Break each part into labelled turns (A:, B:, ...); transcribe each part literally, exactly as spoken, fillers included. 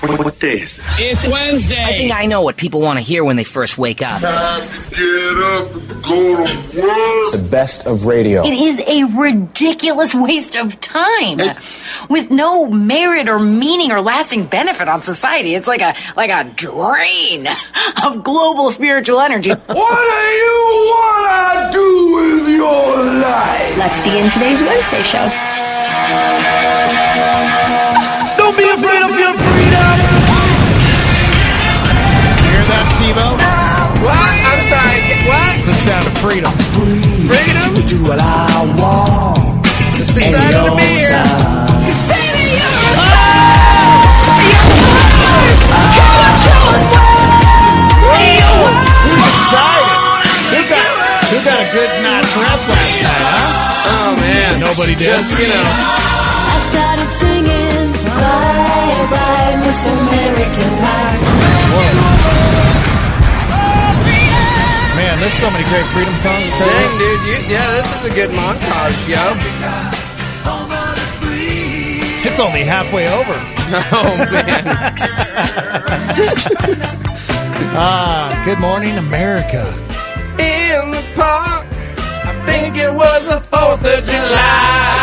A: What day is this?
B: It's Wednesday.
C: I think I know what people want to hear when they first wake up.
A: Time to get up and go to work.
D: The best of radio.
E: It is a ridiculous waste of time with no merit or meaning or lasting benefit on society. It's like a like a drain of global spiritual energy.
A: What do you want to do with your life?
E: Let's begin today's Wednesday show.
A: Don't be afraid of your freedom.
F: Hear that, Steve-O?
G: What? I'm sorry. What?
F: It's the sound of freedom.
G: Freedom?
D: Do what I want.
G: Just excited to be here.
F: Who's excited? Who got, who got a good night's rest last night, huh?
G: Oh, man.
F: Nobody did.
G: Just, you know.
H: I started singing Bye Bye Miss American Life.
F: Man, there's so many great freedom songs to tell you.
G: Dang, dude. You, yeah, this is a good montage, yo.
F: It's only halfway over.
G: Oh, man.
F: Ah, good morning, America.
G: In the park, I think it was the fourth of July.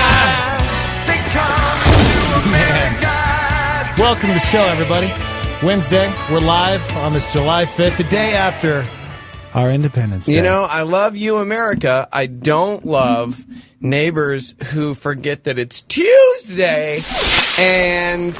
F: Man. Welcome to the show, everybody. Wednesday, we're live on this July fifth, the day after our Independence Day.
G: You know, I love you, America. I don't love neighbors who forget that it's Tuesday and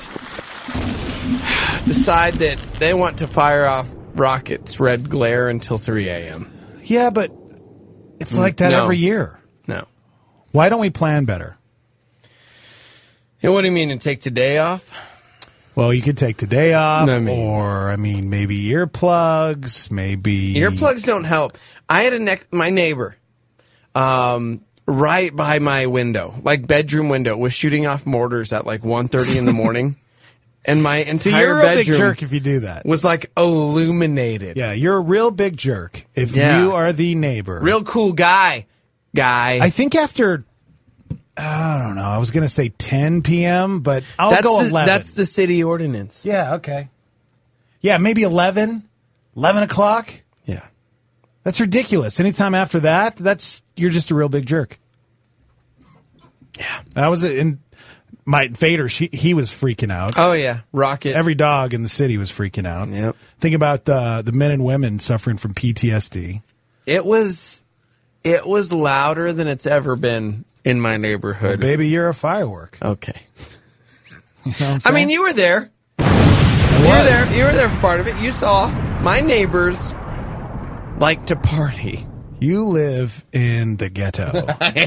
G: decide that they want to fire off rockets, red glare until three a.m.
F: Yeah, but it's like that
G: No.
F: every year.
G: No.
F: Why don't we plan better?
G: Hey, what do you mean, to take today off?
F: Well, you could take today off,
G: I mean-
F: or, I mean, maybe earplugs, maybe...
G: Earplugs don't help. I had a ne- my neighbor um, right by my window, like bedroom window, was shooting off mortars at like one thirty in the morning. And my entire
F: See, you're a big
G: bedroom
F: jerk if you do that.
G: was like illuminated.
F: Yeah, you're a real big jerk if
G: Yeah.
F: you are the neighbor.
G: Real cool guy. Guy.
F: I think after, I don't know, I was going to say ten p.m., but I'll
G: that's
F: go
G: the,
F: eleven.
G: That's the city ordinance.
F: Yeah, okay. Yeah, maybe eleven, eleven o'clock.
G: Yeah.
F: That's ridiculous. Anytime after that, that's you're just a real big jerk.
G: Yeah.
F: That was it. In my Vader, she, he was freaking out.
G: Oh, yeah. Rocket.
F: Every dog in the city was freaking out.
G: Yep.
F: Think about the the men and women suffering from P T S D.
G: It was, it was louder than it's ever been in my neighborhood.
F: Baby, you're a firework.
G: Okay.
F: You know what I'm
G: I
F: saying?
G: mean, you were there. You were there. You were there for part of it. You saw my neighbors like to party.
F: You live in the ghetto.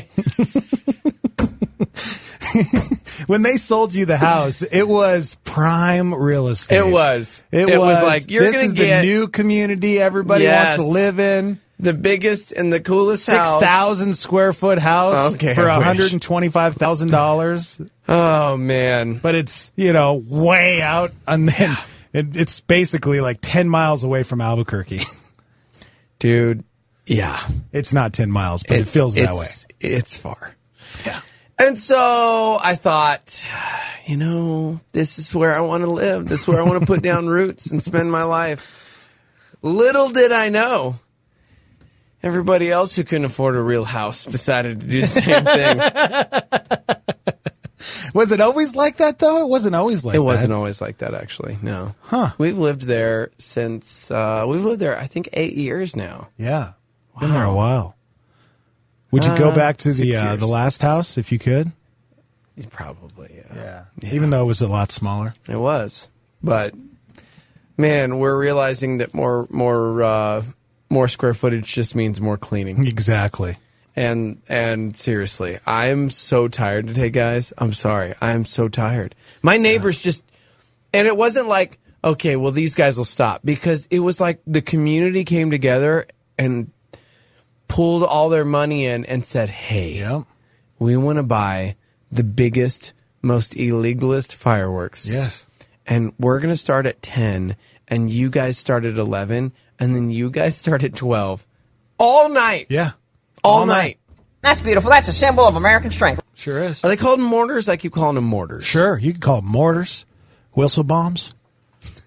F: When they sold you the house, it was prime real estate.
G: It was.
F: It,
G: It
F: was,
G: was like, you're
F: this
G: gonna
F: is
G: get-
F: the new community everybody
G: Yes.
F: wants to live in.
G: The biggest and the coolest
F: Six
G: house.
F: thousand square foot house
G: Okay,
F: for
G: I
F: one
G: wish.
F: hundred and twenty five thousand dollars.
G: Oh, man.
F: But it's, you know, way out, and then it, it's basically like ten miles away from Albuquerque.
G: Dude, yeah.
F: It's not ten miles, but it feels that way.
G: it's, It's far. Yeah. And so I thought, you know, this is where I want to live. This is where I want to put down roots and spend my life. Little did I know, everybody else who couldn't afford a real house decided to do the same thing.
F: Was it always like that, though? It wasn't always like
G: It
F: that.
G: wasn't always like that, actually. No.
F: Huh.
G: We've lived there since, uh, we've lived there, I think, eight years now.
F: Yeah. Been there a while. Would you go
G: Uh,
F: back to the
G: six
F: uh,
G: years.
F: the last house if you could?
G: Probably, yeah.
F: Yeah.
G: Yeah.
F: Even though it was a lot smaller.
G: It was. But, man, we're realizing that more, more, uh, more square footage just means more cleaning.
F: Exactly.
G: And and seriously, I'm so tired today, guys. I'm sorry. I'm so tired. My neighbors just, and it wasn't like, okay, well, these guys will stop. Because it was like the community came together and pulled all their money in and said, hey,
F: Yep.
G: we want to buy the biggest, most illegalist fireworks.
F: Yes.
G: And we're going to start at ten, and you guys start at eleven, and then you guys start at twelve. All night.
F: Yeah.
G: All,
F: All
G: night.
F: night.
C: That's beautiful. That's a symbol of American strength.
F: Sure is.
G: Are they called mortars? I keep calling them mortars.
F: Sure. You can call them mortars, whistle bombs.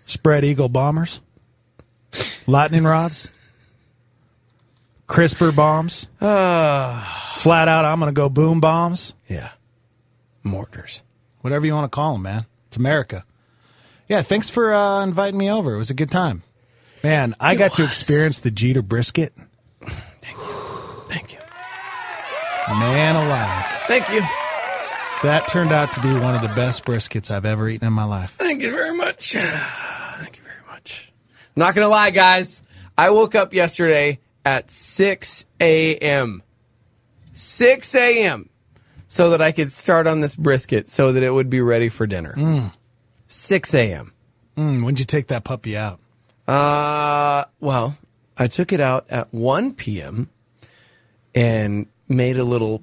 F: Spread Eagle bombers. Lightning rods. Crisper bombs.
G: Uh,
F: Flat out, I'm going to go boom bombs.
G: yeah. Mortars.
F: Whatever you want to call them, man. It's America. Yeah, thanks for uh, inviting me over. It was a good time. Man, I
G: It
F: got to
G: was.
F: experience the Jeter brisket.
G: Thank you. Thank you.
F: Man alive.
G: Thank you.
F: That turned out to be one of the best briskets I've ever eaten in my life.
G: Thank you very much. Thank you very much. I'm not going to lie, guys. I woke up yesterday at six a.m. six a.m. so that I could start on this brisket so that it would be ready for dinner.
F: Mm.
G: six a.m.
F: Mm, when'd you take that puppy out?
G: Uh, well, I took it out at one p.m. and made a little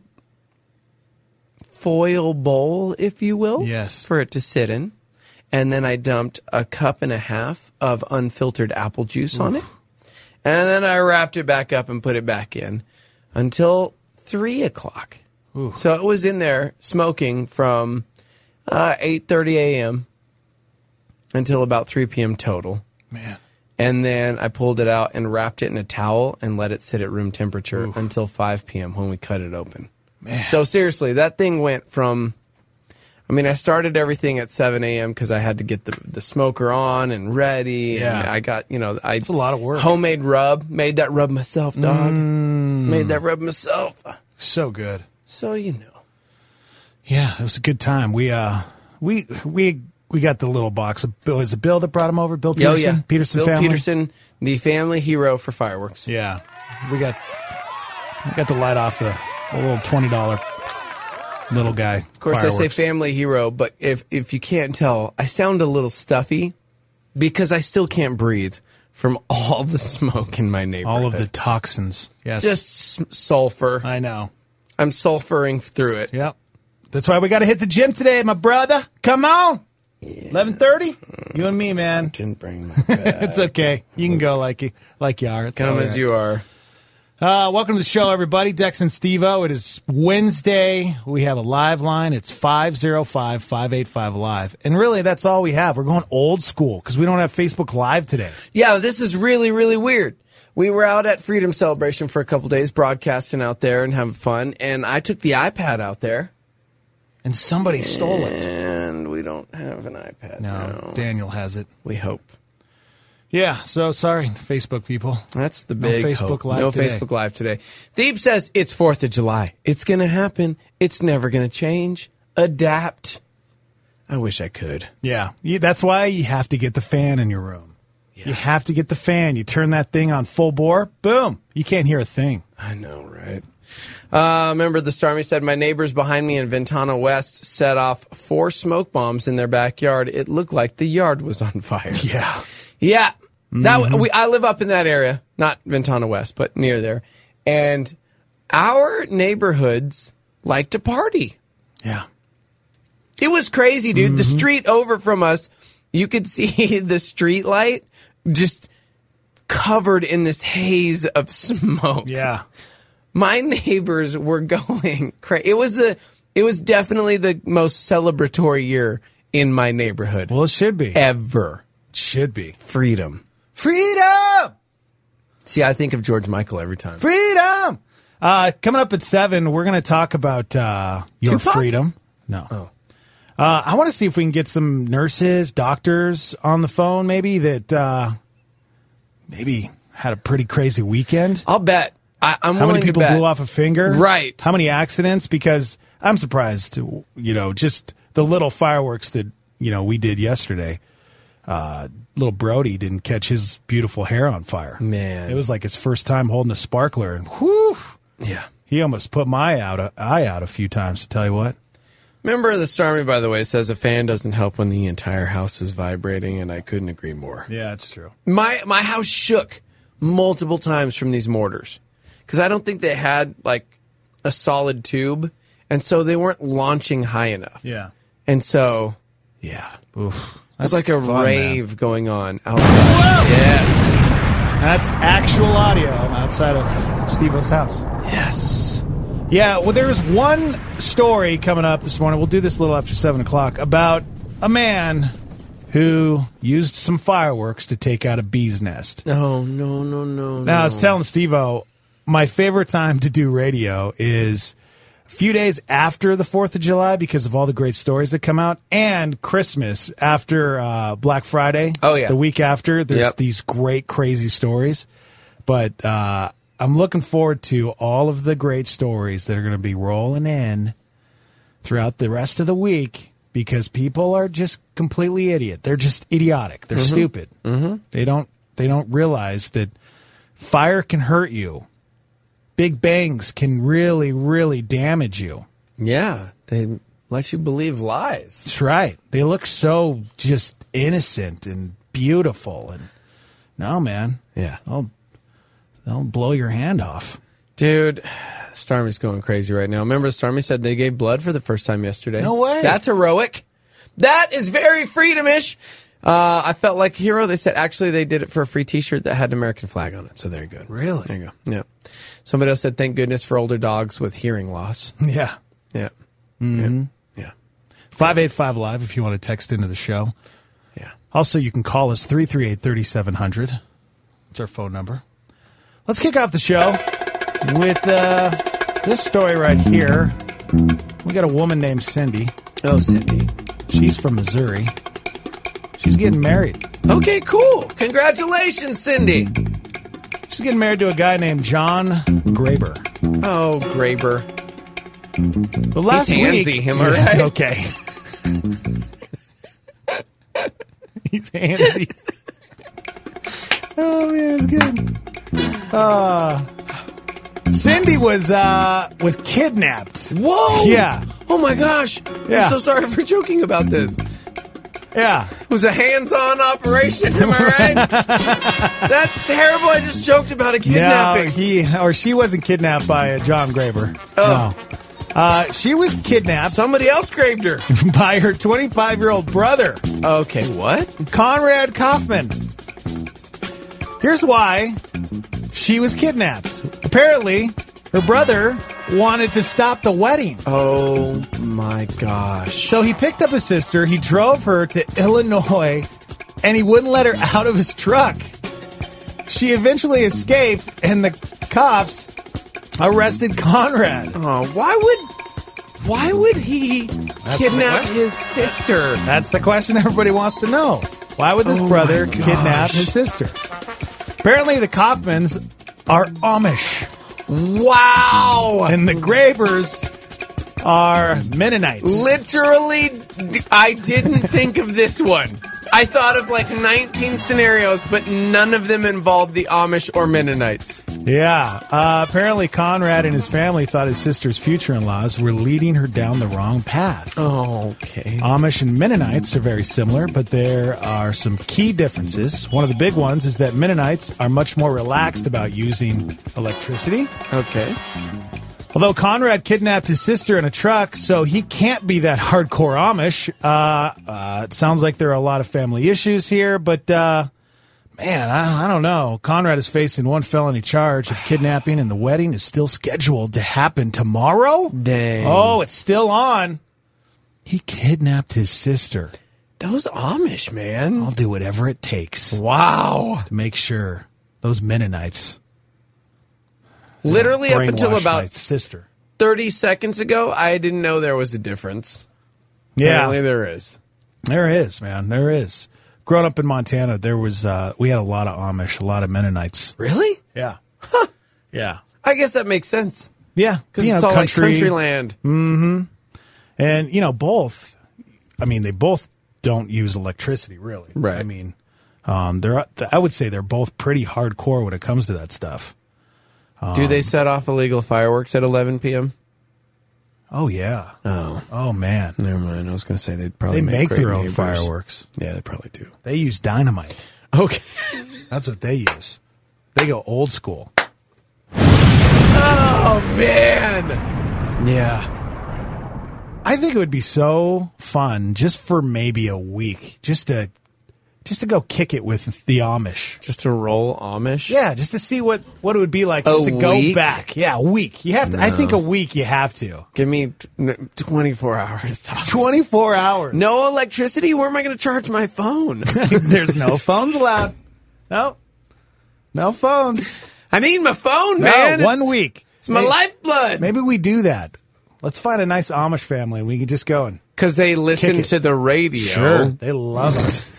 G: foil bowl, if you will.
F: Yes.
G: For it to sit in. And then I dumped a cup and a half of unfiltered apple juice on it. And then I wrapped it back up and put it back in until three o'clock.
F: Ooh.
G: So it was in there smoking from uh, eight thirty a.m. until about three p.m. total.
F: Man.
G: And then I pulled it out and wrapped it in a towel and let it sit at room temperature
F: Oof.
G: until five p.m. when we cut it open.
F: Man.
G: So seriously, that thing went from, I mean, I started everything at seven a.m. because I had to get the, the smoker on and ready.
F: Yeah.
G: And I got, you know, I,
F: It's a lot of work.
G: Homemade rub. Made that rub myself, dog.
F: Mm.
G: Made that rub myself.
F: So good.
G: So, you know.
F: Yeah, it was a good time. We uh we we we got the little box. Of Bill, is it Bill that brought him over? Bill
G: Oh,
F: Peterson?
G: yeah.
F: Peterson
G: Bill
F: family?
G: Peterson, the family hero for fireworks.
F: Yeah. We got we got to light off the a little twenty dollar little guy.
G: Of course, I say family hero, but if if you can't tell, I sound a little stuffy because I still can't breathe from all the smoke in my neighborhood.
F: All of the toxins. Yes.
G: Just s- sulfur.
F: I know.
G: I'm sulfuring through it.
F: Yep. That's why we got to hit the gym today, my brother. Come on. eleven thirty? You and me, man.
G: Didn't bring my bag.
F: It's okay. You can go like you like you are. It's
G: Come
F: all
G: as
F: right.
G: you are.
F: Uh, welcome to the show, everybody. Dex and Steve-O. It is Wednesday. We have a live line. It's five oh five, five eight five, live. And really, that's all we have. We're going old school because we don't have Facebook Live today.
G: Yeah, this is really, really weird. We were out at Freedom Celebration for a couple days, broadcasting out there and having fun, and I took the iPad out there.
F: And somebody stole it.
G: And we don't have an iPad
F: No,
G: now.
F: Daniel has it.
G: We hope.
F: Yeah, so sorry, Facebook people.
G: That's the
F: No
G: big
F: Facebook
G: hope.
F: Live
G: No
F: today.
G: Facebook Live today. Thebe says it's fourth of July. It's going to happen. It's never going to change. Adapt. I wish I could.
F: Yeah, you, that's why you have to get the fan in your room.
G: Yeah.
F: You have to get the fan. You turn that thing on full bore, boom, you can't hear a thing.
G: I know, right? Uh, remember the Stormy said, my neighbors behind me in Ventana West set off four smoke bombs in their backyard. It looked like the yard was on fire.
F: Yeah.
G: Yeah. That
F: Mm-hmm.
G: we I live up in that area, not Ventana West, but near there. And our neighborhoods like to party.
F: Yeah.
G: It was crazy, dude.
F: Mm-hmm.
G: The street over from us, you could see the street light just covered in this haze of smoke.
F: Yeah.
G: My neighbors were going crazy. It was the it was definitely the most celebratory year in my neighborhood
F: Well, it should be.
G: ever.
F: Should be.
G: Freedom.
F: Freedom!
G: See, I think of George Michael every time.
F: Freedom! Uh, coming up at seven, we're going to talk about uh, your
G: Tupac?
F: freedom. No.
G: Oh.
F: Uh, I want to see if we can get some nurses, doctors on the phone, maybe, that uh, maybe had a pretty crazy weekend.
G: I'll bet. I, I'm
F: How
G: willing
F: many people
G: to bet.
F: blew off a finger?
G: Right.
F: How many accidents? Because I'm surprised, you know, just the little fireworks that, you know, we did yesterday. Uh, little Brody didn't catch his beautiful hair on fire.
G: Man.
F: It was like his first time holding a sparkler, and whew,
G: Yeah.
F: he almost put my eye out, a, eye out a few times, to tell you what.
G: Remember the Stormy, by the way, says a fan doesn't help when the entire house is vibrating, and I couldn't agree more.
F: Yeah, that's true.
G: My my house shook multiple times from these mortars because I don't think they had like a solid tube, and so they weren't launching high enough.
F: Yeah.
G: And so, yeah,
F: Oof.
G: it was like a
F: fun,
G: rave
F: man.
G: going on outside. Yes,
F: That's actual audio outside of Steve-O's house.
G: yes.
F: Yeah, well, there's one story coming up this morning. We'll do this a little after seven o'clock about a man who used some fireworks to take out a bee's nest.
G: Oh, no, no, no,
F: Now,
G: no.
F: I was telling Steve-O, my favorite time to do radio is a few days after the fourth of July because of all the great stories that come out, and Christmas after uh, Black Friday.
G: Oh, yeah.
F: The week after, there's
G: Yep.
F: these great, crazy stories. But uh, I'm looking forward to all of the great stories that are going to be rolling in throughout the rest of the week. Because people are just completely idiot. They're just idiotic. They're
G: Mm-hmm.
F: stupid. Mm-hmm. They don't. They don't realize that fire can hurt you. Big bangs can really, really damage you.
G: Yeah, they let you believe lies.
F: That's right. They look so just innocent and beautiful. And no, man.
G: Yeah.
F: They'll, they'll blow your hand off.
G: Dude, Stormy's going crazy right now. Remember, Stormy said they gave blood for the first time yesterday.
F: No way.
G: That's heroic. That is very freedom-ish. Uh, I felt like a hero. They said actually they did it for a free T-shirt that had an American flag on it. So there you go.
F: Really?
G: There you go. Yeah. Somebody else said thank goodness for older dogs with hearing loss.
F: Yeah.
G: Yeah. Mm-hmm. Yeah. Yeah.
F: five eight five Live if you want to text into the show.
G: Yeah.
F: Also, you can call us three three eight, three seven zero zero. It's our phone number. Let's kick off the show with uh, this story right here. We got a woman named Cindy.
G: Oh, Cindy.
F: She's from Missouri. She's getting married.
G: Okay, cool. Congratulations, Cindy.
F: She's getting married to a guy named John Graber.
G: Oh, Graber.
F: But last
G: He's handsy,
F: week,
G: am I right?
F: Okay. He's handsy. Oh man, it's good. Uh, Cindy was uh, was kidnapped.
G: Whoa.
F: Yeah.
G: Oh my gosh.
F: Yeah.
G: I'm so sorry for joking about this.
F: Yeah.
G: It was a hands-on operation, am I right? That's terrible. I just joked about a
F: No,
G: kidnapping.
F: he or she wasn't kidnapped by uh, John Graber.
G: Oh.
F: No. Uh, she was kidnapped
G: Somebody else graved her.
F: by her twenty-five-year-old brother,
G: Okay, what?
F: Conrad Kaufman. Here's why she was kidnapped. Apparently, her brother wanted to stop the wedding.
G: Oh my gosh.
F: So he picked up his sister, he drove her to Illinois, and he wouldn't let her out of his truck. She eventually escaped, and the cops arrested Conrad.
G: Oh, why would why would he
F: the
G: kidnap
F: question.
G: his sister?
F: That's the question everybody wants to know. Why would this
G: Oh
F: brother
G: my
F: kidnap
G: gosh.
F: his sister? Apparently, the Kaufmans are Amish,
G: Wow.
F: and the Grabers are Mennonites.
G: Literally, d- I didn't think of this one. I thought of like nineteen scenarios, but none of them involved the Amish or Mennonites.
F: Yeah. Uh, apparently, Conrad and his family thought his sister's future-in-laws were leading her down the wrong path.
G: Okay.
F: Amish and Mennonites are very similar, but there are some key differences. One of the big ones is that Mennonites are much more relaxed about using electricity.
G: Okay.
F: Although Conrad kidnapped his sister in a truck, so he can't be that hardcore Amish. Uh, uh, it sounds like there are a lot of family issues here, but uh, man, I, I don't know. Conrad is facing one felony charge of kidnapping, and the wedding is still scheduled to happen tomorrow.
G: Dang.
F: Oh, it's still on. He kidnapped his sister.
G: Those Amish, man.
F: I'll do whatever it takes
G: Wow.
F: to make sure those Mennonites
G: Literally up until
F: brainwash my
G: about
F: sister.
G: thirty seconds ago, I didn't know there was a difference.
F: Yeah.
G: Apparently there is.
F: There is, man. There is. Growing up in Montana, there was uh, we had a lot of Amish, a lot of Mennonites.
G: Really?
F: Yeah. Yeah.
G: I guess that makes sense.
F: Yeah.
G: Because
F: You
G: it's
F: know,
G: all
F: country,
G: like country land.
F: And, you know, both, I mean, they both don't use electricity, really.
G: Right.
F: I mean, um, they're, I would say they're both pretty hardcore when it comes to that stuff.
G: Do they set off illegal fireworks at eleven p.m.?
F: Oh, yeah.
G: Oh.
F: Oh, man.
G: Never mind. I was going to say they'd probably
F: They
G: make,
F: make
G: great
F: their own
G: neighbors.
F: fireworks.
G: Yeah, they probably do.
F: They use dynamite.
G: Okay.
F: That's what they use. They go old school.
G: Oh, man. Yeah.
F: I think it would be so fun just for maybe a week, just to just to go kick it with the Amish.
G: Just to roll Amish?
F: Yeah, just to see what, what it would be like just
G: A
F: to go
G: week?
F: back. Yeah, a week. You have to. I think a week you have to.
G: Give me t- n- twenty-four hours. tops.
F: twenty-four hours.
G: No electricity? Where am I going to charge my phone?
F: There's no phones allowed. No. No phones.
G: I need my phone,
F: No,
G: man.
F: one
G: It's-
F: week.
G: It's my
F: Maybe-
G: lifeblood.
F: Maybe we do that. Let's find a nice Amish family and we can just go and
G: Because they
F: Kick
G: listen
F: it.
G: to the radio.
F: sure. They love us.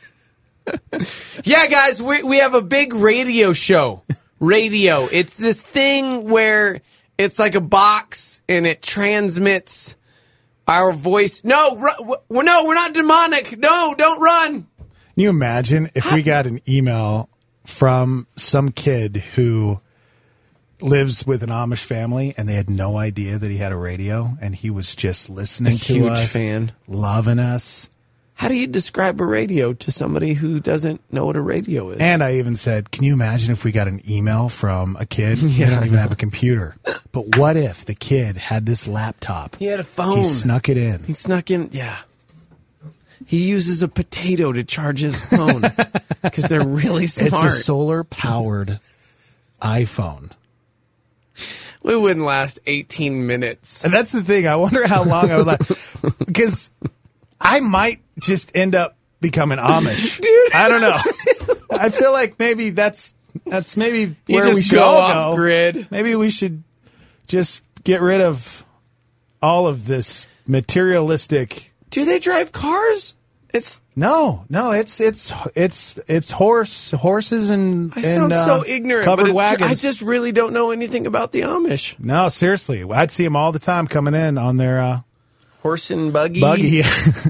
G: Yeah, guys, we we have a big radio show. Radio. It's this thing where it's like a box and it transmits our voice. No, ru- w- no, we're not demonic. No, don't run.
F: Can you imagine if we got an email from some kid who lives with an Amish family and they had no idea that he had a radio and he was just listening
G: A
F: to
G: huge
F: us,
G: fan.
F: loving us.
G: How do you describe a radio to somebody who doesn't know what a radio is?
F: And I even said, can you imagine if we got an email from a kid? He
G: Yeah,
F: don't
G: I
F: even
G: know.
F: have a computer. But what if the kid had this laptop?
G: He had a phone.
F: He snuck it in.
G: He snuck in, yeah. He uses a potato to charge his phone because they're really smart.
F: It's a solar-powered iPhone.
G: We wouldn't last eighteen minutes.
F: And that's the thing. I wonder how long I would like. Because I might just end up becoming Amish.
G: Dude.
F: I don't know. I feel like maybe that's that's maybe
G: You
F: where
G: just
F: we should
G: go
F: all
G: off
F: go.
G: grid.
F: Maybe we should just get rid of all of this materialistic.
G: Do they drive cars? It's.
F: No, no, it's it's it's it's horse horses and
G: I
F: and,
G: sound
F: uh,
G: so ignorant.
F: covered
G: but it's,
F: wagons.
G: I just really don't know anything about the Amish.
F: No, seriously, I'd see them all the time coming in on their uh,
G: Horse and buggy.
F: buggy.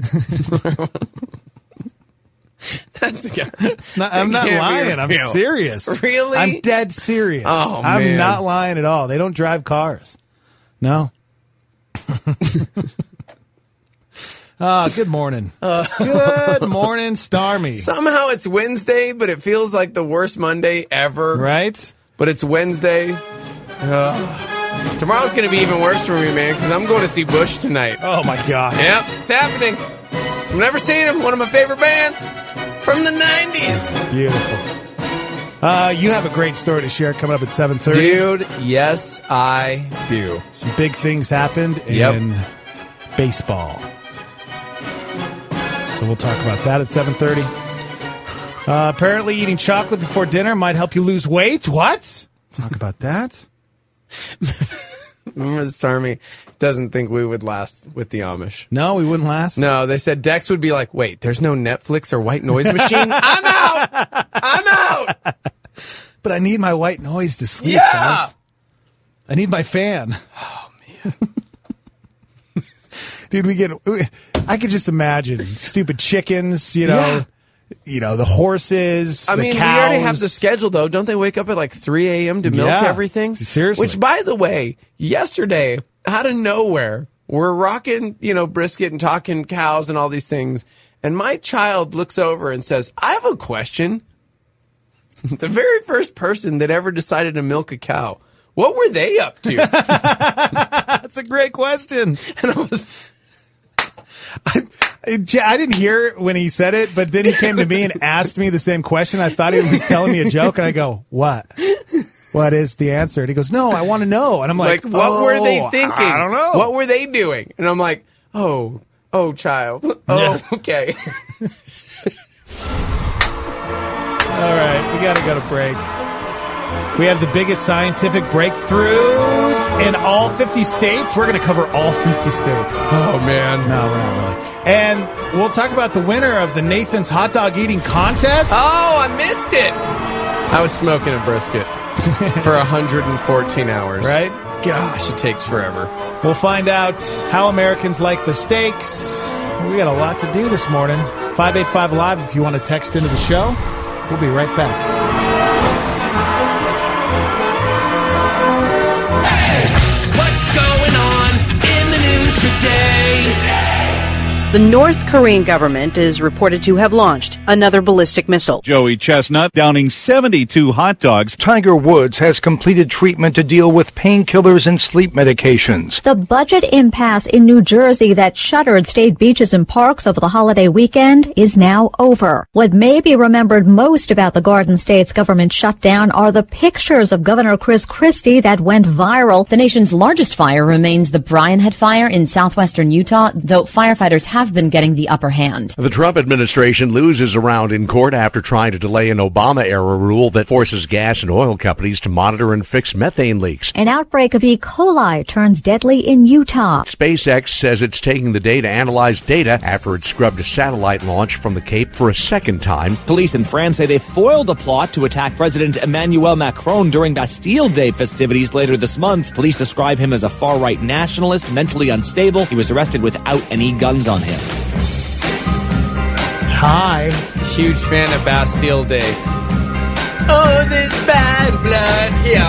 G: That's
F: It's not, I'm
G: That
F: not
G: can't be
F: lying. I'm
G: real.
F: serious.
G: Really?
F: I'm dead serious.
G: Oh,
F: I'm
G: man.
F: not lying at all. They don't drive cars. No. Ah, good morning.
G: Uh.
F: Good morning, Starmy.
G: Somehow it's Wednesday, but it feels like the worst Monday ever.
F: Right?
G: But it's Wednesday. Ugh. Tomorrow's going to be even worse for me, man, because I'm going to see Bush tonight.
F: Oh, my gosh.
G: Yep, it's happening. I've never seen him. One of my favorite bands from the nineties.
F: Beautiful. Uh, you have a great story to share coming up at seven thirty.
G: Dude, yes, I do.
F: Some big things happened
G: Yep.
F: in baseball. So we'll talk about that at seven thirty. Uh, apparently eating chocolate before dinner might help you lose weight. What? Talk about that.
G: Remember the Stormy doesn't think we would last with the Amish.
F: No, we wouldn't last.
G: No, they said Dex would be like, wait, there's no Netflix or white noise machine? I'm out! I'm out!
F: But I need my white noise to sleep,
G: Yeah!
F: guys. I need my fan.
G: Oh, man.
F: Dude, we get I could just imagine stupid chickens, you know,
G: Yeah.
F: you know, the horses,
G: I
F: the
G: mean,
F: cows.
G: we already have the schedule, though. Don't they wake up at like three a.m. to milk
F: Yeah.
G: everything?
F: Seriously.
G: Which, by the way, yesterday, out of nowhere, we're rocking, you know, brisket and talking cows and all these things. And my child looks over and says, I have a question. The very first person that ever decided to milk a cow, what were they up to?
F: That's a great question.
G: And I was...
F: I, I didn't hear it when he said it, but then he came to me and asked me the same question. I thought he was telling me a joke, and I go, what? What is the answer? And he goes, no, I want to know. And I'm like,
G: Like, what
F: oh,
G: were they thinking?
F: I don't know.
G: What were they doing? And I'm like, oh, oh, child. Oh, okay.
F: All right, we got to go to break. We have the biggest scientific breakthroughs in all fifty states. We're going to cover all fifty states.
G: Oh, man.
F: No, we're not really. And we'll talk about the winner of the Nathan's Hot Dog Eating Contest.
G: Oh, I missed it. I was smoking a brisket for one hundred fourteen hours.
F: Right?
G: Gosh, it takes forever.
F: We'll find out how Americans like their steaks. We got a lot to do this morning. five eight five Live if you want to text into the show. We'll be right back.
B: What's going on in the news today? The North Korean government is reported to have launched another ballistic missile.
I: Joey Chestnut downing seventy-two hot dogs.
J: Tiger Woods has completed treatment to deal with painkillers and sleep medications.
K: The budget impasse in New Jersey that shuttered state beaches and parks over the holiday weekend is now over. What may be remembered most about the Garden State's government shutdown are the pictures of Governor Chris Christie that went viral.
L: The nation's largest fire remains the Brian Head Fire in southwestern Utah, though firefighters have have been getting the upper hand.
M: The Trump administration loses a round in court after trying to delay an Obama-era rule that forces gas and oil companies to monitor and fix methane leaks.
K: An outbreak of E. coli turns deadly in Utah.
M: SpaceX says it's taking the day to analyze data after it scrubbed a satellite launch from the Cape for a second time.
N: Police in France say they foiled a plot to attack President Emmanuel Macron during Bastille Day festivities later this month. Police describe him as a far-right nationalist, mentally unstable. He was arrested without any guns on him.
F: Hi.
G: Huge fan of Bastille Day. Oh, this bad blood here.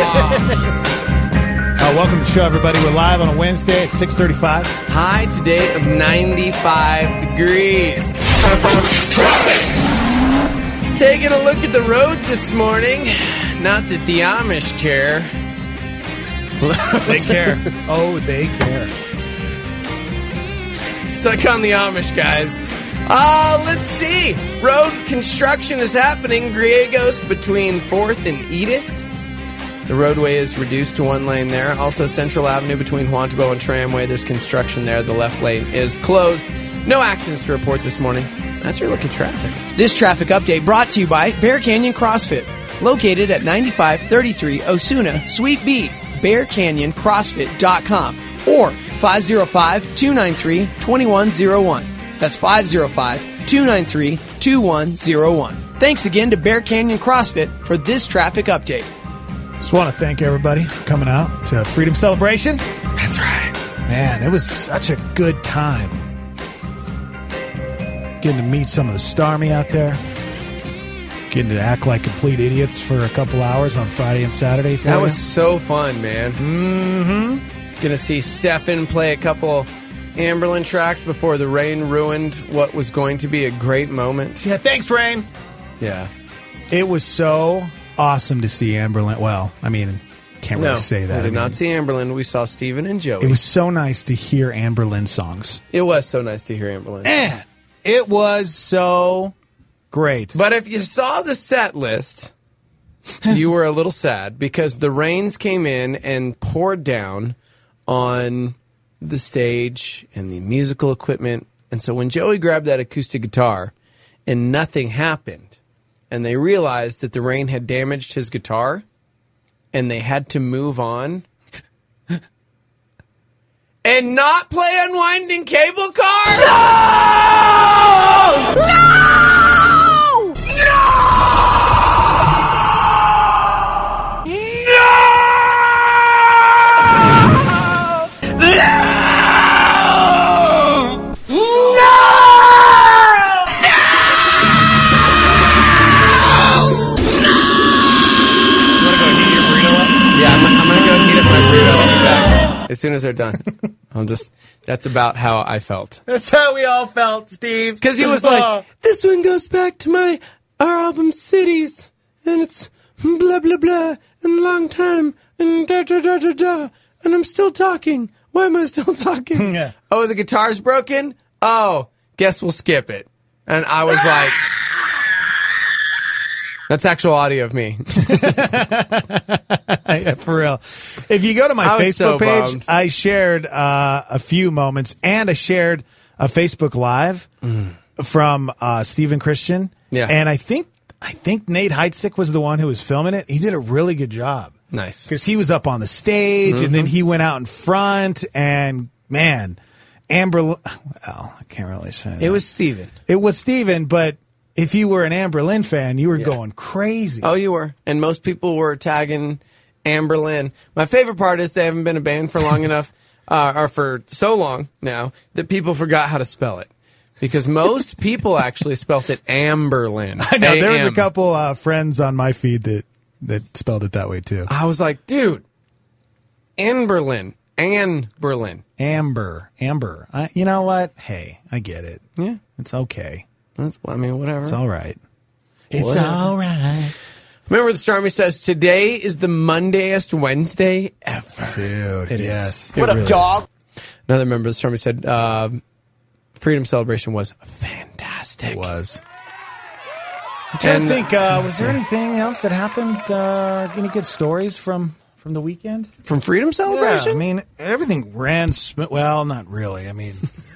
F: uh, welcome to the show, everybody. We're live on a Wednesday at six thirty-five.
G: High today of ninety-five degrees.
A: Traffic!
G: Taking a look at the roads this morning. Not that the Amish care.
F: They care. Oh, they care.
G: Stuck on the Amish, guys. Uh, let's see. Road construction is happening. Griegos between fourth and Edith. The roadway is reduced to one lane there. Also, Central Avenue between Huantabo and Tramway. There's construction there. The left lane is closed. No accidents to report this morning. That's your look at traffic.
O: This traffic update brought to you by Bear Canyon CrossFit. Located at ninety-five thirty-three Osuna, Suite B. bear canyon crossfit dot com or five oh five, two nine three, two one oh one. That's five oh five, two nine three, two one oh one. Thanks again to Bear Canyon CrossFit for this traffic update.
F: Just want to thank everybody for coming out to Freedom Celebration.
G: That's right.
F: Man, it was such a good time. Getting to meet some of the Starmy out there. Getting to act like complete idiots for a couple hours on Friday and Saturday. For
G: that
F: you.
G: was so fun, man.
F: Mm-hmm.
G: Gonna see Stefan play a couple Amberlin tracks before the rain ruined what was going to be a great moment.
F: Yeah, thanks, Rain.
G: Yeah.
F: It was so awesome to see Amberlin. Well, I mean, can't really
G: no,
F: say that.
G: I did
F: I mean,
G: not see Amberlin. We saw Steven and Joey.
F: It was so nice to hear Amberlin songs.
G: It was so nice to hear Amberlin.
F: Eh, it was so great.
G: But if you saw the set list, you were a little sad because the rains came in and poured down on the stage and the musical equipment. And so when Joey grabbed that acoustic guitar and nothing happened, and they realized that the rain had damaged his guitar and they had to move on and not play Unwinding Cable Car?
H: No! No!
G: As soon as they're done. I'll just, that's about how I felt.
F: That's how we all felt, Steve.
G: Because he was like, this one goes back to my, our album Cities, and it's blah, blah, blah, and long time, and da, da, da, da, da, and I'm still talking. Why am I still talking?
F: Yeah.
G: Oh, the guitar's broken? Oh, guess we'll skip it. And I was like, that's actual audio of me.
F: Yeah, for real. If you go to my
G: I was
F: Facebook
G: so
F: page,
G: bummed.
F: I shared uh, a few moments, and I shared a Facebook Live
G: Mm.
F: from uh, Stephen Christian.
G: Yeah.
F: And I think I think Nate Heitzig was the one who was filming it. He did a really good job.
G: Nice.
F: Because he was up on the stage,
G: Mm-hmm.
F: and then he went out in front, and man, Amber, well, I can't really say that.
G: It was Steven.
F: It was Steven, but if you were an Amber Lynn fan, you were
G: Yeah.
F: going crazy.
G: Oh, you were. And most people were tagging Amber Lynn. My favorite part is they haven't been a band for long enough, uh, or for so long now, that people forgot how to spell it. Because most people actually spelt it Amber Lynn.
F: I know, there was a
G: A M.
F: couple uh, friends on my feed that, that spelled it that way, too.
G: I was like, dude, Amber Lynn. and Berlin.
F: Amber. Amber. I, you know what? Hey, I get it.
G: Yeah.
F: It's okay.
G: That's, I mean, whatever.
F: It's all right. It's
G: Whatever.
F: all right.
G: Remember the Stormy says, today is the Mondayest Wednesday ever.
F: Dude,
G: It
F: yes.
G: is.
F: What
G: It
F: up,
G: really
F: dog?
G: is. Another member of the Stormy said, uh, Freedom Celebration was fantastic.
F: It was. I'm trying
G: And-
F: to think, uh, was there anything else that happened? Uh, any good stories from, from the weekend?
G: From Freedom Celebration?
F: Yeah, I mean, everything ran smooth. Well, not really. I mean,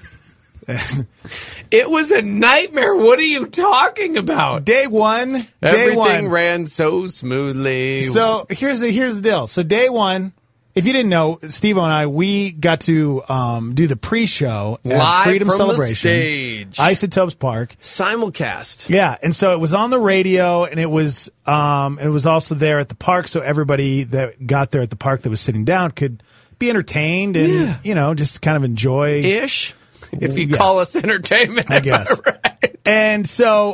G: It was a nightmare. What are you talking about?
F: day one, day
G: Everything
F: one.
G: ran so smoothly.
F: So here's the here's the deal. So day one, if you didn't know, Steve and I, we got to um, do the pre-show at
G: Live
F: Freedom
G: from the
F: Celebration,
G: stage.
F: Isotopes Park.
G: Simulcast.
F: Yeah, and so it was on the radio, and it was um, it was also there at the park, so everybody that got there at the park that was sitting down could be entertained and
G: Yeah.
F: you know just kind of enjoy
G: Ish. If you
F: Yeah.
G: call us entertainment.
F: I guess.
G: Right.
F: And so,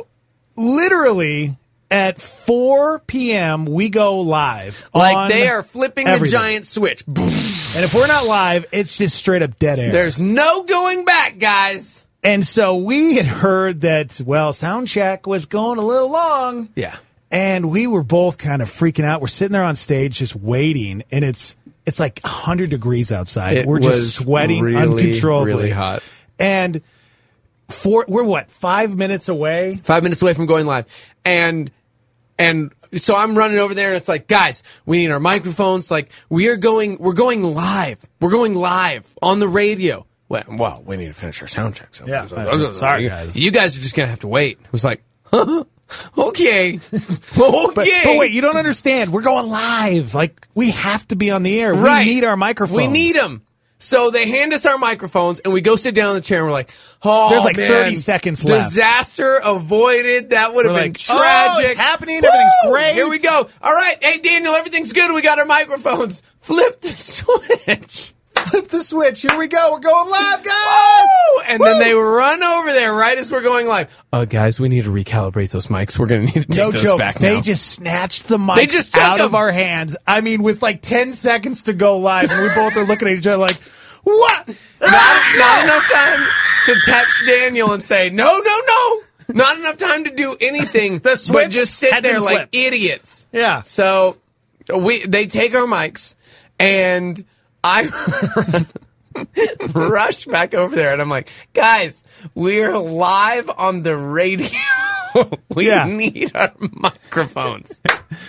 F: literally at four p.m., we go live.
G: Like
F: on
G: they are flipping the
F: everything.
G: giant switch.
F: And if we're not live, it's just straight up dead air.
G: There's no going back, guys.
F: And so we had heard that, well, sound check was going a little long.
G: Yeah.
F: And we were both kind of freaking out. We're sitting there on stage just waiting, and it's it's like one hundred degrees outside.
G: It
F: we're
G: was
F: just sweating
G: really,
F: uncontrollably.
G: really hot.
F: And four, we're what, five minutes away?
G: Five minutes away from going live. And and so I'm running over there and it's like, guys, we need our microphones. Like we are going we're going live. We're going live on the radio. Well, well we need to finish our sound check. So
F: Yeah.
G: so-
F: Sorry, guys.
G: You guys are just gonna have to wait. It was like, huh? Okay. okay.
F: But, but wait, you don't understand. We're going live. Like, we have to be on the air.
G: Right.
F: We need our microphones.
G: We need them. So they hand us our microphones, and we go sit down in the chair, and we're like, oh,
F: There's like
G: man,
F: thirty seconds left.
G: Disaster avoided. That would have
F: We're
G: been
F: like, oh,
G: tragic.
F: it's happening. Everything's
G: Woo!
F: great.
G: Here we go. All right. Hey, Daniel, everything's good. We got our microphones. Flip the switch.
F: Flip the switch. Here we go. We're going live, guys.
G: Woo! And then they run over there right as we're going live. Uh, guys, we need to recalibrate those mics. We're going to need to take
F: No
G: those
F: joke.
G: back
F: They
G: now.
F: just snatched the mics
G: They just took
F: out
G: them.
F: of our hands. I mean, with like ten seconds to go live, and we both are looking at each other like, what?
G: Not, not enough time to text Daniel and say, no, no, no. Not enough time to do anything,
F: The
G: but
F: switch
G: just sit
F: had
G: there
F: been
G: like
F: flipped.
G: idiots.
F: Yeah.
G: So we they take our mics, and I rush back over there, and I'm like, guys, we're live on the radio. We
F: Yeah.
G: need our microphones.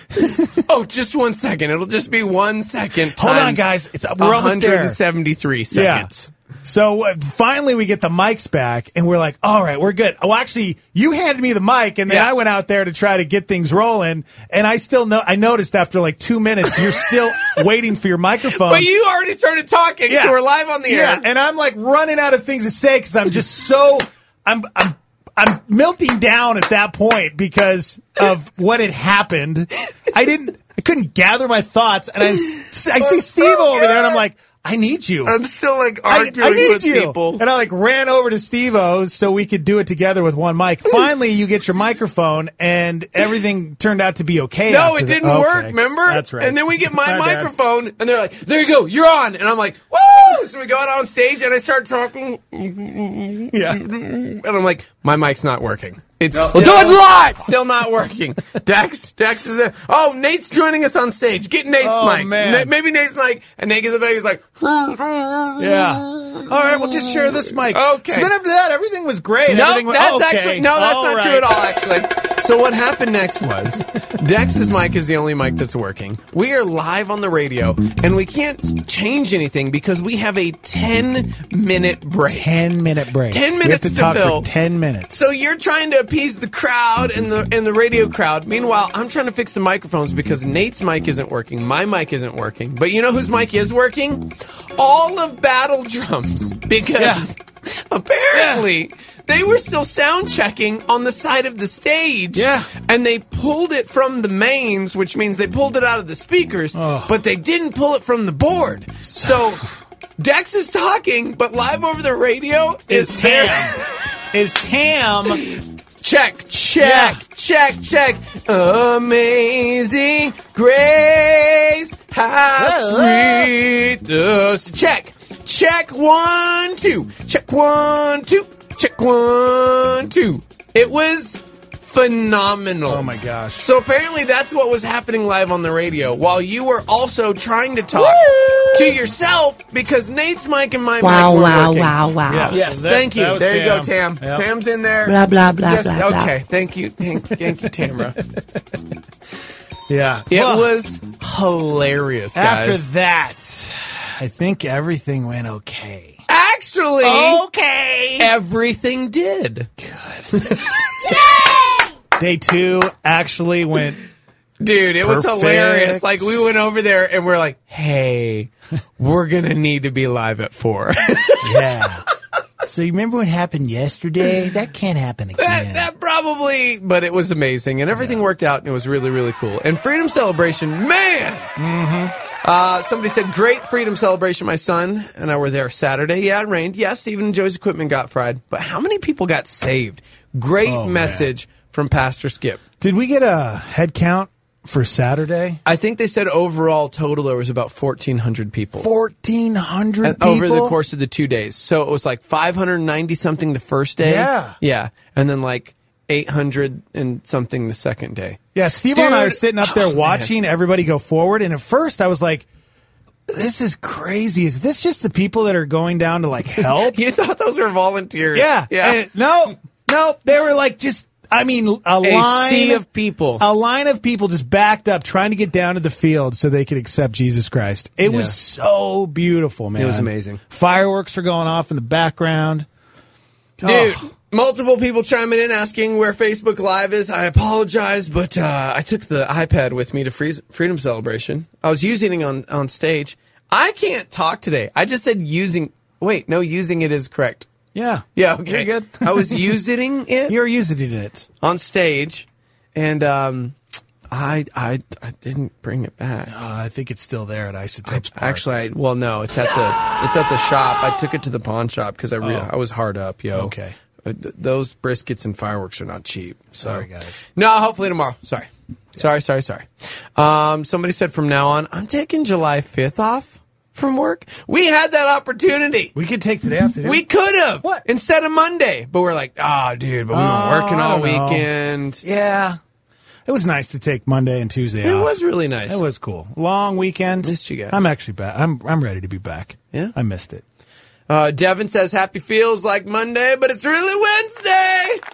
G: Oh, just one second. It'll just be one second.
F: Hold on,
G: times
F: guys. It's we're almost there.
G: one hundred seventy-three seconds.
F: Yeah. So uh, finally we get the mics back, and we're like, all right, we're good. Oh, actually, you handed me the mic, and then
G: Yeah.
F: I went out there to try to get things rolling, and I still know. I noticed after like two minutes, you're still waiting for your microphone.
G: But you already started talking,
F: Yeah.
G: so we're live on the air.
F: Yeah, and I'm like running out of things to say because I'm just so I'm I'm I'm melting down at that point because of what had happened. I didn't I couldn't gather my thoughts, and I s- I see Steve over there, and I'm like, I need you.
G: I'm still like
F: I,
G: arguing
F: I need
G: with
F: you.
G: people.
F: And I like ran over to Steve-O so we could do it together with one mic. Finally, you get your microphone, and everything turned out to be okay.
G: No,
F: after
G: it
F: the-
G: didn't
F: okay.
G: work, remember?
F: That's right.
G: And then we get my,
F: My bad.
G: microphone, and they're like, there you go, you're on. And I'm like, woo! So we go out on stage, and I start talking.
F: Yeah.
G: And I'm like, my mic's not working. It's
A: We'll
G: still,
A: do it live!
G: Still not working. Dex, Dex is there. Oh, Nate's joining us on stage. Get Nate's
F: Oh,
G: mic.
F: man.
G: Na- maybe Nate's mic. And Nate gets the back. He's like,
F: Yeah. All right, we'll just share this mic.
G: Okay.
F: So then after that, everything was great.
G: No,
F: Everything went-
G: that's
F: okay.
G: actually no, that's
F: All
G: not
F: right.
G: true at all. Actually, so what happened next was Dex's mic is the only mic that's working. We are live on the radio, and we can't change anything because we have a ten minute break.
F: Ten minute break.
G: Ten
F: We
G: minutes
F: have to,
G: to
F: talk
G: fill.
F: for ten minutes.
G: So you're trying to appease the crowd and the and the radio crowd. Meanwhile, I'm trying to fix the microphones because Nate's mic isn't working. My mic isn't working. But you know whose mic is working? All of Battle Drums. Because apparently they were still sound checking on the side of the stage.
F: Yeah.
G: And they pulled it from the mains, which means they pulled it out of the speakers,
F: Oh.
G: but they didn't pull it from the board. So Dex is talking, but live over the radio is,
F: Is
G: Tam.
F: Is Tam.
G: Check, check,
F: Yeah.
G: check, check. Amazing grace, How sweet the... Check. Check one, two. Check one, two. Check one, two. It was phenomenal.
F: Oh, my gosh.
G: So apparently that's what was happening live on the radio while you were also trying to talk Woo! to yourself because Nate's mic and my
E: wow,
G: mic were
E: wow,
G: working.
E: wow, wow, wow.
G: Yes,
F: that,
G: thank you. There you
F: Tam.
G: go, Tam.
F: Yep.
G: Tam's in there.
E: Blah, blah, blah,
G: Just,
E: blah, blah.
G: Okay, thank you. Thank, thank you, Tamra.
F: Yeah.
G: It
F: Well,
G: was hilarious, guys.
F: After that, I think everything went okay.
G: Actually,
F: Okay.
G: everything did.
F: Day two actually went...
G: Dude, it was
F: Perfect.
G: hilarious. Like, we went over there and we're like, hey, we're going to need to be live at four.
F: Yeah. So you remember what happened yesterday? That can't happen again.
G: That, that probably, but it was amazing. And everything worked out and it was really, really cool. And Freedom Celebration, man!
F: Mm-hmm.
G: Uh, somebody said, great Freedom Celebration. My son and I were there Saturday. Yeah, it rained. Yes, Stephen and Joe's equipment got fried. But how many people got saved? Great
F: Oh,
G: message
F: man.
G: from Pastor Skip.
F: Did we get a head count for Saturday?
G: I think they said overall total there was about fourteen hundred people.
F: fourteen hundred
G: And
F: people?
G: over the course of the two days. So it was like five hundred ninety something the first day.
F: Yeah.
G: Yeah. And then like eight hundred and something the second day.
F: Yeah, Steve and I are sitting up there watching everybody go forward. And at first I was like, this is crazy. Is this just the people that are going down to like help?
G: You thought those were volunteers.
F: Yeah.
G: Yeah.
F: And no, no, they were like just, I mean, a,
G: A
F: line
G: sea of people.
F: A line of people just backed up trying to get down to the field so they could accept Jesus Christ. It
G: Yeah.
F: was so beautiful, man.
G: It was amazing.
F: Fireworks are going off in the background.
G: Dude,
F: Oh.
G: multiple people chiming in asking where Facebook Live is. I apologize, but uh, I took the iPad with me to Freeze- Freedom Celebration. I was using it on, on stage. I can't talk today. I just said using. Wait, no, using it is correct.
F: Yeah.
G: Yeah, okay.
F: You're good.
G: I was using it.
F: You're using it.
G: On stage, and um, I, I I didn't bring it back.
F: Uh, I think it's still there at Isotopes Park.
G: Actually, I, well, no, it's at the it's at the shop. I took it to the pawn shop because I re-
F: Oh.
G: I was hard up, yo.
F: Okay.
G: Uh, th- those briskets and fireworks are not cheap. So.
F: Sorry, guys.
G: No, hopefully tomorrow. Sorry. Sorry, sorry, sorry. Um, somebody said from now on, I'm taking July fifth off from work. We had that opportunity.
F: We could take today off today.
G: We could have.
F: What?
G: Instead of Monday. But we're like, oh, dude, but we were
F: Oh,
G: working
F: I
G: all
F: don't know.
G: weekend.
F: Yeah. It was nice to take Monday and Tuesday
G: It
F: off.
G: was really nice.
F: It was cool. Long weekend.
G: Missed you guys.
F: I'm actually back. I'm I'm ready to be back.
G: Yeah?
F: I missed it.
G: Uh, Devin says happy feels like Monday, but it's really Wednesday.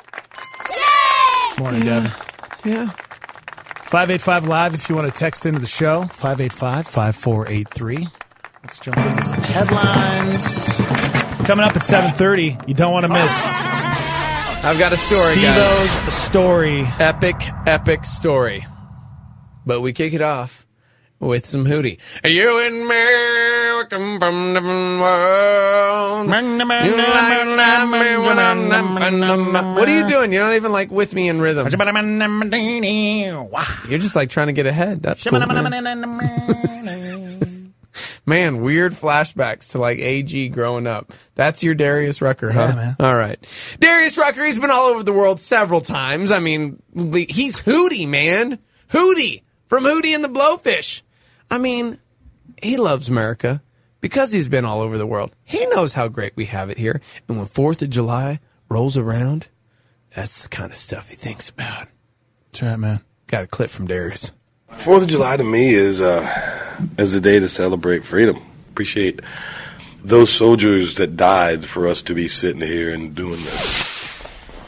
F: Morning, Devin.
G: Yeah.
F: five eight five Live if you want to text into the show. five eight five, five four eight three. Let's jump into some headlines. Coming up at seven thirty. You don't want to miss
G: I've got a story, guys.
F: Steve-O's story.
G: Epic, epic story. But we kick it off with some Hootie. You and me, we come from different worlds. You like me when I'm- What are you doing? You're not even like with me in rhythm. You're just like trying to get ahead. That's cool, man. Man, weird flashbacks to like A G growing up. That's your Darius Rucker, huh?
F: Yeah, man.
G: All right. Darius Rucker, he's been all over the world several times. I mean, he's Hootie, man. Hootie from Hootie and the Blowfish. I mean, he loves America because he's been all over the world. He knows how great we have it here. And when fourth of July rolls around, that's the kind of stuff he thinks about.
F: That's right, man.
G: Got a clip from Darius.
P: Fourth of July to me is uh, is a day to celebrate freedom. Appreciate those soldiers that died for us to be sitting here and doing this.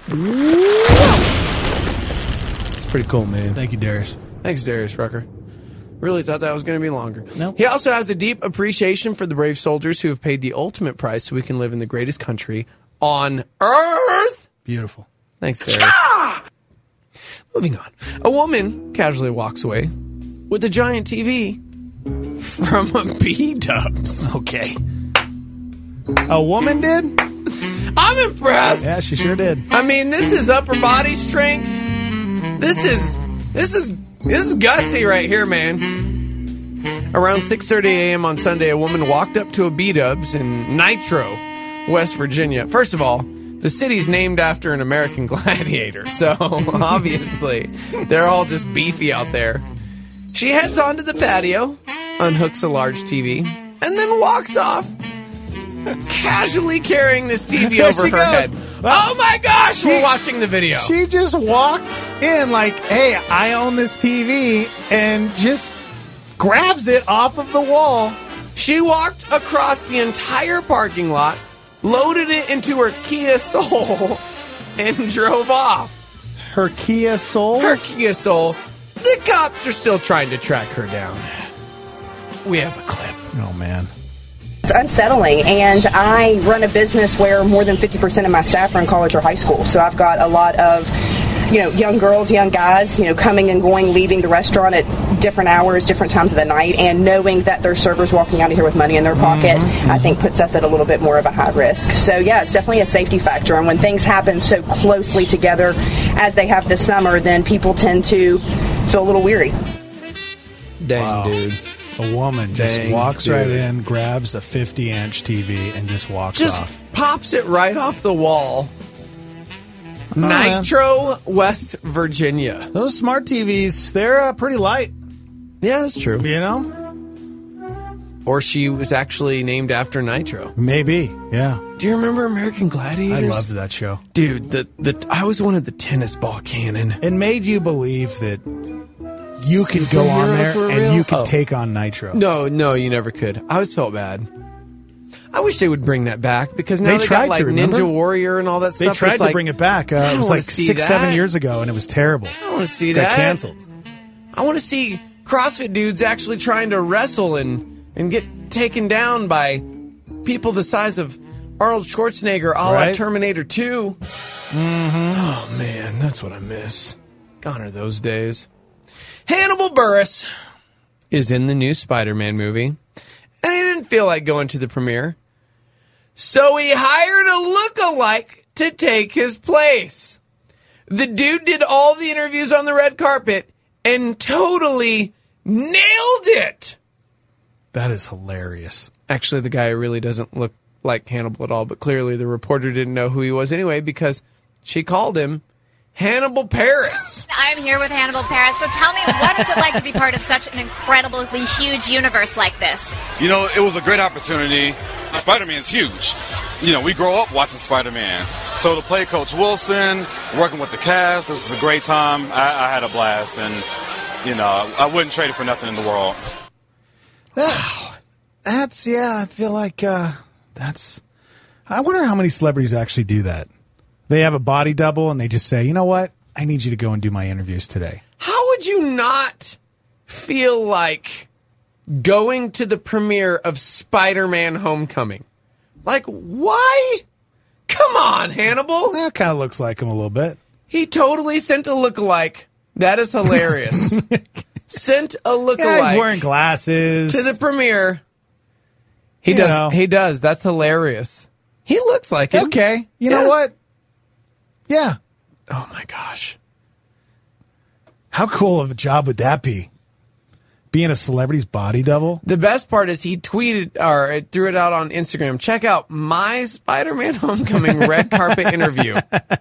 G: It's pretty cool, man.
F: Thank you, Darius.
G: Thanks, Darius Rucker. Really thought that was going to be longer.
F: No.
G: He also has a deep appreciation for the brave soldiers who have paid the ultimate price so we can live in the greatest country on earth.
F: Beautiful.
G: Thanks, Darius. Moving on. A woman casually walks away with a giant T V from a B-dubs.
F: Okay. A woman did?
G: I'm impressed.
F: Yeah, she sure did.
G: I mean, this is upper body strength. This is this is this is gutsy right here, man. Around six thirty a.m. on Sunday, a woman walked up to a B-dubs in Nitro, West Virginia. First of all, the city's named after an American gladiator, so obviously they're all just beefy out there. She heads onto the patio, unhooks a large T V, and then walks off, casually carrying this T V over
F: She
G: her
F: goes.
G: head. Oh my gosh,
F: She-
G: we're watching the video.
F: She just walked in like, hey, I own this T V, and just grabs it off of the wall.
G: She walked across the entire parking lot, loaded it into her Kia Soul, and drove off.
F: Her Kia Soul?
G: Her Kia Soul. The cops are still trying to track her down. We have a clip.
F: Oh, man.
Q: It's unsettling, and I run a business where more than fifty percent of my staff are in college or high school. So I've got a lot of, you know, young girls, young guys, you know, coming and going, leaving the restaurant at different hours, different times of the night, and knowing that their servers walking out of here with money in their pocket, mm-hmm. I think puts us at a little bit more of a high risk. So yeah, it's definitely a safety factor. And when things happen so closely together as they have this summer, then people tend to feel a little weary.
G: Dang,
F: Wow.
G: dude.
F: A woman just
G: Dang,
F: walks
G: dude.
F: right in, grabs a fifty-inch T V, and just walks
G: Just
F: off.
G: pops it right off the wall.
F: Oh, man.
G: Nitro, West Virginia.
F: Those smart T Vs, they're uh, pretty light.
G: Yeah, that's true.
F: You know?
G: Or she was actually named after Nitro.
F: Maybe, yeah.
G: Do you remember American
F: I
G: Gladiators?
F: loved that show.
G: Dude, the, the I was one of the tennis ball cannon.
F: It made you believe that you could go on
G: Superheroes
F: there
G: were
F: and
G: real?
F: you could
G: Oh.
F: take on Nitro.
G: No, no, you never could. I always felt bad. I wish they would bring that back because now
F: They
G: they,
F: tried
G: got
F: to,
G: like
F: remember?
G: Ninja Warrior and all that
F: They
G: stuff.
F: tried
G: It's
F: to
G: like,
F: bring it back. Uh,
G: I
F: it
G: don't
F: was
G: wanna
F: like
G: see
F: six,
G: that.
F: seven years ago, and it was terrible.
G: I don't want to see
F: Got
G: that.
F: canceled.
G: I want to see CrossFit dudes actually trying to wrestle and, and get taken down by people the size of Arnold Schwarzenegger a la
F: Right.
G: Terminator two. Mm-hmm. Oh, man, that's what I miss. Gone are those days. Hannibal Buress is in the new Spider-Man movie, and he didn't feel like going to the premiere. So he hired a lookalike to take his place. The dude did all the interviews on the red carpet and totally nailed it.
F: That is hilarious.
G: Actually, the guy really doesn't look like Hannibal at all, but clearly the reporter didn't know who he was anyway because she called him Hannibal Paris.
H: I'm here with Hannibal Paris. So tell me, what is it like to be part of such an incredibly huge universe like this?
R: You know, it was a great opportunity. Spider-Man's huge. You know, we grow up watching Spider-Man. So to play Coach Wilson, working with the cast, this was a great time. I, I had a blast, and, you know, I wouldn't trade it for nothing in the world.
F: That, that's, yeah, I feel like uh, that's... I wonder how many celebrities actually do that. They have a body double, and they just say, you know what? I need you to go and do my interviews today.
G: How would you not feel like going to the premiere of Spider-Man Homecoming? Like, why? Come on, Hannibal.
F: That kind of looks like him a little bit.
G: He totally sent a lookalike. That is hilarious. Sent a lookalike.
F: Yeah, he's wearing glasses.
G: To the premiere. He
F: You
G: does.
F: know.
G: He does. That's hilarious. He looks like him.
F: Okay. You
G: Yeah.
F: know what? Yeah.
G: Oh, my gosh.
F: How cool of a job would that be? Being a celebrity's body double?
G: The best part is he tweeted or threw it out on Instagram. Check out my Spider-Man Homecoming red carpet interview.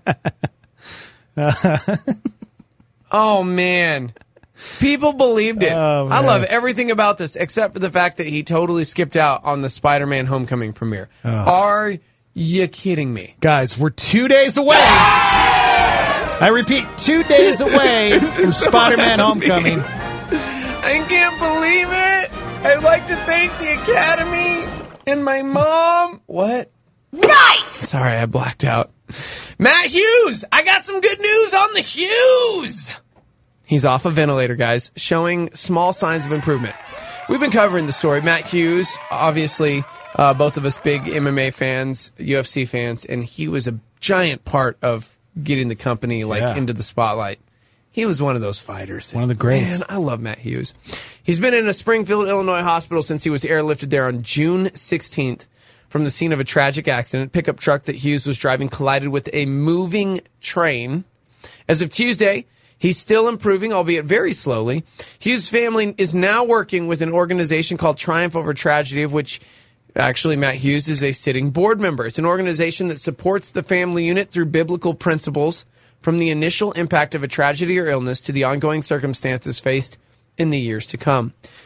G: Oh, man. People believed it.
F: Oh,
G: I
F: man.
G: love everything about this except for the fact that he totally skipped out on the Spider-Man Homecoming premiere.
F: Oh.
G: Are you kidding me?
F: Guys, we're two days away. I repeat, two days away from Spider-Man Homecoming.
G: I can't believe it. I'd like to thank the Academy and my mom. What?
H: Nice!
G: Sorry, I blacked out. Matt Hughes! I got some good news on the Hughes! He's off a ventilator, guys, showing small signs of improvement. We've been covering the story. Matt Hughes, obviously, uh, both of us big M M A fans, U F C fans, and he was a giant part of getting the company like
F: Yeah.
G: into the spotlight. He was one of those fighters.
F: One of the greats.
G: Man, I love Matt Hughes. He's been in a Springfield, Illinois hospital since he was airlifted there on June sixteenth from the scene of a tragic accident. Pickup truck that Hughes was driving collided with a moving train. As of Tuesday, he's still improving, albeit very slowly. Hughes' family is now working with an organization called Triumph Over Tragedy, of which actually Matt Hughes is a sitting board member. It's an organization that supports the family unit through biblical principles, from the initial impact of a tragedy or illness to the ongoing circumstances faced in the years to come.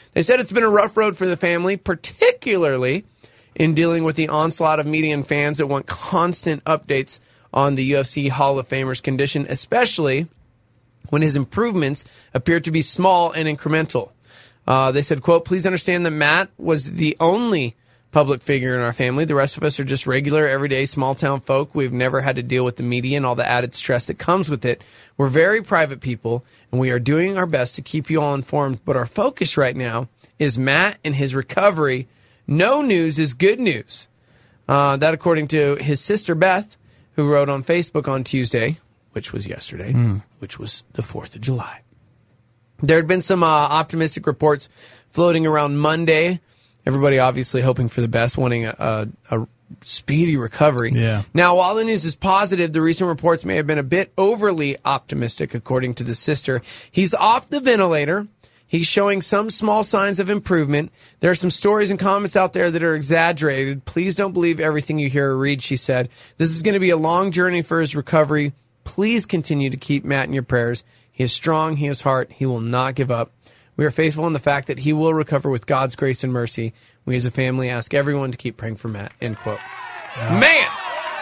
G: They said it's been a rough road for the family, particularly in dealing with the onslaught of media and fans that want constant updates on the U F C Hall of Famer's condition, especially when his improvements appear to be small and incremental. Uh, they said, quote, please understand that Matt was the only public figure in our family. The rest of us are just regular, everyday, small-town folk. We've never had to deal with the media and all the added stress that comes with it. We're very private people, and we are doing our best to keep you all informed. But our focus right now is Matt and his recovery. No news is good news. Uh, that according to his sister, Beth, who wrote on Facebook on Tuesday, which was yesterday, mm. which was the fourth of July. There had been some uh, optimistic reports floating around Monday. Everybody obviously hoping for the best, wanting a, a, a speedy recovery.
F: Yeah.
G: Now, while the news is positive, the recent reports may have been a bit overly optimistic, according to the sister. He's off the ventilator. He's showing some small signs of improvement. There are some stories and comments out there that are exaggerated. Please don't believe everything you hear or read, she said. This is going to be a long journey for his recovery. Please continue to keep Matt in your prayers. He is strong. He has heart. He will not give up. We are faithful in the fact that he will recover with God's grace and mercy. We as a family ask everyone to keep praying for Matt. End quote.
F: Yeah.
G: Man!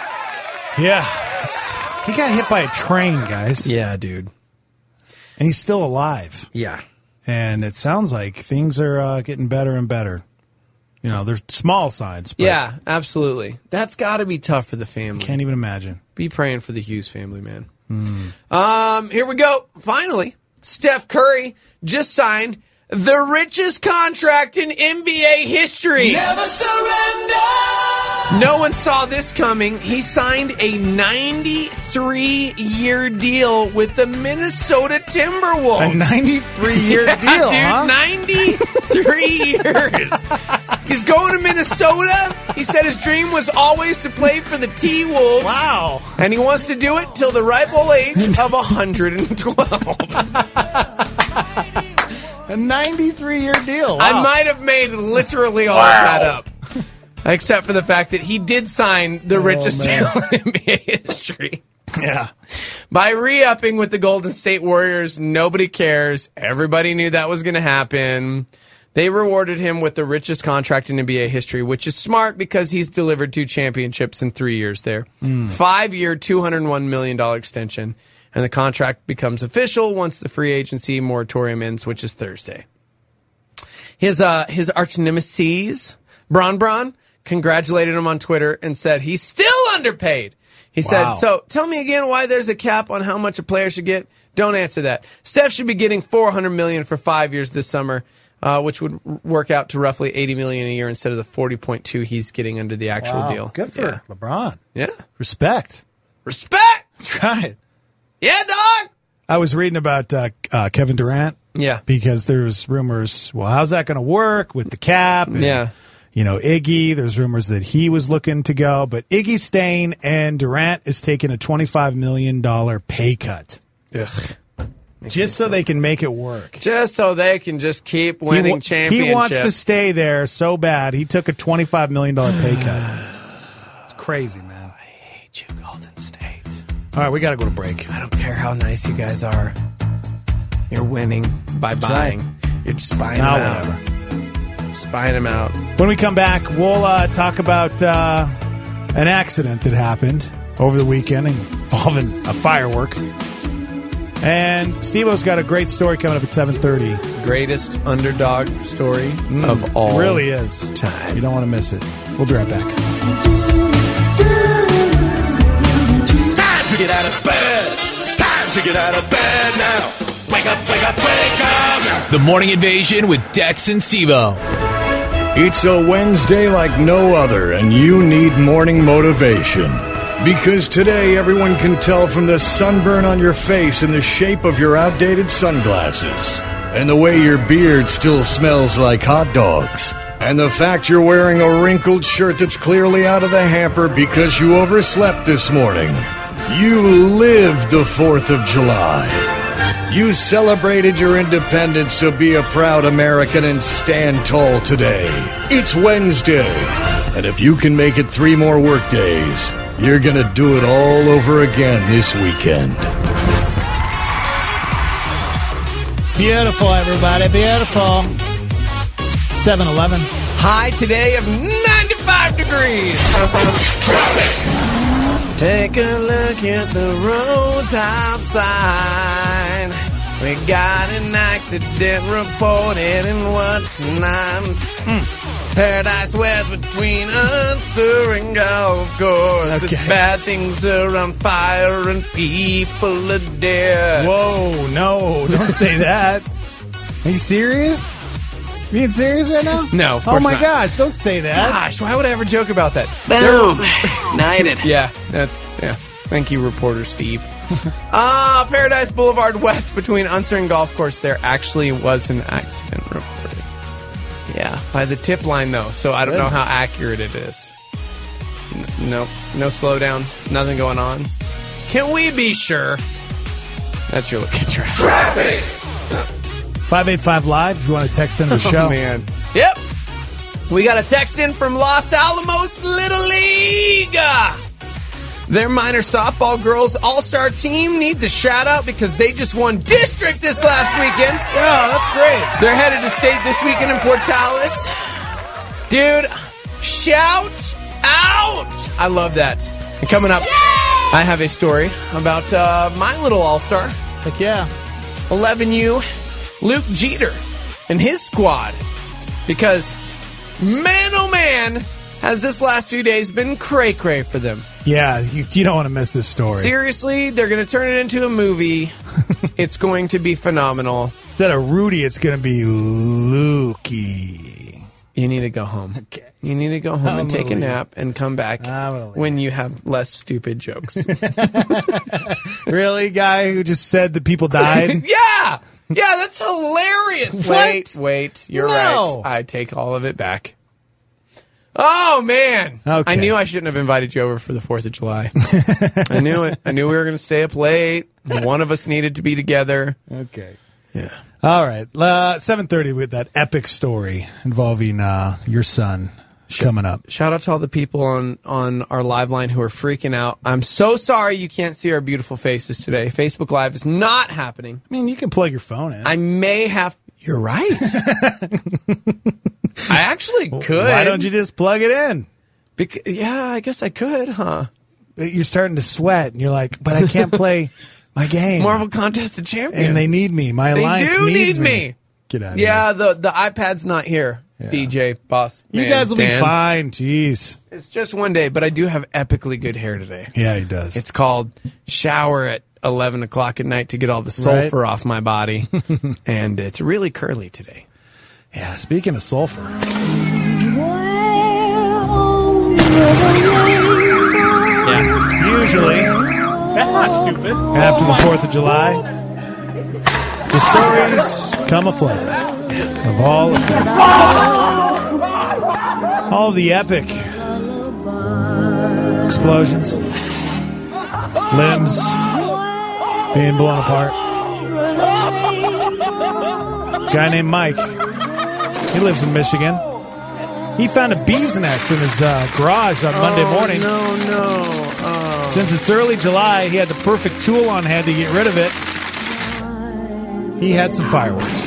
F: Yeah. It's, he got hit by a train, guys.
G: Yeah, dude.
F: And he's still alive.
G: Yeah.
F: And it sounds like things are uh, getting better and better. You know, there's small signs. But
G: yeah, absolutely. That's got to be tough for the family.
F: Can't even imagine.
G: Be praying for the Hughes family, man.
F: Mm.
G: Um, here we go. Finally, Steph Curry just signed the richest contract in N B A history.
A: Never surrender.
G: No one saw this coming. He signed a ninety-three year deal with the Minnesota Timberwolves.
F: A ninety-three year
G: yeah,
F: deal,
G: dude,
F: huh?
G: ninety-three years. He's going to Minnesota. He said his dream was always to play for the T-Wolves.
F: Wow.
G: And he wants to do it till the ripe old age of one hundred twelve.
F: A ninety-three year deal. Wow.
G: I might have made literally all
F: wow.
G: of that up. Except for the fact that he did sign the
F: oh,
G: richest
F: man.
G: deal in N B A history.
F: Yeah.
G: By re-upping with the Golden State Warriors, nobody cares. Everybody knew that was going to happen. They rewarded him with the richest contract in N B A history, which is smart because he's delivered two championships in three years there.
F: Mm.
G: Five-year, two hundred one million dollars extension. And the contract becomes official once the free agency moratorium ends, which is Thursday. His uh, his arch nemesis, Bron Bron, congratulated him on Twitter and said he's still underpaid. He
F: Wow.
G: said, so tell me again why there's a cap on how much a player should get. Don't answer that. Steph should be getting four hundred million dollars for five years this summer, uh, which would work out to roughly eighty million dollars a year instead of the forty point two he's getting under the actual
F: Wow.
G: deal.
F: Good for
G: yeah.
F: LeBron.
G: Yeah.
F: Respect.
G: Respect!
F: That's right.
G: Yeah, dog!
F: I was reading about uh, uh, Kevin Durant.
G: Yeah.
F: Because there's rumors, well, how's that going to work with the cap? And,
G: yeah.
F: You know, Iggy, there's rumors that he was looking to go, but Iggy's staying and Durant is taking a twenty-five million dollars pay cut.
G: Ugh.
F: Just so they can make it work.
G: Just so they can just keep winning
F: he, wa-
G: championships.
F: He wants to stay there so bad. He took a twenty-five million dollars pay cut. It's crazy, man.
G: I hate you, Golden State.
F: All right, we got to go to break.
G: I don't care how nice you guys are. You're winning by
F: That's
G: buying.
F: right.
G: You're just buying
F: Now,
G: them out.
F: whatever.
G: Just buying them out.
F: When we come back, we'll uh, talk about uh, an accident that happened over the weekend involving a firework. And Steve-O's got a great story coming up at seven thirty.
G: Greatest underdog story
F: Mm,
G: of all
F: It really is.
G: time.
F: You don't want to miss it. We'll be right back.
A: Time to get out of bed. Time to get out of bed now. Wake up, wake up, wake up now.
N: The Morning Invasion with Dex and Steve-O.
S: It's a Wednesday like no other, and you need morning motivation. Because today, everyone can tell from the sunburn on your face and the shape of your outdated sunglasses, and the way your beard still smells like hot dogs, and the fact you're wearing a wrinkled shirt that's clearly out of the hamper because you overslept this morning. You lived the fourth of July. You celebrated your independence, so be a proud American and stand tall today. It's Wednesday, and if you can make it three more work days, you're going to do it all over again this weekend.
F: Beautiful, everybody. Beautiful. seven eleven.
G: High today of ninety-five degrees. Take a look at the roads outside. We got an accident reported in what's not. Mm. Paradise West between Unser and Gulf Course.
F: Okay.
G: It's bad things are on fire and people are dead.
F: Whoa, no, don't say that. Are you serious? Being serious right now?
G: No, of
F: Oh
G: course
F: my
G: not.
F: gosh, don't say that.
G: Gosh, why would I ever joke about that?
O: Boom. Knighted.
G: Yeah, that's, yeah. Thank you, reporter Steve. Ah, uh, Paradise Boulevard West between Unser and Golf Course. There actually was an accident reported. Yeah, by the tip line, though, so I don't know how accurate it is. N- no, no slowdown, nothing going on. Can we be sure? That's your look at traffic. Traffic!
F: five eight five live if you want to text in the show.
G: Oh, man. Yep. We got a text in from Los Alamos Little League. Their minor softball girls all-star team needs a shout-out because they just won district this last weekend.
F: Yeah, that's great.
G: They're headed to state this weekend in Portales. Dude, shout out! I love that. And coming up, I have a story about uh, my little all-star.
F: Heck yeah.
G: eleven U, Luke Jeter, and his squad. Because, man oh man, has this last few days been cray-cray for them.
F: Yeah, you, you don't want to miss this story.
G: Seriously, they're going to turn it into a movie. It's going to be phenomenal.
F: Instead of Rudy, it's going to be Lukey.
G: You need to go home.
F: Okay.
G: You need to go home
F: I'm
G: and take a
F: leave.
G: nap and come back when you have less stupid jokes.
F: Really, guy who just said that people died?
G: Yeah! Yeah, that's hilarious.
F: What?
G: Wait, wait. You're
F: No.
G: right. I take all of it back. Oh, man.
F: Okay.
G: I knew I shouldn't have invited you over for the fourth of July. I knew it. I knew we were going to stay up late. One of us needed to be together.
F: Okay.
G: Yeah.
F: All right. Uh, seven thirty with that epic story involving uh, your son coming up.
G: Shout out to all the people on, on our live line who are freaking out. I'm so sorry you can't see our beautiful faces today. Facebook Live is not happening.
F: I mean, you can plug your phone in.
G: I may have... You're right. I actually could.
F: Why don't you just plug it in?
G: Bec- yeah, I guess I could, huh?
F: You're starting to sweat, and you're like, but I can't play my game.
G: Marvel Contest of Champions.
F: And they need me. My
G: They
F: alliance
G: do
F: needs
G: need me.
F: Get out of
G: Yeah, the, the iPad's not here. D J, boss.
F: here. You
G: man,
F: guys will
G: Dan.
F: be fine. Jeez.
G: It's just one day, but I do have epically good hair today.
F: Yeah, he does.
G: It's called shower at eleven o'clock at night to get all the sulfur off my body. And it's really curly today.
F: Yeah, speaking of sulfur.
N: Yeah.
F: Usually,
N: That's not stupid.
F: after the fourth of July, the stories come afloat of all of them. All of the epic explosions, limbs being blown apart. Guy named Mike, he lives in Michigan. He found a bee's nest in his uh, garage on Monday morning.
G: No, no. Oh.
F: Since it's early July, he had the perfect tool on hand to get rid of it. He had some fireworks.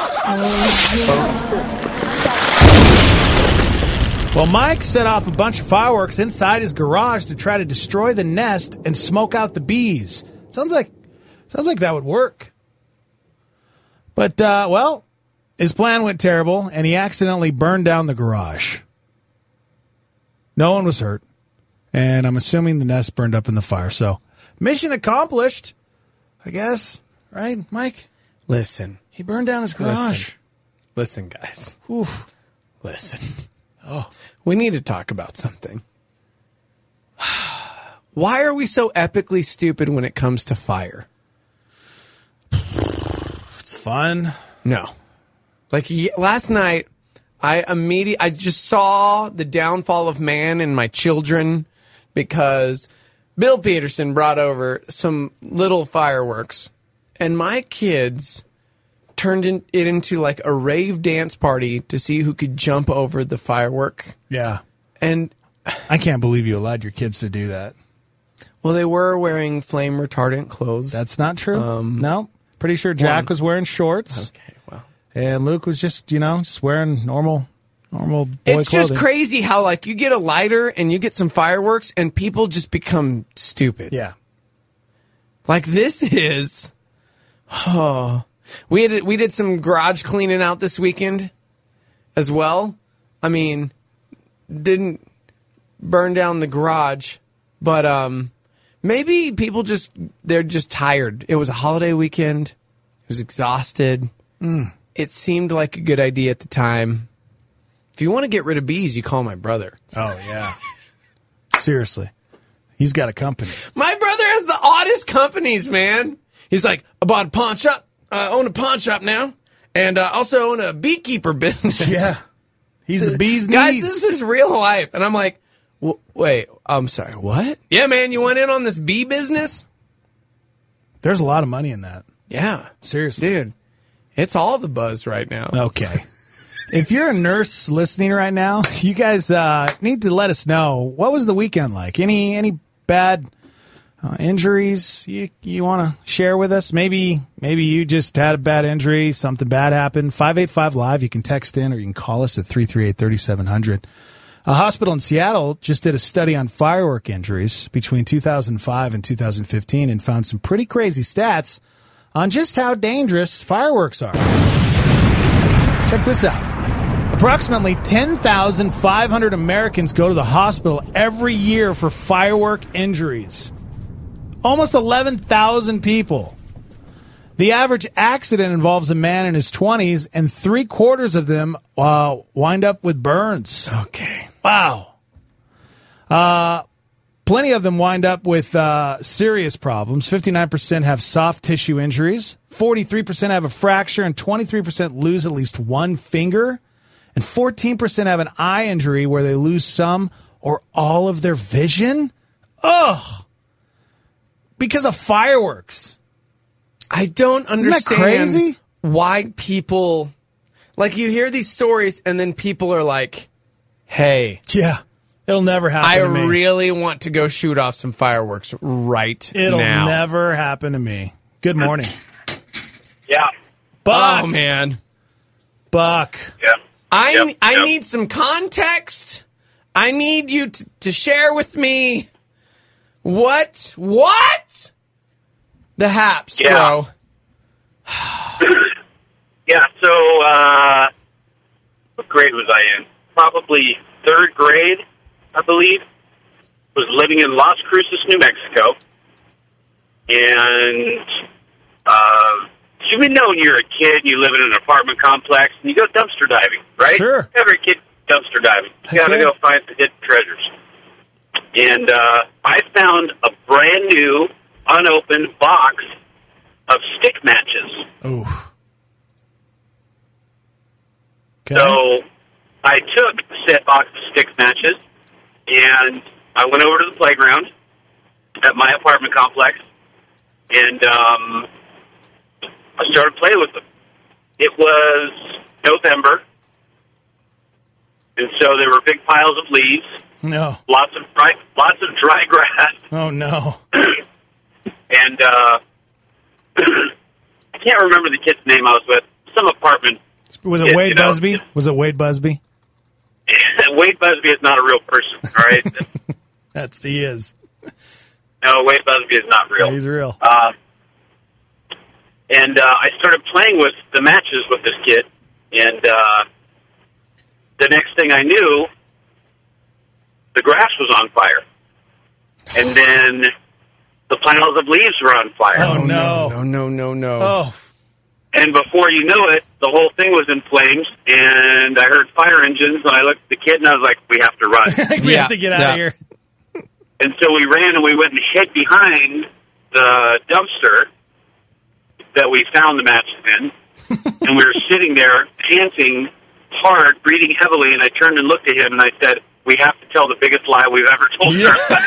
F: Well, Mike set off a bunch of fireworks inside his garage to try to destroy the nest and smoke out the bees. Sounds like, sounds like that would work. But, uh, well, his plan went terrible, and he accidentally burned down the garage. No one was hurt, and I'm assuming the nest burned up in the fire. So, mission accomplished, I guess. Right, Mike?
G: Listen.
F: He burned down his garage.
G: Listen, Listen guys.
F: Oof.
G: Listen.
F: Oh.
G: We need to talk about something. Why are we so epically stupid when it comes to fire?
F: It's fun.
G: No. Like y- last night, I immediately I just saw the downfall of man in my children because Bill Peterson brought over some little fireworks, and my kids turned in, it into like a rave dance party to see who could jump over the firework.
F: Yeah.
G: And
F: I can't believe you allowed your kids to do that.
G: well, they were wearing flame retardant clothes.
F: That's not true.
G: Um,
F: no. Pretty sure Jack
G: one-
F: was wearing shorts.
G: Okay, well.
F: and Luke was just, you know, just wearing normal, normal boy
O: It's
F: clothing.
O: just crazy how, like, you get a lighter and you get some fireworks and people just become stupid.
F: Yeah.
O: Like, this is... Oh. We had we did some garage cleaning out this weekend as well. I mean, didn't burn down the garage, but um, maybe people just, they're just tired. It was a holiday weekend. It was exhausted.
F: Mm.
O: It seemed like a good idea at the time. If you want to get rid of bees, you call my brother.
F: Oh, yeah. Seriously. He's got a company.
O: My brother has the oddest companies, man. He's like, I bought a pawn shop. I own a pawn shop now. And I uh, also own a beekeeper business.
F: Yeah. He's the bee's knees.
O: Guys, this is real life. And I'm like, w- wait, I'm sorry, what? Yeah, man, you went in on this bee business?
F: There's a lot of money in that.
O: Yeah.
F: Seriously.
O: Dude, it's all the buzz right now.
F: Okay. If you're a nurse listening right now, you guys uh, need to let us know, what was the weekend like? Any any bad uh, injuries you you want to share with us? Maybe maybe you just had a bad injury, something bad happened. five eight five live, you can text in or you can call us at three three eight, three seven zero zero. A hospital in Seattle just did a study on firework injuries between two thousand five and two thousand fifteen and found some pretty crazy stats on just how dangerous fireworks are. Check this out. Approximately ten thousand five hundred Americans go to the hospital every year for firework injuries. Almost eleven thousand people. The average accident involves a man in his twenties, and three quarters of them uh, wind up with burns.
O: Okay.
F: Wow. Uh, plenty of them wind up with uh, serious problems. fifty-nine percent have soft tissue injuries. forty-three percent have a fracture, and twenty-three percent lose at least one finger. And fourteen percent have an eye injury where they lose some or all of their vision. Ugh. Because of fireworks.
O: I don't understand
F: Isn't that crazy?
O: Why people, like, you hear these stories and then people are like, hey.
F: Yeah. It'll never happen
O: I
F: to me.
O: really want to go shoot off some fireworks right
F: It'll
O: now.
F: never happen to me. Good morning.
T: Yeah.
F: Buck.
O: Oh, man.
F: Buck.
T: Yeah.
O: I,
T: Yep,
O: I
T: yep.
O: need some context. I need you to, to share with me what, what? The haps,
T: Yeah.
O: bro.
T: Yeah, so, uh, what grade was I in? Probably third grade, I believe. Was living in Las Cruces, New Mexico. And, uh, you know when you're a kid and you live in an apartment complex and you go dumpster diving, right?
F: Sure.
T: Every kid dumpster diving. You gotta
F: Okay.
T: go find the hidden treasures. And, uh, I found a brand new, unopened box of stick matches.
F: Ooh. Okay.
T: So I took said box of stick matches and I went over to the playground at my apartment complex and um, I started playing with them. It was November, and so there were big piles of leaves,
F: No.
T: lots of dry, lots of dry grass,
F: Oh, no.
T: and uh, I can't remember the kid's name I was with. Some apartment.
F: Was it
T: kid,
F: Wade
T: you know.
F: Busby? Was it Wade Busby?
T: Wade Busby is not a real person, all right?
F: That's he is.
T: No, Wade Busby is not real.
F: He's real.
T: Uh, and uh, I started playing with the matches with this kid, and uh, the next thing I knew, the grass was on fire. And then the piles of leaves were on fire.
F: Oh, no.
O: No, no, no, no.
F: Oh.
T: And before you knew it, the whole thing was in flames, and I heard fire engines, and I looked at the kid, and I was like, we have to run.
F: we
O: Yeah,
F: have to get out
O: yeah.
F: of here.
T: And so we ran, and we went and hid behind the dumpster that we found the matches in, and we were sitting there panting hard, breathing heavily, and I turned and looked at him, and I said, we have to tell the biggest lie we've ever told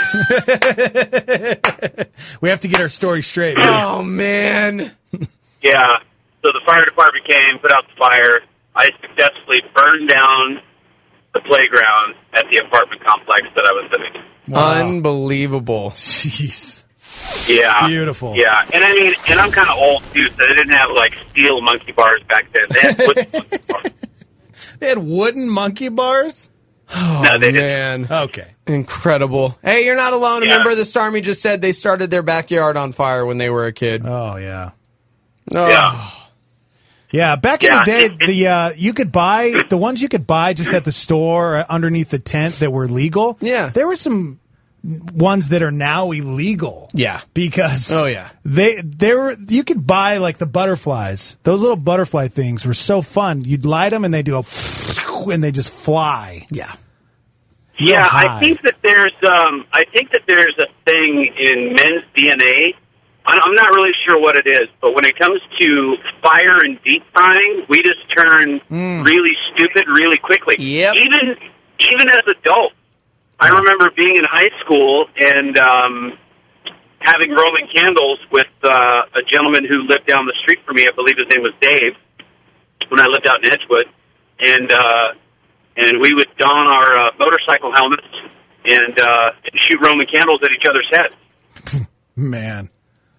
F: Yeah. We have to get our story straight, man.
O: Oh, man.
T: Yeah. So the fire department came, put out the fire. I successfully burned down the playground at the apartment complex that I was living in.
F: Wow.
O: Unbelievable.
F: Jeez.
T: Yeah.
F: Beautiful.
T: Yeah. And I mean, and I'm kind of old, too, so they didn't have, like, steel monkey bars back then. They had wooden monkey bars.
F: They had wooden monkey bars?
G: Oh,
T: No, they
G: man.
F: Okay.
G: Incredible. Hey, you're not alone.
T: Yeah.
G: Remember, the Starmy just said they started their backyard on fire when they were a kid.
F: Oh, yeah.
G: Oh.
T: Yeah.
F: Yeah, back
T: Yeah,
F: in the day,
T: it- it-
F: the uh, you could buy the ones you could buy just at the store or underneath the tent that were legal.
G: Yeah.
F: There were some ones that are now illegal.
G: Yeah.
F: Because
G: Oh, yeah.
F: they they were you could buy like the butterflies. Those little butterfly things were so fun. You'd light them and they do a and they just fly.
G: Yeah.
T: Yeah,
F: Real
T: I
F: high.
T: think that there's um, I think that there's a thing in men's D N A. I- I'm not really sure what it is, but when it comes to fire and deep frying, we just turn really stupid really quickly.
G: Yep.
T: Even even as adults, I remember being in high school and um, having Roman candles with uh, a gentleman who lived down the street from me. I believe his name was Dave. When I lived out in Edgewood, and uh, and we would don our uh, motorcycle helmets and uh, shoot Roman candles at each other's heads.
F: Man.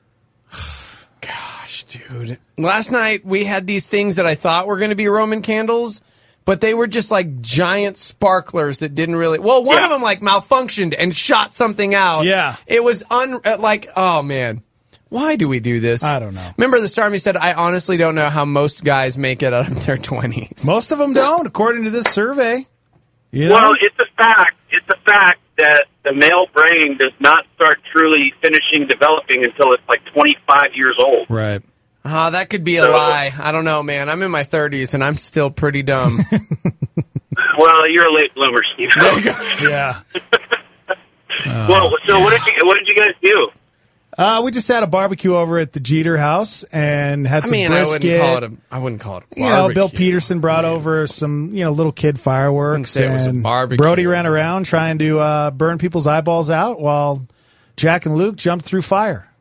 G: Gosh, dude. Last night, we had these things that I thought were going to be Roman candles, but they were just like giant sparklers that didn't really... Well, one
T: Yeah.
G: of them like malfunctioned and shot something out.
F: Yeah.
G: It was un... uh, like, oh, man. Why do we do this?
F: I don't know.
G: Remember the Starmy said, I honestly don't know how most guys make it out of their twenties.
F: Most of them don't, according to this survey. You know?
T: Well, it's a fact. It's a fact that the male brain does not start truly finishing developing until it's like twenty-five years old.
F: Right.
G: Ah, that could be a
T: So-
G: lie. I don't know, man. I'm in my thirties and I'm still pretty dumb.
T: Well, you're a late bloomer, Steve.
F: Yeah.
T: Well, so what did you what did you guys do?
F: Uh, we just had a barbecue over at the Jeter house and had
G: I
F: some
G: mean, I
F: brisket.
G: wouldn't call it a... I wouldn't call it a
F: You know,
G: barbecue.
F: Bill Peterson brought over some, you know, little kid fireworks.
G: say it was a
F: and
G: barbecue.
F: Brody ran around trying to uh, burn people's eyeballs out while Jack and Luke jumped through fire.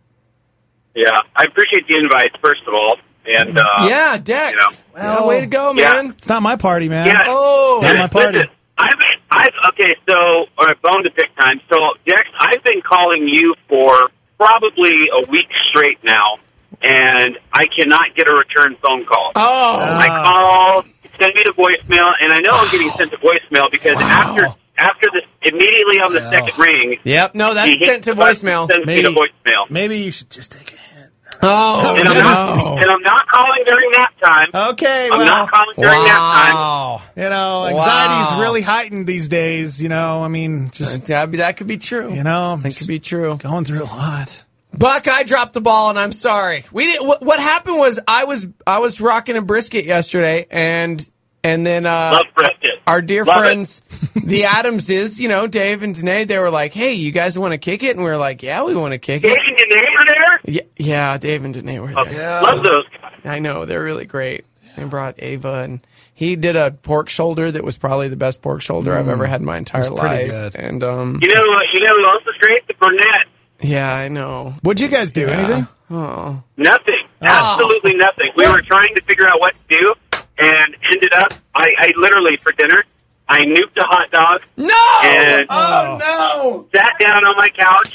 T: Yeah, I appreciate the invite, first of all. And uh,
G: Yeah, Dex.
T: you know.
G: Well, way to go,
T: Yeah.
G: man.
F: It's not my party, man.
T: Yeah.
G: Oh,
F: Not my party.
T: Listen, I've been, I've okay. So, all right, bone to pick time. So, Dex, I've been calling you for probably a week straight now, and I cannot get a return phone call.
G: Oh.
T: I call, send me to voicemail, and I know I'm getting sent to voicemail because after after the immediately on the second ring,
G: Yep, no,
T: he
G: that's
T: hits
G: sent to
T: the button
G: voicemail.
T: and Sends
F: Maybe-
T: me to voicemail.
F: Maybe you should just take a hint.
G: Oh,
T: And I'm,
G: no.
T: not, and I'm not calling during that time.
F: Okay,
T: I'm
F: well,
T: not calling during that time.
G: Wow.
F: you know, anxiety's
G: Wow.
F: really heightened these days. You know, I mean, just,
G: That, that could be true.
F: you know,
G: That could be true.
F: going through a lot.
G: Buck, I dropped the ball, and I'm sorry. We didn't. What, what happened was I was I was rocking a brisket yesterday, and and then uh,
T: Love brisket.
G: our dear
T: Love
G: friends, the Adamses, you know, Dave and Danae, they were like, "Hey, you guys want to kick it?" And we were like, "Yeah, we want to kick
T: Dave
G: it."
T: and Danae were there?
G: Yeah, yeah, Dave and Danae were there.
T: Love those guys.
G: I know, they're really great. They brought Ava, and he did a pork shoulder that was probably the best pork shoulder I've ever had in my entire
F: It was pretty
G: life.
F: good.
G: And um,
T: You know, uh, you know who else is great? The Burnett.
G: yeah, I know.
F: What'd you guys do? Anything?
G: Oh,
T: Nothing. Absolutely nothing. We were trying to figure out what to do, and ended up, I, I literally, for dinner, I nuked a hot dog.
G: no!
T: And
G: oh no!
T: sat down on my couch,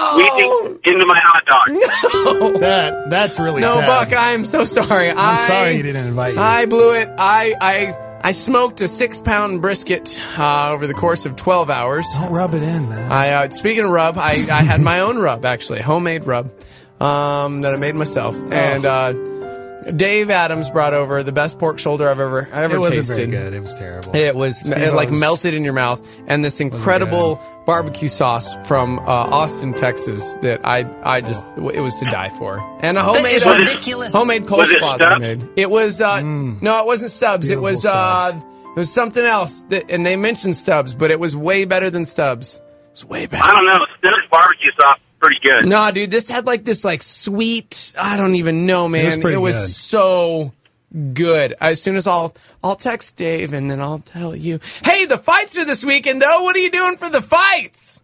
G: Oh!
T: weeping into my hot dog.
G: No!
F: That that's really
G: No,
F: sad.
G: Buck, I am so sorry.
F: I'm
G: I,
F: sorry he didn't invite you.
G: I blew it. I I I smoked a six pound brisket uh, over the course of twelve hours.
F: Don't rub it in, man.
G: I uh, speaking of rub, I, I had my own rub actually, homemade rub um, that I made myself,
F: Oh.
G: and uh, Dave Adams brought over the best pork shoulder I've ever I ever
F: It wasn't
G: tasted.
F: very good. It was terrible.
G: It was
F: Steve
G: it, like
F: was-
G: melted in your mouth, and this incredible barbecue sauce from uh, Austin, Texas. That I I just it was to die for, and a homemade
C: is
G: uh,
C: ridiculous.
G: homemade
T: Was it
G: coleslaw that I
T: Stubbs?
G: made. It was uh, no, it wasn't Stubbs. It was
F: Beautiful
G: uh,
F: sauce.
G: it was something else. That, and they mentioned Stubbs, but it was way better than Stubbs. It's way better.
T: I don't know. Stubbs barbecue sauce is pretty good.
G: Nah, dude, this had like this like sweet. I don't even know, man.
F: was pretty
G: it was
F: good.
G: so good. As soon as I'll I'll text Dave and then I'll tell you. Hey, the fights are this weekend, though. What are you doing for the fights?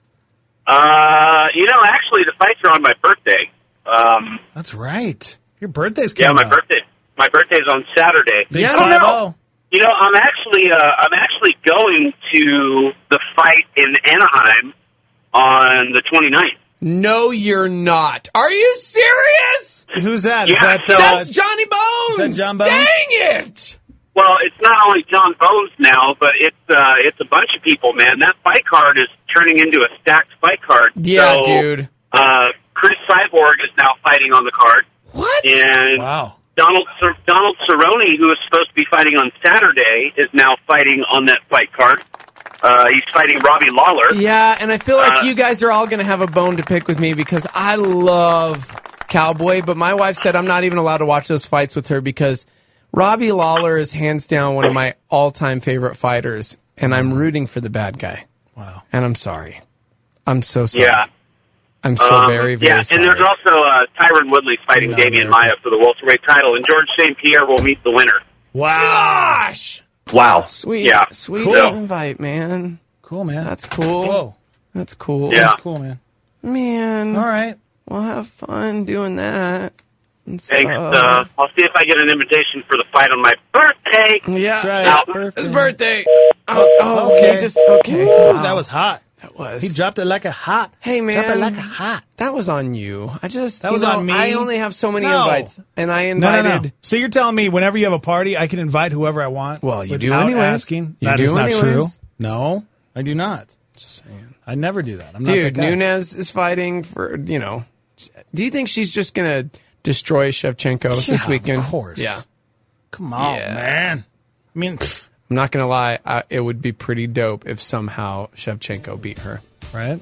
T: Uh, you know, actually, the fights are on my birthday. Um,
F: That's right. Your birthday's
T: yeah,
F: coming
T: my
F: up.
T: birthday. My birthday's on Saturday.
F: Big
T: I don't
F: five
T: know.
F: oh.
T: You know, I'm actually, uh, I'm actually going to the fight in Anaheim on the twenty-ninth.
G: No, you're not. Are you serious?
F: Who's that?
T: Yeah.
F: Is that uh,
G: That's Johnny Bones.
F: Is that John Bones?
G: Dang it!
T: Well, it's not only John Bones now, but it's uh, it's a bunch of people, man. That fight card is turning into a stacked fight card.
G: Yeah,
T: so,
G: dude.
T: Uh, Chris Cyborg is now fighting on the card.
G: What?
T: And
F: wow.
T: Donald Cer- Donald Cerrone, who is supposed to be fighting on Saturday, is now fighting on that fight card. Uh, he's fighting Robbie Lawler.
G: Yeah, and I feel like
T: Uh,
G: you guys are all going to have a bone to pick with me because I love Cowboy, but my wife said I'm not even allowed to watch those fights with her because Robbie Lawler is hands down one of my all-time favorite fighters, and I'm rooting for the bad guy.
F: Wow.
G: And I'm sorry. I'm so sorry.
T: Yeah.
G: I'm so
T: Um,
G: very, very
T: yeah,
G: sorry.
T: and there's also uh, Tyron Woodley fighting
F: No,
T: Damian
F: no.
T: Maia for the welterweight title, and George Saint Pierre will meet the winner.
F: Wow.
G: Gosh!
T: Wow.
G: Sweet,
T: Yeah.
G: sweet
T: Cool.
G: invite, man.
F: Cool, man.
G: That's cool.
F: Whoa.
G: That's cool.
T: Yeah.
F: That's cool, man.
G: Man.
F: All right.
G: We'll have fun doing that. and
T: Thanks.
G: stuff.
T: Uh, I'll see if I get an invitation for the fight on my birthday.
G: Yeah.
F: That's right.
T: Now,
F: Birthday.
G: His birthday. Oh, oh
F: Okay.
G: okay. Just okay.
F: Ooh,
G: Wow.
F: that was hot.
G: That was.
F: He dropped it like a hot.
G: Hey man,
F: Dropped it like a hot.
G: that was on you. I just
F: That
G: you
F: was
G: know,
F: on me?
G: I only have so many
F: No.
G: invites, and I
F: No,
G: invited.
F: no, no. So you're telling me whenever you have a party, I can invite whoever I want?
G: Well, you do
F: without
G: anyways.
F: asking?
G: You
F: That
G: do
F: is not
G: anyways.
F: true. No, I do not.
G: Just saying.
F: I never do that. I'm not
G: Dude,
F: that guy.
G: Nunes is fighting for you know. Do you think she's just gonna destroy Shevchenko
F: Yeah,
G: this weekend?
F: Of course.
G: Yeah.
F: Come on,
G: Yeah.
F: man. I mean, pfft,
G: I'm not gonna lie. I, it would be pretty dope if somehow Shevchenko beat her.
F: right?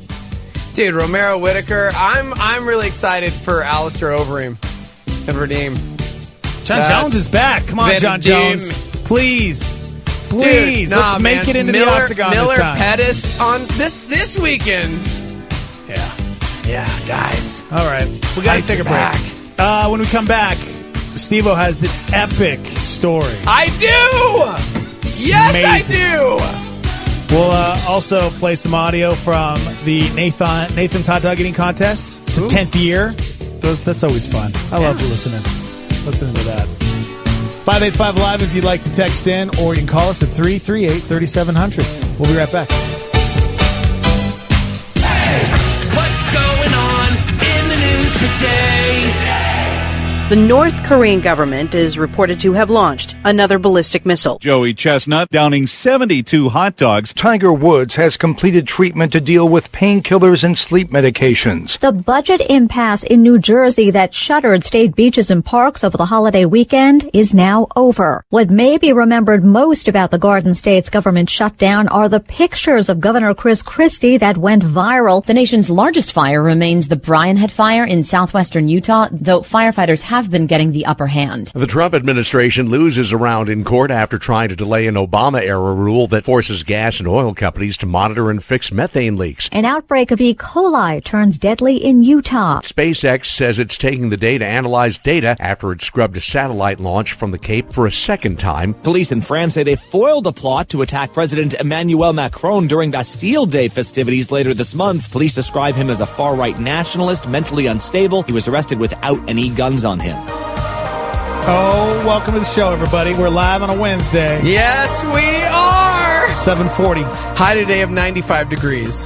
G: Dude, Romero Whitaker. I'm I'm really excited for Alistair Overeem and Vadim.
F: John
G: That's
F: Jones is back. Come on, John
G: Vadim.
F: Jones. Please. Please.
G: Dude, nah,
F: Let's make
G: man.
F: it into
G: Miller,
F: the octagon
G: Miller
F: this time.
G: Pettis on this this weekend.
F: Yeah.
G: Yeah, guys.
F: All right. We got to
G: Fights
F: take a
G: are
F: break.
G: back.
F: Uh, when we come back, Steve-O has an epic story.
G: I do. Yes,
F: Amazing.
G: I do.
F: We'll uh, also play some audio from the Nathan Nathan's Hot Dog Eating Contest, the tenth year. Those- That's always fun. I love listening listening to that. five eight five Live if you'd like to text in, or you can call us at three three eight, three seven zero zero. We'll be right back.
A: What's going on in the news today?
B: The North Korean government is reported to have launched another ballistic missile.
I: Joey Chestnut downing seventy-two hot dogs.
J: Tiger Woods has completed treatment to deal with painkillers and sleep medications.
K: The budget impasse in New Jersey that shuttered state beaches and parks over the holiday weekend is now over. What may be remembered most about the Garden State's government shutdown are the pictures of Governor Chris Christie that went viral.
L: The nation's largest fire remains the Brian Head Fire in southwestern Utah, though firefighters have been getting the upper hand.
M: The Trump administration loses a round in court after trying to delay an Obama-era rule that forces gas and oil companies to monitor and fix methane leaks.
K: An outbreak of E. coli turns deadly in Utah.
M: SpaceX says it's taking the day to analyze data after it scrubbed a satellite launch from the Cape for a second time.
N: Police in France say they foiled a plot to attack President Emmanuel Macron during Bastille Day festivities later this month. Police describe him as a far-right nationalist, mentally unstable. He was arrested without any guns on him.
F: Oh, welcome to the show, everybody. We're live on a Wednesday.
G: Yes, we are.
F: seven forty.
G: High today of ninety-five degrees.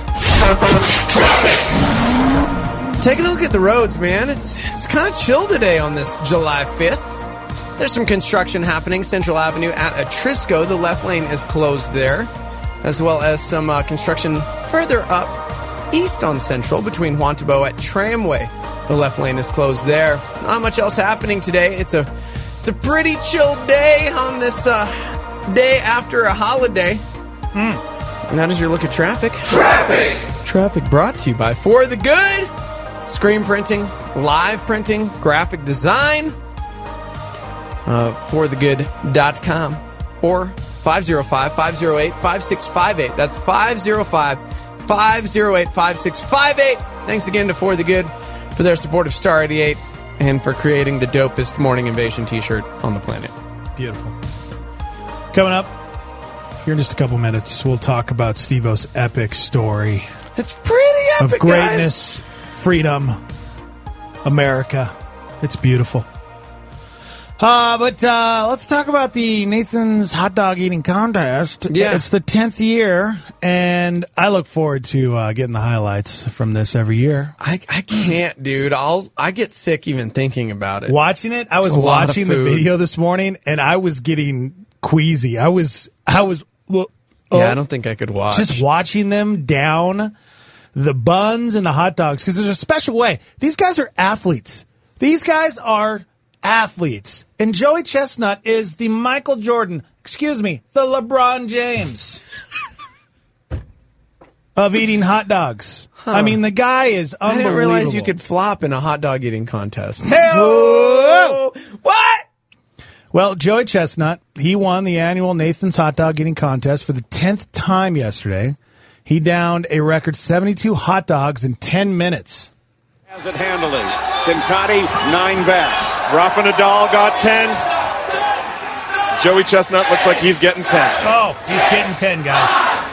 G: Taking a look at the roads, man. It's it's kind of chill today on this July fifth. There's some construction happening. Central Avenue at Atrisco. The left lane is closed there, as well as some uh, construction further up east on Central between Huantabo at Tramway. The left lane is closed there. Not much else happening today. It's a it's a pretty chill day on this uh, day after a holiday.
F: Mm.
G: And that is your look at traffic. Traffic! Traffic brought to you by For the Good. Screen printing, live printing, graphic design. Uh, for the good dot com or five oh five, five oh eight, five six five eight. That's five oh five, five oh eight, five six five eight. Thanks again to For the Good for their support of Star eighty-eight and for creating the dopest Morning Invasion t-shirt on the planet.
F: Beautiful. Coming up here in just a couple minutes, we'll talk about Steve-O's epic story.
G: It's pretty epic,
F: of greatness, guys. Freedom, America. It's beautiful. Uh, but uh, let's talk about the Nathan's hot dog eating contest.
G: Yeah.
F: It's the tenth year, and I look forward to uh, getting the highlights from this every year.
G: I, I can't, dude. I'll I get sick even thinking about it.
F: Watching it, I was
G: It's a lot of
F: watching the
G: food.
F: video this morning, and I was getting queasy. I was, I was, well,
G: Yeah,
F: oh,
G: I don't think I could watch.
F: just watching them down the buns and the hot dogs, because there's a special way. These guys are athletes. These guys are athletes. And Joey Chestnut is the Michael Jordan, excuse me, the LeBron James of eating hot dogs.
G: Huh.
F: I mean, the guy is
G: I
F: unbelievable.
G: didn't realize you could flop in a hot dog eating contest.
F: Whoa!
G: What?
F: Well, Joey Chestnut, he won the annual Nathan's Hot Dog Eating Contest for the tenth time yesterday. He downed a record seventy-two hot dogs in ten minutes.
U: Has it handily. Simcotti, nine back. Rafa Nadal got ten. Joey Chestnut looks like he's getting ten.
F: Oh, he's getting ten, guys.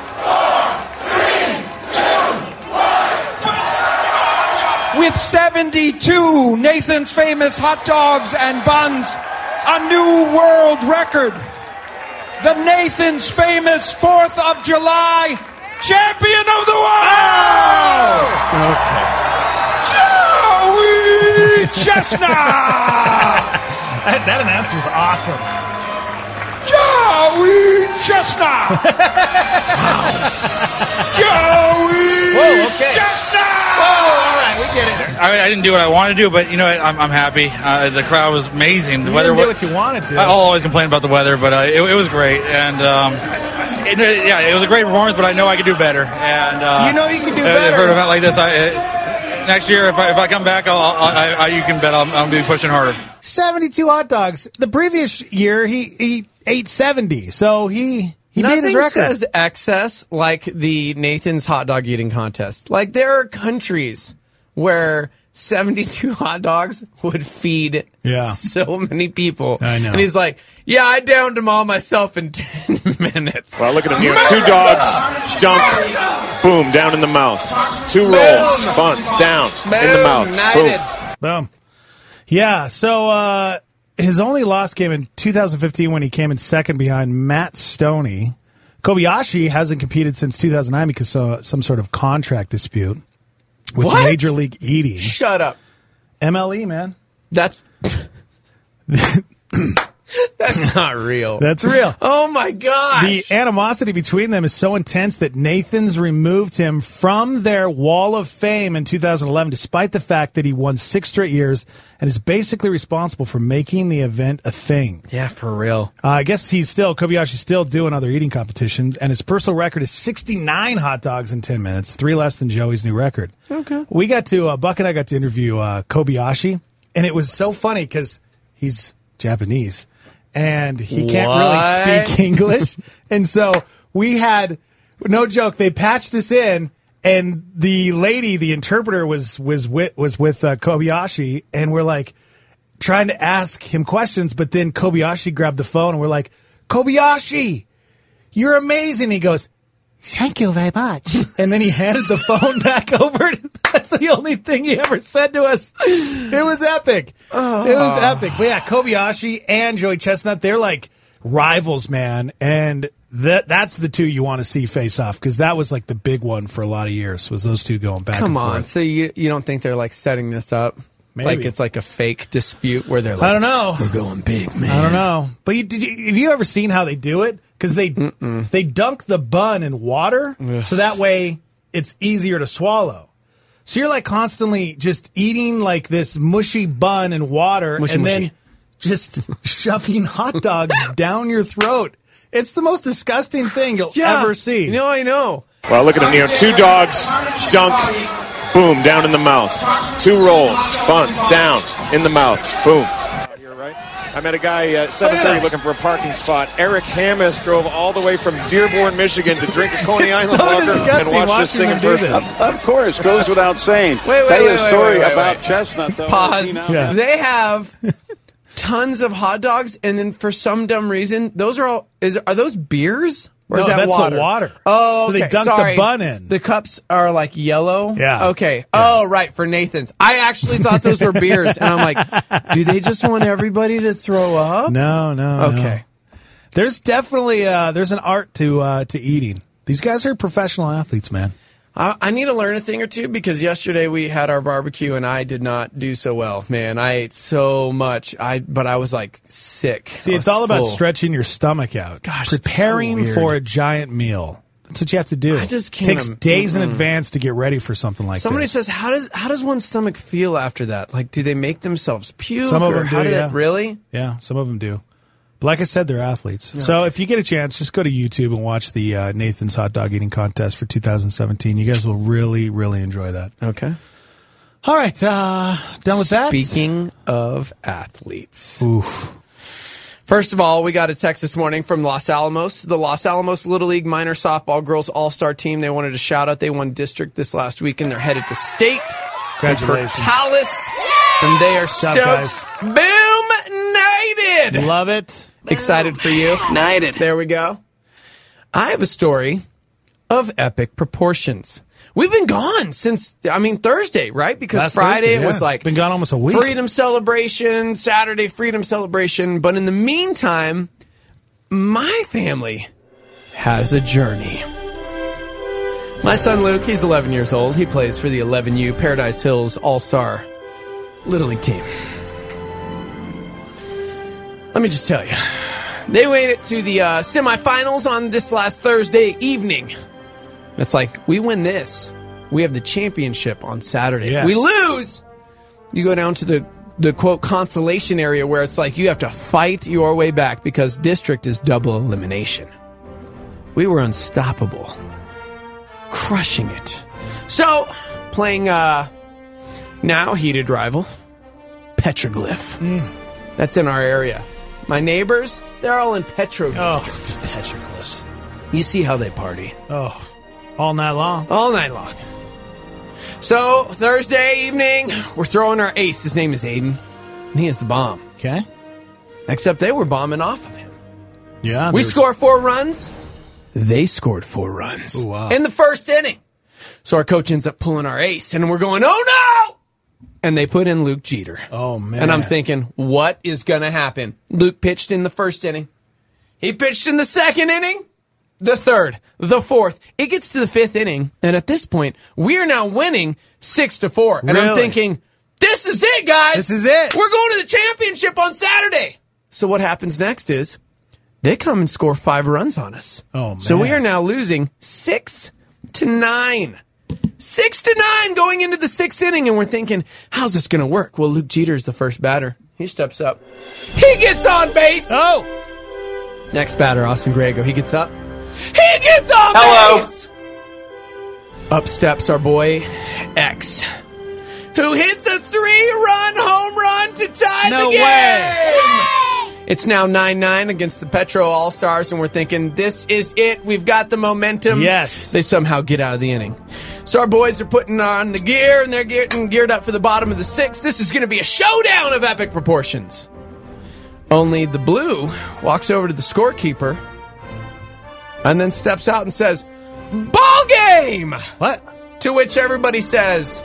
V: With seventy-two Nathan's Famous hot dogs and buns, a new world record. The Nathan's Famous fourth of July champion of the world!
G: Okay.
V: Joey Chestnut!
F: that, that announcer's awesome.
V: Joey Chestnut! Joey
F: Whoa, okay.
V: Chestnut!
F: Oh, all right, we get it.
W: I, I didn't do what I wanted to do, but you know, I'm, I'm happy. Uh, the crowd was amazing. The
F: You
W: weather
F: didn't do
W: was,
F: what you wanted to.
W: I'll always complain about the weather, but uh, it, it was great, and um, it, yeah, it was a great performance. But I know I could do better. And uh,
F: You know you can do
W: uh,
F: better.
W: for an event like this. I, uh, next year, if I, if I come back, I'll, I'll, I, I, you can bet I'll, I'll be pushing harder.
F: seventy-two hot dogs. The previous year, he, he ate seventy, so he he
G: Nothing
F: made his record.
G: says excess like the Nathan's hot dog eating contest. Like, there are countries where seventy-two hot dogs would feed
F: Yeah.
G: so many people.
F: I know.
G: And he's like, yeah, I downed them all myself in ten minutes.
U: Well, look at him here. Two dogs, dunk, boom, down in the mouth. Two rolls, buns, down, in the mouth, boom.
F: Boom. Yeah, so uh, his only loss came in two thousand fifteen when he came in second behind Matt Stoney. Kobayashi hasn't competed since two thousand nine because of some sort of contract dispute with
G: What?
F: Major League Eating.
G: Shut up.
F: M L E, man.
G: That's that's not real.
F: That's real.
G: Oh my gosh.
F: The animosity between them is so intense that Nathan's removed him from their wall of fame in two thousand eleven, despite the fact that he won six straight years and is basically responsible for making the event a thing.
G: Yeah, for real.
F: Uh, I guess he's still, Kobayashi's still doing other eating competitions, and his personal record is sixty-nine hot dogs in ten minutes, three less than Joey's new record.
G: Okay.
F: We got to, uh, Buck and I got to interview uh, Kobayashi, and it was so funny because he's Japanese, and he can't
G: What?
F: really speak English. And so we had, no joke, they patched us in, and the lady, the interpreter, was was with, was with uh, Kobayashi, and we're like trying to ask him questions, but then Kobayashi grabbed the phone, and we're like, Kobayashi, you're amazing. He goes, thank you very much. And then he handed the phone back over. That's the only thing he ever said to us. It was epic. It was epic. But yeah, Kobayashi and Joey Chestnut, they're like rivals, man. And that that's the two you want to see face off, because that was like the big one for a lot of years, was those two going back
G: Come
F: and
G: on.
F: forth.
G: So you you don't think they're like setting this up?
F: Maybe.
G: Like it's like a fake dispute where they're like,
F: I don't know.
G: We're going big, man.
F: I don't know. But you, did you, have you ever seen how they do it? Because they
G: Mm-mm.
F: they dunk the bun in water,
G: Ugh.
F: so that way it's easier to swallow. So you're like constantly just eating like this mushy bun in water,
G: Mushy,
F: and
G: mushy.
F: then just shoving hot dogs down your throat. It's the most disgusting thing you'll
G: Yeah.
F: ever see.
G: No, I know.
U: Well, look at him here. Two dogs, dunk, boom, down in the mouth. Two rolls, buns, down, in the mouth, boom. Here, right? I met a guy at seven thirty
F: Oh, yeah.
U: looking for a parking spot. Eric Hammis drove all the way from Dearborn, Michigan to drink a Coney
F: It's
U: Island
F: so
U: lager and
F: disgusting
U: watch this
F: watching
U: thing
F: them
U: in
F: do
U: person.
F: this.
X: Of course, goes without saying.
G: Wait, wait,
X: Tell you
G: wait,
X: a
G: wait,
X: story
G: wait, wait,
X: about
G: wait.
X: Chestnut, though.
G: Pause.
F: Yeah.
G: They have tons of hot dogs, and then for some dumb reason, those are all is are those beers? Or is
F: No,
G: that
F: that's the
G: water?
F: water.
G: Oh,
F: So
G: okay.
F: they dunk the
G: Sorry.
F: bun in.
G: The cups are like yellow?
F: Yeah.
G: Okay. Oh, right, for Nathan's. I actually thought those were beers, and I'm like, do they just want everybody to throw up?
F: No, no.
G: Okay.
F: no. There's definitely uh, there's an art to uh, to eating. These guys are professional athletes, man.
G: I, I need to learn a thing or two because yesterday we had our barbecue and I did not do so well. Man, I ate so much, I but I was like sick.
F: See,
G: I
F: it's
G: was
F: all about
G: full.
F: stretching your stomach out.
G: Gosh, it's
F: preparing
G: so weird.
F: for a giant meal. That's what you have to do.
G: I just can't
F: takes
G: im-
F: days in
G: mm-mm.
F: advance to get ready for something like
G: Somebody
F: this.
G: says, "How does how does one's stomach feel after that? Like, do they make themselves puke?
F: Some of
G: or
F: them
G: how
F: do,
G: did
F: yeah.
G: that really?
F: Yeah, some of them do. But like I said, they're athletes. So if you get a chance, just go to YouTube and watch the uh, Nathan's Hot Dog Eating Contest for two thousand seventeen. You guys will really, really enjoy that.
G: Okay.
F: All right, uh, done with that?
G: Speaking of athletes.
F: Oof.
G: First of all, we got a text this morning from Los Alamos. The Los Alamos Little League Minor Softball Girls All-Star Team. They wanted to shout out. They won district this last weekend. They're headed to state.
F: Congratulations.
G: Portales. And they are
F: Shout
G: stoked.
F: guys.
G: Boom! Knighted!
F: Love it.
G: Excited for you.
O: Knighted.
G: There we go. I have a story of epic proportions. We've been gone since, I mean, Thursday, right? Because
F: Last
G: Friday
F: Thursday,
G: it was
F: yeah.
G: like
F: Been gone almost a week.
G: freedom celebration, Saturday freedom celebration. But in the meantime, my family has a journey. My son Luke, he's eleven years old. He plays for the eleven U Paradise Hills All-Star Little League team. Let me just tell you, they made it to the uh, semifinals on this last Thursday evening. It's like, we win this, we have the championship on Saturday.
F: Yes.
G: We lose, you go down to the, the, quote, consolation area where it's like you have to fight your way back because district is double elimination. We were unstoppable. Crushing it. So, playing uh, now heated rival, Petroglyph.
F: Mm.
G: That's in our area. My neighbors, they're all in Petroglyph.
F: Oh, Petroglyphs.
G: You see how they party.
F: Oh, all night long.
G: All night long. So, Thursday evening, we're throwing our ace. His name is Aiden, and he is the bomb.
F: Okay.
G: Except they were bombing off of him.
F: Yeah.
G: We
F: they were-
G: score four runs. They scored four runs.
F: Ooh, wow.
G: In the first inning. So our coach ends up pulling our ace, and we're going, oh no! And they put in Luke Jeter.
F: Oh, man.
G: And I'm thinking, what is going to happen? Luke pitched in the first inning. He pitched in the second inning, the third, the fourth. It gets to the fifth inning, and at this point, we are now winning six to four. And I'm
F: Really?
G: thinking, this is it, guys.
F: This is it.
G: We're going to the championship on Saturday. So what happens next is they come and score five runs on us.
F: Oh, man.
G: So we are now losing six to nine. Six to nine going into the sixth inning, and we're thinking, how's this going to work? Well, Luke Jeter is the first batter. He steps up. He gets on base.
F: Oh.
G: Next batter, Austin Grego. He gets up. He gets on
O: Hello.
G: base. Up steps our boy X, who hits a three-run home run to tie
F: No
G: the game.
F: way.
G: It's now nine nine against the Petro All-Stars, and we're thinking, this is it. We've got the momentum.
F: Yes.
G: They somehow get out of the inning. So our boys are putting on the gear, and they're getting geared up for the bottom of the sixth. This is going to be a showdown of epic proportions. Only the blue walks over to the scorekeeper and then steps out and says, ball game!
F: What?
G: To which everybody says,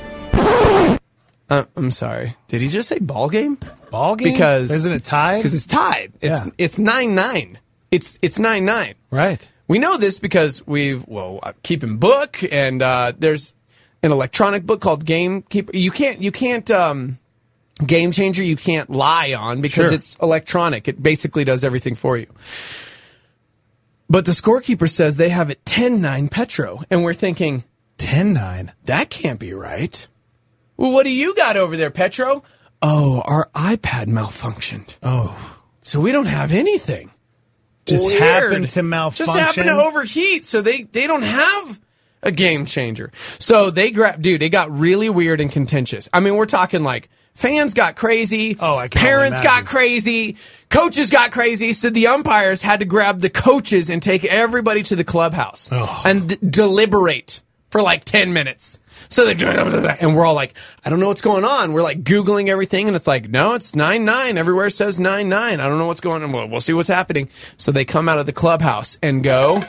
G: uh, I'm sorry. Did he just say ball game?
F: Ball game?
G: Because
F: Isn't it tied?
G: Because it's tied. It's
F: Yeah.
G: it's nine nine. It's it's nine nine.
F: Right.
G: We know this because we've well uh, keeping book, and uh, there's an electronic book called Game Keeper. You can't you can't um, Game Changer. You can't lie on because
F: Sure.
G: it's electronic. It basically does everything for you. But the scorekeeper says they have it ten nine Petro, and we're thinking
F: ten nine.
G: That can't be right. Well, what do you got over there, Petro? Oh, our iPad malfunctioned.
F: Oh.
G: So we don't have anything.
F: Just
G: Weird.
F: happened to malfunction.
G: Just happened to overheat, so they, they don't have a game changer. So they grab, dude, it got really weird and contentious. I mean, we're talking like fans got crazy.
F: Oh, I can
G: Parents
F: only
G: got
F: imagine.
G: crazy. Coaches got crazy. So the umpires had to grab the coaches and take everybody to the clubhouse
F: Oh.
G: and d- deliberate for like ten minutes. So they, and we're all like, I don't know what's going on. We're like Googling everything, and it's like, no, it's nine nine. Everywhere says nine nine. I don't know what's going on. We'll, we'll see what's happening. So they come out of the clubhouse and go,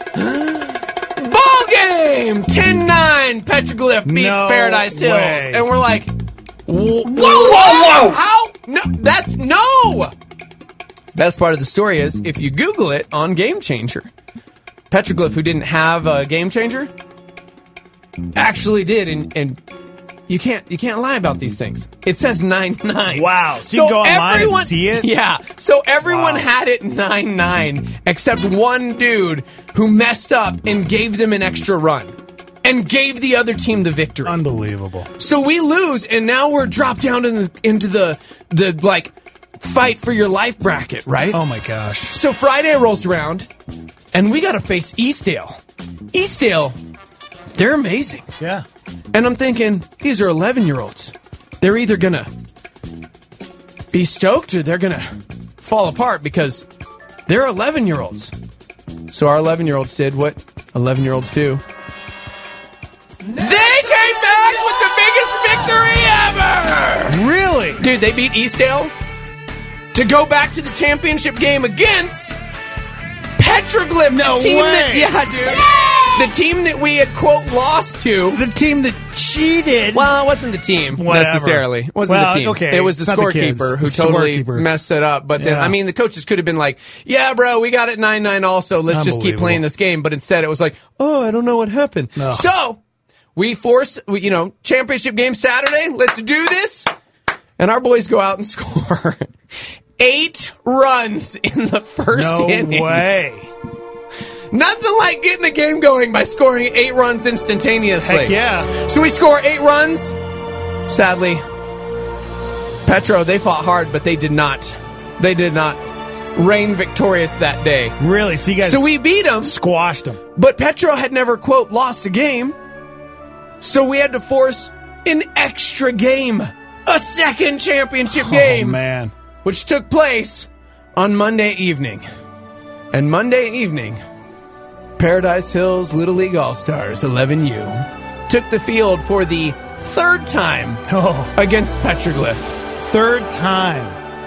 G: ball game! ten nine. Petroglyph beats
F: No
G: Paradise Hills.
F: way.
G: And we're like, whoa, whoa, whoa! How? No, that's no! Best part of the story is, if you Google it on Game Changer, Petroglyph, who didn't have a Game Changer, actually did, and, and you can't you can't lie about these things. It says nine nine.
F: Wow. So, you can go online
G: everyone,
F: and see it?
G: Yeah. So everyone
F: Wow.
G: had it nine nine, except one dude who messed up and gave them an extra run. And gave the other team the victory.
F: Unbelievable.
G: So we lose, and now we're dropped down in the, into the, the, like, fight for your life bracket, right?
F: Oh, my gosh.
G: So Friday rolls around, and we got to face Eastdale. Eastdale, they're amazing.
F: Yeah.
G: And I'm thinking, these are eleven-year-olds. They're either going to be stoked or they're going to fall apart because they're eleven-year-olds. So our eleven-year-olds did what eleven-year-olds do. They came back with the biggest victory ever!
F: Really?
G: Dude, they beat Eastdale to go back to the championship game against Petroglyph.
F: No
G: the team
F: way.
G: That, yeah, dude. The team that we had, quote, lost to.
F: The team that cheated.
G: Well, it wasn't the team,
F: Whatever.
G: necessarily. It wasn't
F: Well,
G: the team.
F: okay.
G: It was the
F: It's not the kids.
G: scorekeeper who
F: The
G: totally
F: scorekeeper.
G: messed it up. But then,
F: Yeah.
G: I mean, the coaches could have been like, yeah, bro, we got it nine nine also. Let's just keep
F: Unbelievable.
G: playing this game. But instead, it was like, oh, I don't know what happened.
F: No.
G: So, we force, we, you know, championship game Saturday. Let's do this. And our boys go out and score eight runs in the first
F: No
G: inning.
F: way.
G: Nothing like getting the game going by scoring eight runs instantaneously.
F: Heck yeah.
G: So we score eight runs. Sadly, Petro, they fought hard, but they did not. They did not reign victorious that day.
F: Really? So you guys
G: So we beat them.
F: squashed them.
G: But Petro had never, quote, lost a game. So we had to force an extra game. A second championship game.
F: Oh, man.
G: Which took place on Monday evening. And Monday evening, Paradise Hills Little League All-Stars eleven U took the field for the third time
F: Oh,
G: against Petroglyph.
F: third time.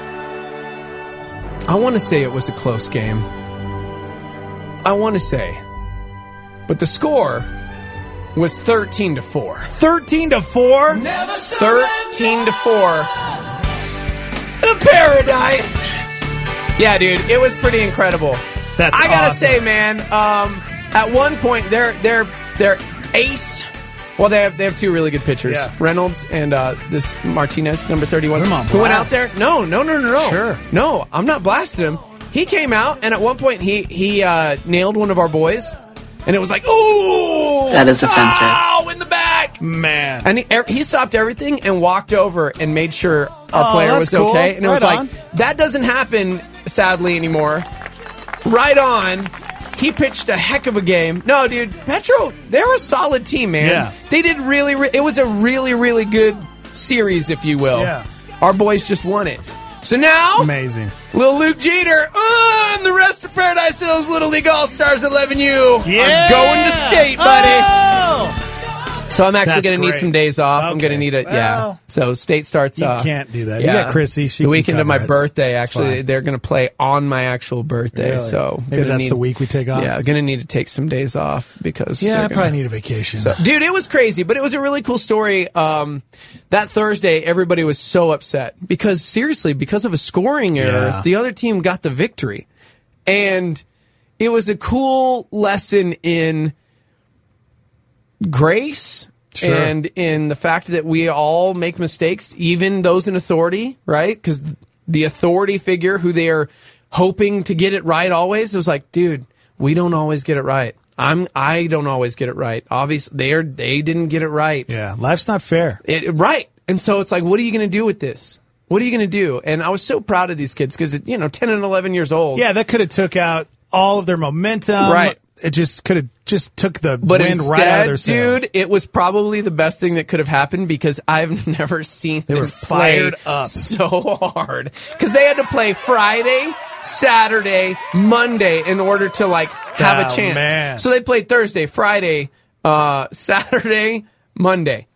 G: I want to say it was a close game. I want to say. But the score was thirteen to four.
F: thirteen to four?
G: thirteen to four. The Paradise. Yeah, dude, it was pretty incredible.
F: That's
G: I gotta
F: awesome.
G: say, man, um, at one point, their their their ace. Well, they have they have two really good pitchers,
F: Yeah.
G: Reynolds and uh, this Martinez, number thirty-one,
F: Put him on
G: who went out
F: blast.
G: there. No, no, no, no, no.
F: Sure.
G: No, I'm not blasting him. He came out, and at one point, he he uh, nailed one of our boys, and it was like, ooh,
D: That is offensive.
G: Oh, in the back,
F: Man.
G: and he, er, he stopped everything and walked over and made sure our
F: Oh,
G: player
F: that's
G: was
F: cool.
G: okay. And it was
F: Right
G: like,
F: on.
G: that doesn't happen, sadly, anymore. Right on. He pitched a heck of a game. No, dude, Petro, they're a solid team, man.
F: Yeah.
G: They did really, re- it was a really, really good series, if you will.
F: Yeah.
G: Our boys just won it. So now,
F: Amazing.
G: little Luke Jeter uh, and the rest of Paradise Hills Little League All-Stars eleven U
F: Yeah.
G: are going to state, buddy.
F: Oh!
G: So I'm actually
F: That's
G: going to need
F: great.
G: some days off. I'm
F: Okay.
G: going to need a yeah.
F: Well,
G: So state starts.
F: you
G: uh,
F: can't do that. You got Chrissy. She
G: the
F: can
G: weekend of
F: cover
G: my
F: it.
G: birthday.
F: It's
G: Actually,
F: fine.
G: they're going to play on my actual birthday.
F: Really?
G: So
F: Maybe
G: gonna
F: that's
G: need-
F: the week we take off?
G: Yeah, going to need to take some days off because
F: Yeah,
G: they're
F: I probably
G: gonna-
F: need a vacation.
G: So, dude, it was crazy, but it was a really cool story. Um, that Thursday, everybody was so upset because seriously, because of a scoring error,
F: Yeah.
G: the other team got the victory, and it was a cool lesson in grace.
F: Sure.
G: And in the fact that we all make mistakes, even those in authority, right? Because the authority figure who they are hoping to get it right always, it was like, dude, we don't always get it right. I'm I don't always get it right. Obviously, they are they didn't get it right.
F: Yeah, life's not fair.
G: It, right. And so it's like, what are you going to do with this? What are you going to do? And I was so proud of these kids because, you know, ten and eleven years old.
F: Yeah, that could have took out all of their momentum.
G: Right.
F: It just could have just took the
G: But
F: wind
G: instead,
F: right out of their sails.
G: dude, it was probably the best thing that could have happened because I've never seen
F: They were
G: them play
F: fired up.
G: so hard. Because they had to play Friday, Saturday, Monday in order to like have
F: Oh,
G: a chance.
F: man.
G: So they played Thursday, Friday, uh, Saturday, Monday.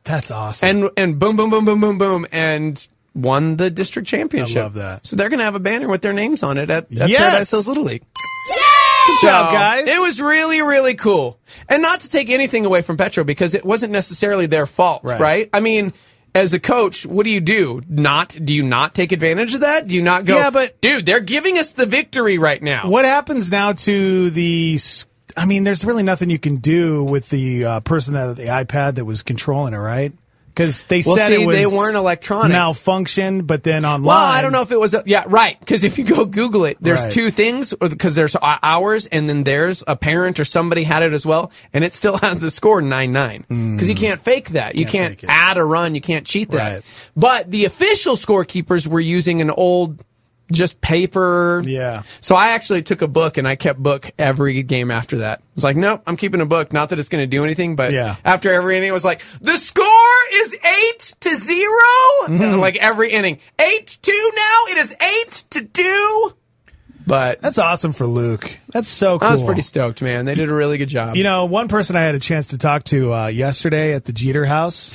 F: That's awesome.
G: And and boom, boom, boom, boom, boom, boom, and won the district championship.
F: I love that.
G: So they're going to have a banner with their names on it at, at
F: Yes!
G: Paradise Hills Little League.
F: Good
G: So,
F: job, guys.
G: It was really, really cool. And not to take anything away from Petro, because it wasn't necessarily their fault,
F: Right.
G: right? I mean, as a coach, what do you do? Not do you not take advantage of that? Do you not go,
F: Yeah, but-
G: dude, they're giving us the victory right now.
F: What happens now to the? s- I mean, there's really nothing you can do with the uh, person that the iPad that was controlling it, right? Because they
G: Well,
F: said
G: see,
F: it was
G: they weren't electronic.
F: malfunctioned, but then online.
G: Well, I don't know if it was, a, yeah, right. Because if you go Google it, there's
F: Right.
G: two things, because there's ours and then there's a parent or somebody had it as well, and it still has the score nine nine. Because you can't fake that. You
F: Can't
G: can't,
F: fake it.
G: add a run. You can't cheat that.
F: Right.
G: But the official scorekeepers were using an old, just paper.
F: Yeah.
G: So I actually took a book and I kept book every game after that. I was like, nope, I'm keeping a book. Not that it's going to do anything, but
F: Yeah.
G: after every inning, it was like, the score is eight to zero.
F: Mm-hmm.
G: Like every inning, eight two now. It is eight to two. But
F: That's awesome for Luke. That's so cool.
G: I was pretty stoked, man. They did a really good job.
F: You know, one person I had a chance to talk to uh, yesterday at the Jeter house.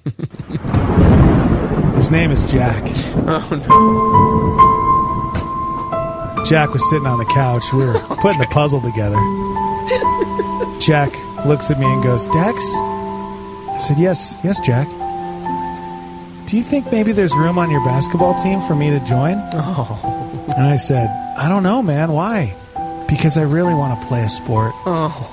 F: His name is Jack.
G: Oh no.
F: Jack was sitting on the couch. We were putting the puzzle together. Jack looks at me and goes, Dex? I said, yes, yes, Jack. Do you think maybe there's room on your basketball team for me to join?
G: Oh.
F: And I said, I don't know, man. Why? Because I really want to play a sport.
G: Oh.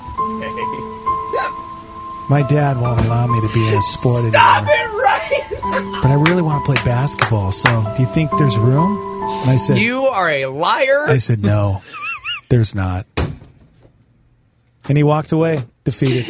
F: My dad won't allow me to be in a sport
G: Stop
F: anymore.
G: it right.
F: But I really want to play basketball. So do you think there's room? And I said,
G: You are a liar.
F: I said, no, there's not. And he walked away, defeated.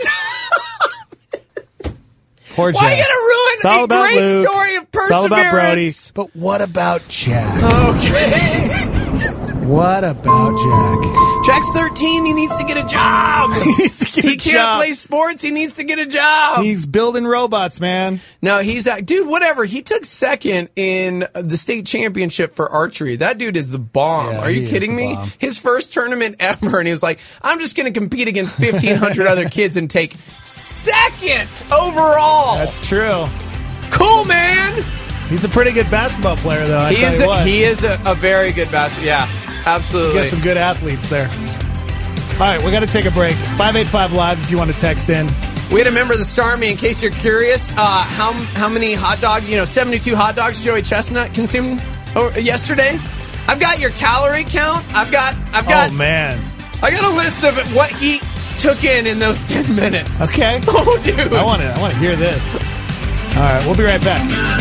F: Poor Jack.
G: Why you gotta ruin
F: It's all
G: a
F: about
G: great
F: Luke.
G: story of
F: It's all about Brody.
G: perseverance?
F: But what about Jack?
G: Okay.
F: What about Jack?
G: Jack's thirteen. He needs to get a job.
F: He needs to get
G: he
F: a
G: can't
F: job.
G: play sports. He needs to get a job.
F: He's building robots, man.
G: No, he's uh, dude. Whatever. He took second in the state championship for archery. That dude is the bomb.
F: Yeah,
G: Are
F: he
G: you
F: is
G: kidding
F: the
G: me?
F: bomb.
G: His first tournament ever, and he was like, "I'm just going to compete against fifteen hundred other kids and take second overall."
F: That's true.
G: Cool, man.
F: He's a pretty good basketball player, though. I
G: he
F: tell
G: is.
F: you
G: A,
F: what.
G: he is a, a very good basketball. Yeah, absolutely.
F: You got some good athletes there. All right, we got to take a break. five eight five Live if you want to text in.
G: We had a member of the Star Army, in case you're curious, uh, how how many hot dog, you know, seventy-two hot dogs Joey Chestnut consumed oh, yesterday? I've got your calorie count. I've got, I've got,
F: Oh, man.
G: I got a list of what he took in in those ten minutes.
F: Okay.
G: Oh, dude.
F: I want to I want to hear this. All right, we'll be right back.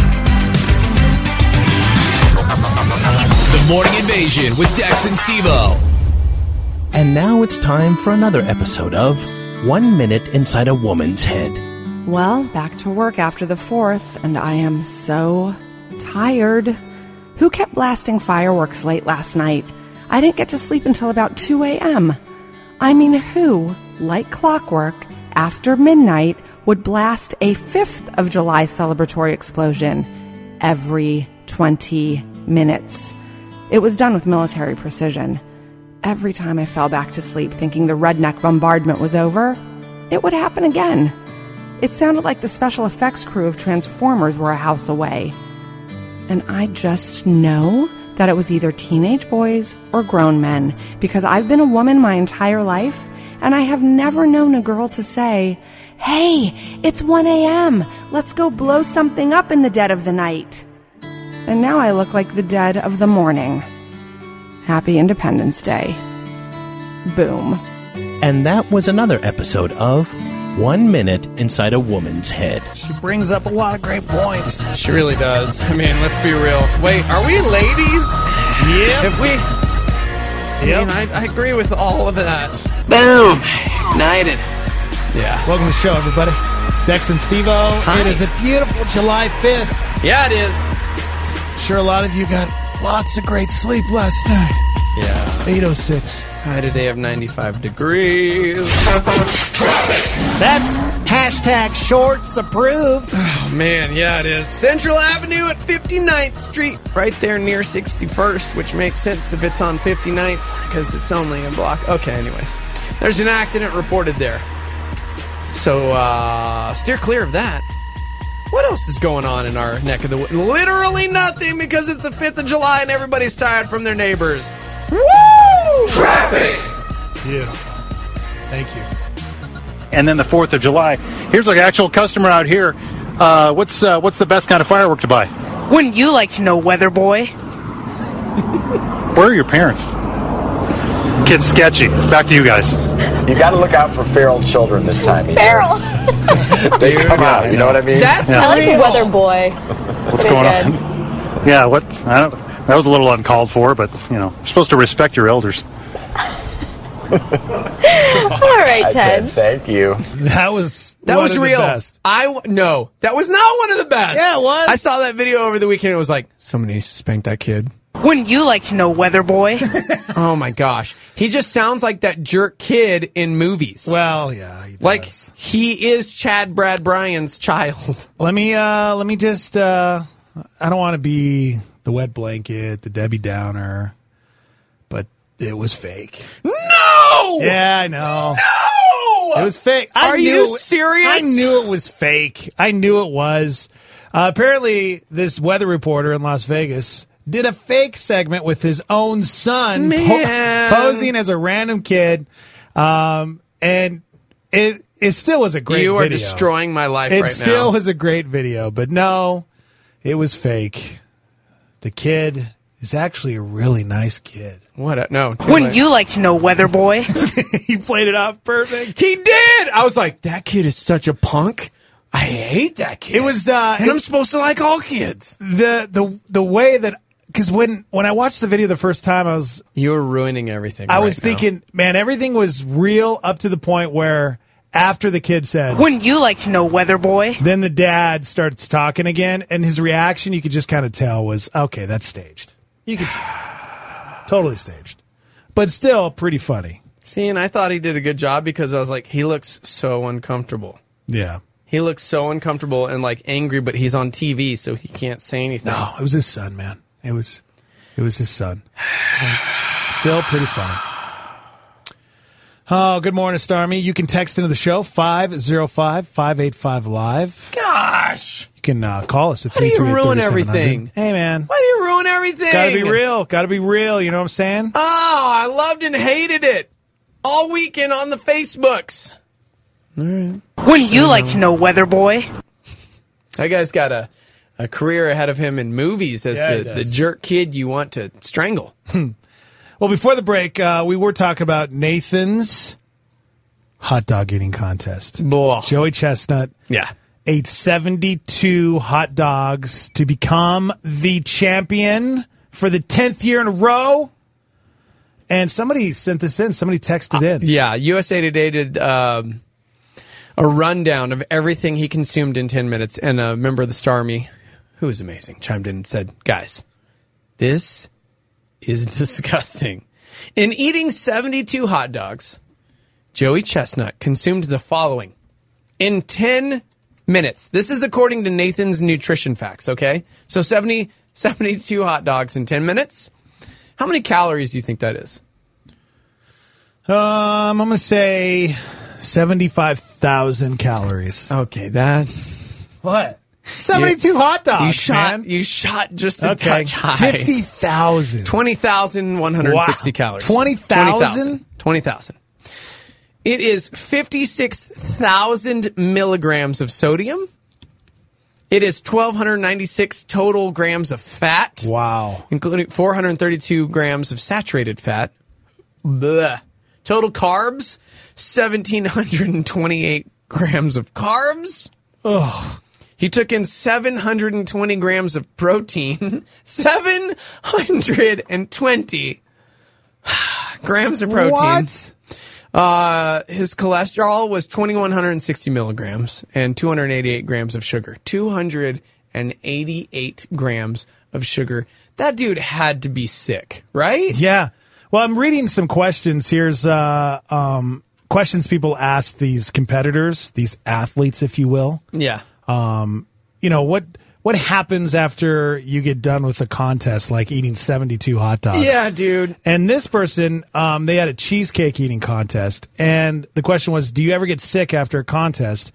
D: The Morning Invasion with Dex and Steve-O. And now it's time for another episode of One Minute Inside a Woman's Head.
E: Well, back to work after the fourth, and I am so tired. Who kept blasting fireworks late last night? I didn't get to sleep until about two a.m. I mean, who, like clockwork, after midnight, would blast a fifth of July celebratory explosion every twenty minutes? It was done with military precision. Every time I fell back to sleep thinking the redneck bombardment was over, it would happen again. It sounded like the special effects crew of Transformers were a house away. And I just know that it was either teenage boys or grown men, because I've been a woman my entire life, and I have never known a girl to say, "Hey, it's one a.m. Let's go blow something up in the dead of the night." And now I look like the dead of the morning. Happy Independence Day. Boom.
D: And that was another episode of One Minute Inside a Woman's Head.
F: She brings up a lot of great points.
G: She really does. I mean, let's be real. Wait, are we ladies?
F: Yeah.
G: If we... I
F: Yep.
G: mean, I, I agree with all of that.
O: Boom. Ignited.
G: Yeah.
F: Welcome to the show, everybody. Dex and Steve-O.
G: Hi.
F: It is a beautiful July fifth.
G: Yeah, it is.
F: Sure, a lot of you got lots of great sleep last night.
G: Yeah.
F: eight oh six.
G: High today of ninety-five degrees.
F: That's hashtag shorts approved.
G: Oh, man, yeah, it is. Central Avenue at fifty-ninth Street, right there near sixty-first, which makes sense if it's on fifty-ninth, because it's only a block. Okay, anyways. There's an accident reported there. So, uh, steer clear of that. What else is going on in our neck of the woods? Literally nothing, because it's the fifth of July and everybody's tired from their neighbors. Woo!
A: Traffic!
F: Beautiful. Thank you.
H: And then the fourth of July. Here's an actual customer out here. Uh, what's uh, what's the best kind of firework to buy?
P: Wouldn't you like to know, weather boy?
H: Where are your parents? Kid's sketchy. Back to you guys.
Q: You got to look out for feral children this time.
P: Feral.
Q: They come out. You know what I mean?
P: That's
H: Yeah.
P: I like the weather boy.
H: What's
P: Pretty
H: going
P: good.
H: on? Yeah, what? I don't, that was a little uncalled for, but you know, you're supposed to respect your elders.
P: All right, Ted.
Q: Thank you.
F: That was
G: That
F: one
G: was
F: of the
G: real.
F: best.
G: I w- no, that was not one of the best.
F: Yeah, it was.
G: I saw that video over the weekend. It was like, somebody needs to spank that kid.
P: Wouldn't you like to know, weather boy?
G: Oh my gosh, he just sounds like that jerk kid in movies.
F: Well, yeah, he
G: like he is Chad Brad Bryan's child.
F: Let me uh let me just uh I don't want to be the wet blanket, the Debbie Downer, but it was fake.
G: No!
F: Yeah, I know.
G: No!
F: It was fake. I
G: Are
F: knew
G: you
F: it-
G: serious?
F: I knew it was fake. I knew it was. Uh, apparently, this weather reporter in Las Vegas did a fake segment with his own son, po-
G: Man.
F: posing as a random kid, um, and it it still was a great.
G: You are
F: video.
G: destroying my life
F: It
G: right
F: still
G: now.
F: was a great video, but no, it was fake. The kid is actually a really nice kid.
G: What? A, no. too
P: Wouldn't
G: late.
P: you like to know, weather boy?
F: He played it off perfect.
G: He did. I was like, that kid is such a punk. I hate that kid.
F: It was, uh,
G: and
F: it-
G: I'm supposed to like all kids.
F: The the the way that. Because when, when I watched the video the first time, I was
G: You were ruining everything.
F: I
G: right
F: was
G: now.
F: thinking, man, everything was real up to the point where after the kid said,
P: Wouldn't you like to know, weather boy?
F: then the dad starts talking again, and his reaction you could just kind of tell was, okay, that's staged. You could tell. Totally staged, but still pretty funny.
G: See, and I thought he did a good job because I was like, he looks so uncomfortable.
F: Yeah.
G: He looks so uncomfortable and like angry, but he's on T V, so he can't say anything.
F: No, it was his son, man. It was, it was his son. Still pretty funny. Oh, good morning, Starmy. You can text into the show, five oh five, five eight five, live.
G: Gosh.
F: You can uh, call us at
G: Why do
F: three
G: you
F: three eight,
G: ruin
F: thirty-seven hundred.
G: everything?
F: Hey, man.
G: Why do you ruin everything?
F: Gotta be real. Gotta be real. You know what I'm saying?
G: Oh, I loved and hated it all weekend on the Facebooks. All right.
P: Wouldn't you like to know, weather boy?
G: That guy's got a, a career ahead of him in movies as
F: Yeah, he
G: the,
F: does.
G: the jerk kid you want to strangle.
F: Well, before the break, uh, we were talking about Nathan's hot dog eating contest.
G: Blah.
F: Joey Chestnut
G: Yeah.
F: ate seventy-two hot dogs to become the champion for the tenth year in a row. And somebody sent this in. Somebody texted in.
G: Yeah, U S A Today did um, a rundown of everything he consumed in ten minutes, and a member of the Star Army, who was amazing, chimed in and said, guys, this is disgusting. In eating seventy-two hot dogs, Joey Chestnut consumed the following in ten minutes. This is according to Nathan's nutrition facts, okay? So seventy, seventy-two hot dogs in ten minutes. How many calories do you think that is?
F: Um, I'm going to say seventy-five thousand calories.
G: Okay, that's...
F: What? seventy-two
G: You-
F: hot dogs,
G: You shot,
F: man.
G: you shot just a
F: Okay,
G: touch high.
F: fifty thousand.
G: twenty thousand one hundred sixty
F: Wow.
G: calories.
F: twenty thousand?
G: twenty thousand. It is fifty-six thousand milligrams of sodium. It is one thousand two hundred ninety-six total grams of fat.
F: Wow.
G: Including four hundred thirty-two grams of saturated fat. Blah. Total carbs, one thousand seven hundred twenty-eight grams of carbs.
F: Ugh.
G: He took in seven hundred twenty grams of protein. seven hundred twenty grams of protein.
F: What?
G: Uh, his cholesterol was two thousand one hundred sixty milligrams and two hundred eighty-eight grams of sugar. two hundred eighty-eight grams of sugar. That dude had to be sick, right?
F: Yeah. Well, I'm reading some questions. Here's uh, um, questions people ask these competitors, these athletes, if you will.
G: Yeah.
F: Um, you know, what what happens after you get done with a contest like eating seventy-two hot dogs?
G: Yeah, dude.
F: And this person, um, they had a cheesecake eating contest. And the question was, do you ever get sick after a contest?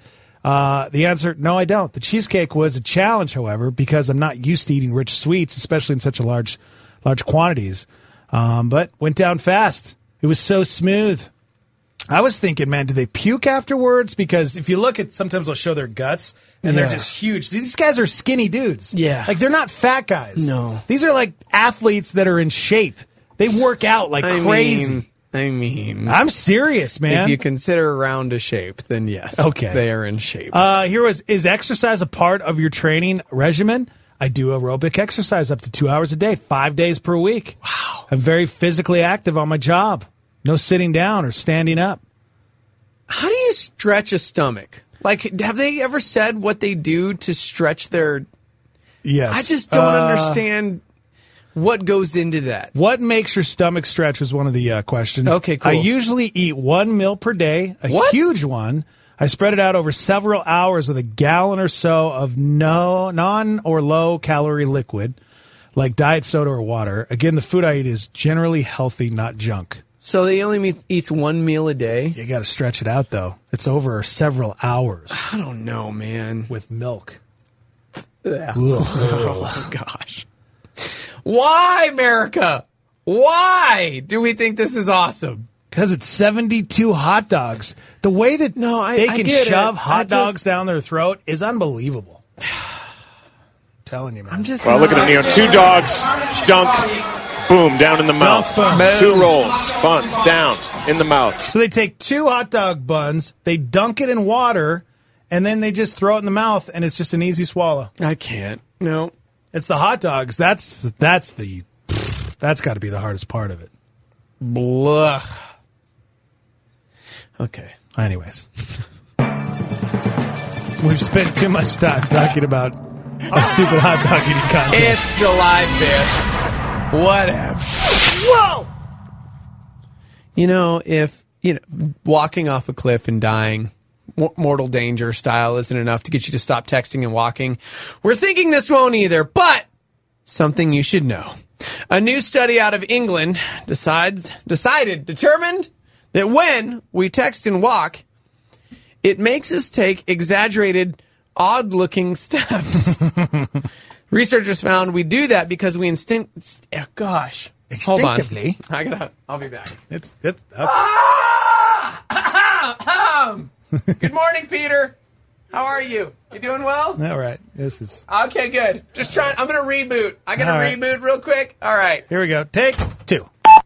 F: Uh, the answer, no, I don't. The cheesecake was a challenge, however, because I'm not used to eating rich sweets, especially in such a large, large quantities. Um, but went down fast. It was so smooth. I was thinking, man, do they puke afterwards? Because if you look at, sometimes they'll show their guts, and
G: Yeah.
F: they're just huge. These guys are skinny dudes.
G: Yeah.
F: Like, they're not fat guys.
G: No.
F: These are like athletes that are in shape. They work out like
G: I
F: crazy.
G: Mean, I mean,
F: I'm serious, man.
G: If you consider round a shape, then yes.
F: Okay.
G: They are in shape.
F: Uh, here was, is exercise a part of your training regimen? I do aerobic exercise up to two hours a day, five days per week. Wow. I'm very physically active on my job. No sitting down or standing up.
G: How do you stretch a stomach? Like, have they ever said what they do to stretch their...
F: Yes.
G: I just don't
F: Uh,
G: understand what goes into that.
F: What makes your stomach stretch was one of the uh, questions.
G: Okay, cool.
F: I usually eat one meal per day, a
G: What?
F: huge one. I spread it out over several hours with a gallon or so of no non or low calorie liquid, like diet soda or water. Again, the food I eat is generally healthy, not junk.
G: So they only meet, eats one meal a day?
F: You got to stretch it out, though. It's over several hours.
G: I don't know, man.
F: With milk.
G: Ugh. Oh, gosh. Why, America? Why do we think this is awesome?
F: Because it's seventy-two hot dogs. The way that
G: no, I,
F: they
G: I
F: can
G: get
F: shove
G: it.
F: hot
G: I
F: dogs
G: just,
F: down their throat is unbelievable. Telling you, man.
G: I'm just
U: Well, look at him. You know, two dogs, dunk, boom, down in the mouth.
F: Dunk, boom.
U: Two rolls, buns, down in the mouth.
F: So they take two hot dog buns, they dunk it in water, and then they just throw it in the mouth, and it's just an easy swallow.
G: I can't. No.
F: It's the hot dogs. That's that's the that's got to be the hardest part of it.
G: Blah. Okay.
F: Anyways, we've spent too much time talking about a stupid hot dog eating contest.
G: It's July fifth. Whatever.
F: Whoa!
G: You know, if, you know, walking off a cliff and dying, mortal danger style isn't enough to get you to stop texting and walking, we're thinking this won't either, but something you should know. A new study out of England decides, decided, determined that when we text and walk, it makes us take exaggerated, odd-looking steps. Researchers found we do that because we instinct... Oh, gosh.
F: Instinctively.
G: Hold on. I gotta... I'll be back.
F: It's... it's uh,
G: Ah! Good morning, Peter. How are you? You doing well?
F: all right. This is...
G: Okay, good. Just trying... I'm gonna reboot. I gotta
F: All right.
G: reboot real quick. All right.
F: Here we go. Take two.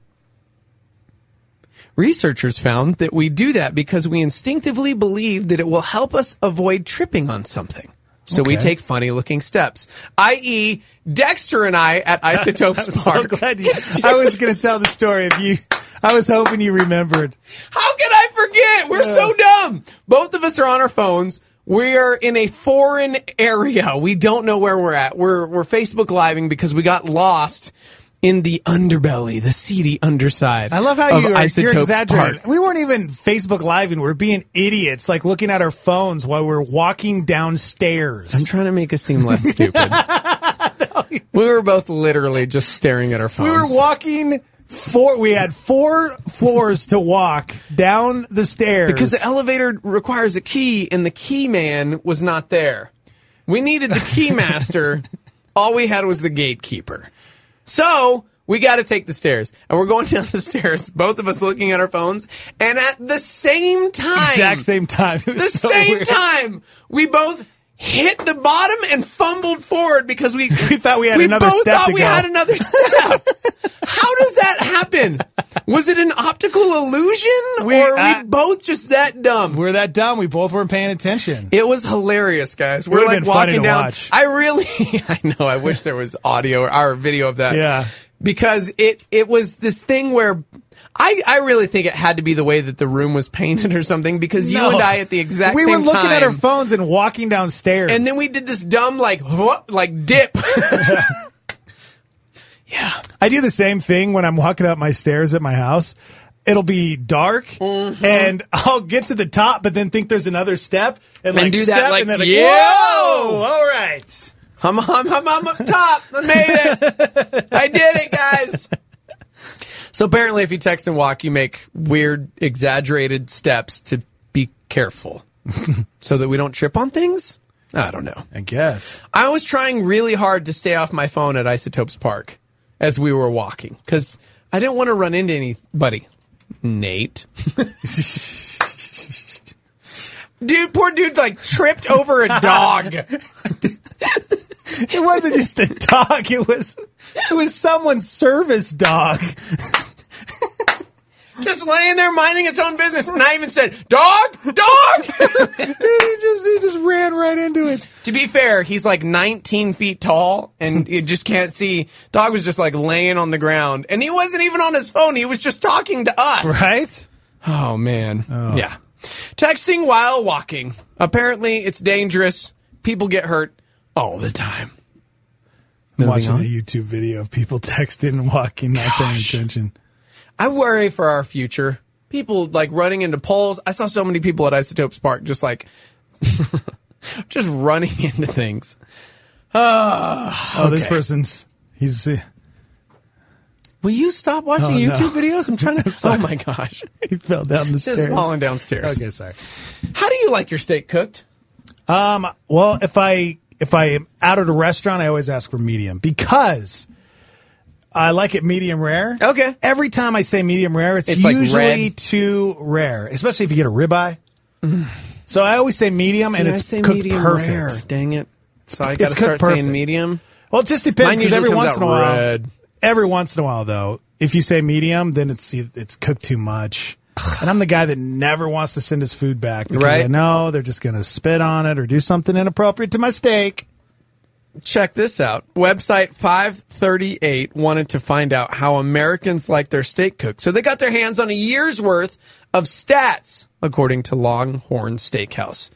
G: Researchers found that we do that because we instinctively believe that it will help us avoid tripping on something. So we
F: Okay.
G: take funny-looking steps, that is. Dexter and I at Isotopes
F: I'm
G: Park.
F: so glad you... I was going to tell the story if you... I was hoping you remembered.
G: How can I forget? We're so dumb. Both of us are on our phones. We are in a foreign area. We don't know where we're at. We're we're Facebook Living because we got lost in the underbelly, the seedy underside.
F: I love how
G: of
F: you are, you're
G: Isotopes
F: exaggerating.
G: Park.
F: We weren't even Facebook Living. We're being idiots, like looking at our phones while we're walking downstairs.
G: I'm trying to make us seem less stupid. We were both literally just staring at our phones.
F: We were walking four. We had four floors to walk down the stairs
G: because the elevator requires a key, and the key man was not there. We needed the key master. All we had was the gatekeeper. So we got to take the stairs, and we're going down the stairs, both of us looking at our phones, and at the same time,
F: exact same time,
G: the
F: so
G: same
F: weird.
G: time, we both hit the bottom and fumbled forward because we
F: we thought we had
G: we
F: another
G: both
F: step
G: thought
F: to
G: we
F: go.
G: had another step. How does that happen? Was it an optical illusion,
F: We-
G: or are
F: uh,
G: we both just that dumb?
F: We're that dumb. We both weren't paying attention.
G: It was hilarious, guys. We're
F: Would've
G: like
F: been funny
G: walking
F: to
G: down.
F: watch.
G: I really, I know. I wish there was audio or, or video of that.
F: Yeah.
G: Because it it was this thing where I I really think it had to be the way that the room was painted or something. Because you
F: No.
G: and I at the exact
F: we
G: same
F: were looking
G: time,
F: at our phones and walking downstairs,
G: and then we did this dumb like what like dip. Yeah.
F: I do the same thing when I'm walking up my stairs at my house. It'll be dark,
G: Mm-hmm.
F: and I'll get to the top, but then think there's another step, and,
G: And
F: like
G: do that,
F: step,
G: like,
F: and then like,
G: yeah.
F: whoa, all right.
G: I'm, I'm, I'm, I'm up top. I made it. I did it, guys. So apparently if you text and walk, you make weird, exaggerated steps to be careful. So that we don't trip on things? I don't know.
F: I guess.
G: I was trying really hard to stay off my phone at Isotopes Park as we were walking because I didn't want to run into anybody. Nate. Dude, poor dude, like, tripped over a dog.
F: It wasn't just a dog. It was it was someone's service dog.
G: Just laying there minding its own business. And I even said, dog, dog.
F: he just he just ran right into it.
G: To be fair, he's like nineteen feet tall and you just can't see. Dog was just like laying on the ground. And he wasn't even on his phone. He was just talking to us.
F: Right?
G: Oh, man.
F: Oh.
G: Yeah. Texting while walking. Apparently, it's dangerous. People get hurt all the time.
F: I'm
G: Moving
F: watching
G: on.
F: a YouTube video of people texting and walking, not paying attention.
G: I worry for our future. People like running into poles. I saw so many people at Isotopes Park just like just running into things. Uh,
F: Oh, this
G: okay.
F: person's he's. Uh,
G: Will you stop watching
F: Oh, no.
G: YouTube videos? I'm trying to. Oh my gosh,
F: he fell down the
G: just
F: stairs.
G: falling downstairs.
F: Okay, sorry.
G: How do you like your steak cooked?
F: Um. Well, if I if I am out at a restaurant, I always ask for medium because I like it medium rare.
G: Okay.
F: Every time I say medium rare, it's,
G: It's like
F: usually
G: red.
F: too rare, especially if you get a ribeye. So I always say medium,
G: See,
F: and
G: I
F: it's
G: say
F: cooked
G: medium
F: perfect.
G: rare. Dang it! So I
F: It's
G: got to start
F: cooked perfect.
G: saying medium.
F: Well, it just depends
G: Mine
F: because
G: usually
F: every
G: comes
F: once
G: out
F: in a while,
G: red.
F: every once in a while though, if you say medium, then it's it's cooked too much. And I'm the guy that never wants to send his food back because
G: Right.
F: I know they're just going to spit on it or do something inappropriate to my steak.
G: Check this out. Website five thirty-eight wanted to find out how Americans like their steak cooked. So they got their hands on a year's worth of stats, according to Longhorn Steakhouse.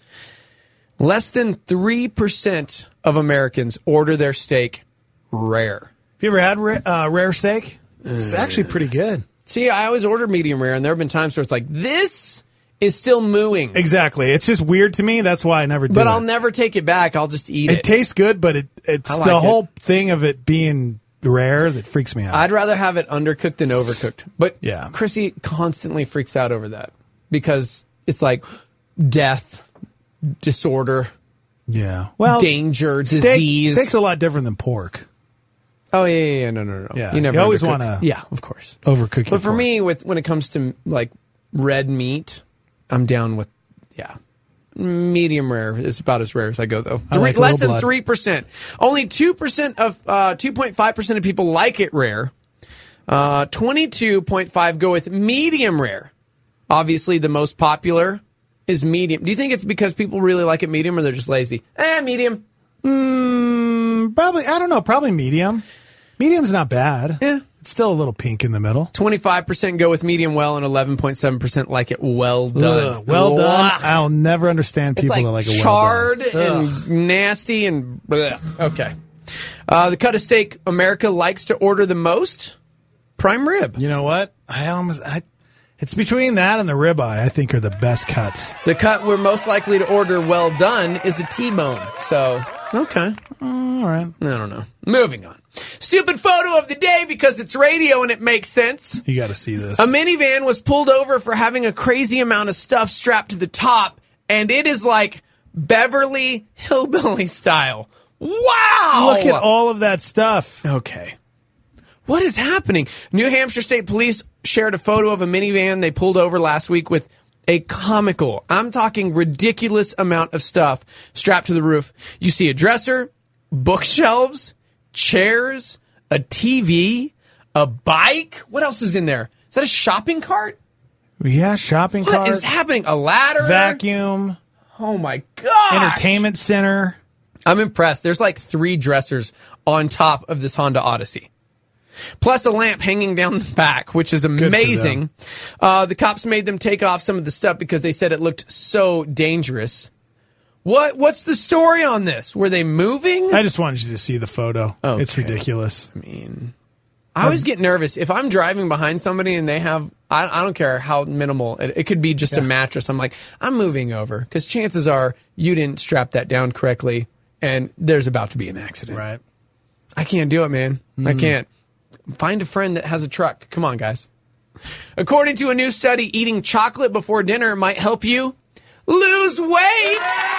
G: Less than three percent of Americans order their steak rare.
F: Have you ever had ra- uh, rare steak? It's actually pretty good.
G: See, I always order medium rare, and there have been times where it's like, this is still mooing.
F: Exactly. It's just weird to me. That's why I never do
G: But
F: it.
G: I'll never take it back. I'll just eat it.
F: It tastes good, but it it's
G: I
F: the
G: like it.
F: whole thing of it being rare that freaks me out.
G: I'd rather have it undercooked than overcooked. But
F: Yeah.
G: Chrissy constantly freaks out over that because it's like death, disorder,
F: yeah. Well,
G: danger,
F: steak,
G: disease.
F: Steak's a lot different than pork.
G: Oh yeah, yeah, yeah, no, no, no.
F: Yeah.
G: You never
F: You always
G: undercook-
F: wanna
G: Yeah, of course.
F: Overcook your
G: But for
F: pork.
G: me, with when it comes to like red meat, I'm down with yeah. Medium rare is about as rare as I go, though.
F: I like
G: Less
F: low
G: than
F: blood.
G: three percent. Only two percent of uh, two point five percent of people like it rare. Uh, twenty-two point five go with medium rare. Obviously, the most popular is medium. Do you think it's because people really like it medium, or they're just lazy? Eh, medium.
F: Mm, probably. I don't know. Probably medium. Medium's not bad.
G: Yeah.
F: It's still a little pink in the middle.
G: twenty-five percent go with medium well, and eleven point seven percent like it well done.
F: Ugh, well done.
G: Ugh.
F: I'll never understand
G: It's
F: people
G: like
F: that like it
G: charred
F: well done. Ugh.
G: and nasty and bleh. Okay. Uh, the cut of steak America likes to order the most, prime rib.
F: You know what? I almost. I, it's between that and the ribeye. I think are the best cuts.
G: The cut we're most likely to order well done is a T-bone. So, okay.
F: All right.
G: I don't know. Moving on. Stupid photo of the day because it's radio and it makes sense.
F: You got to see this.
G: A minivan was pulled over for having a crazy amount of stuff strapped to the top, and it is like Beverly Hillbilly style. Wow!
F: Look at all of that stuff.
G: Okay. What is happening? New Hampshire State Police shared a photo of a minivan they pulled over last week with a comical, I'm talking ridiculous amount of stuff strapped to the roof. You see a dresser, bookshelves, chairs, a T V, a bike. What else is in there? Is that a shopping cart?
F: Yeah, shopping
G: What
F: cart.
G: is happening? A ladder?
F: Vacuum.
G: Oh my god!
F: Entertainment center.
G: I'm impressed. There's like three dressers on top of this Honda Odyssey. Plus a lamp hanging down the back, which is amazing. Uh, the cops made them take off some of the stuff because they said it looked so dangerous. What? What's the story on this? Were they moving?
F: I just wanted you to see the photo.
G: Okay.
F: It's ridiculous.
G: I mean, I always get nervous if I'm driving behind somebody and they have, I, I don't care how minimal, it, it could be just a mattress. I'm like, I'm moving over because chances are you didn't strap that down correctly and there's about to be an accident.
F: Right.
G: I can't do it, man.
F: Mm.
G: I can't. Find a friend that has a truck. Come on, guys. According to a new study, eating chocolate before dinner might help you lose weight.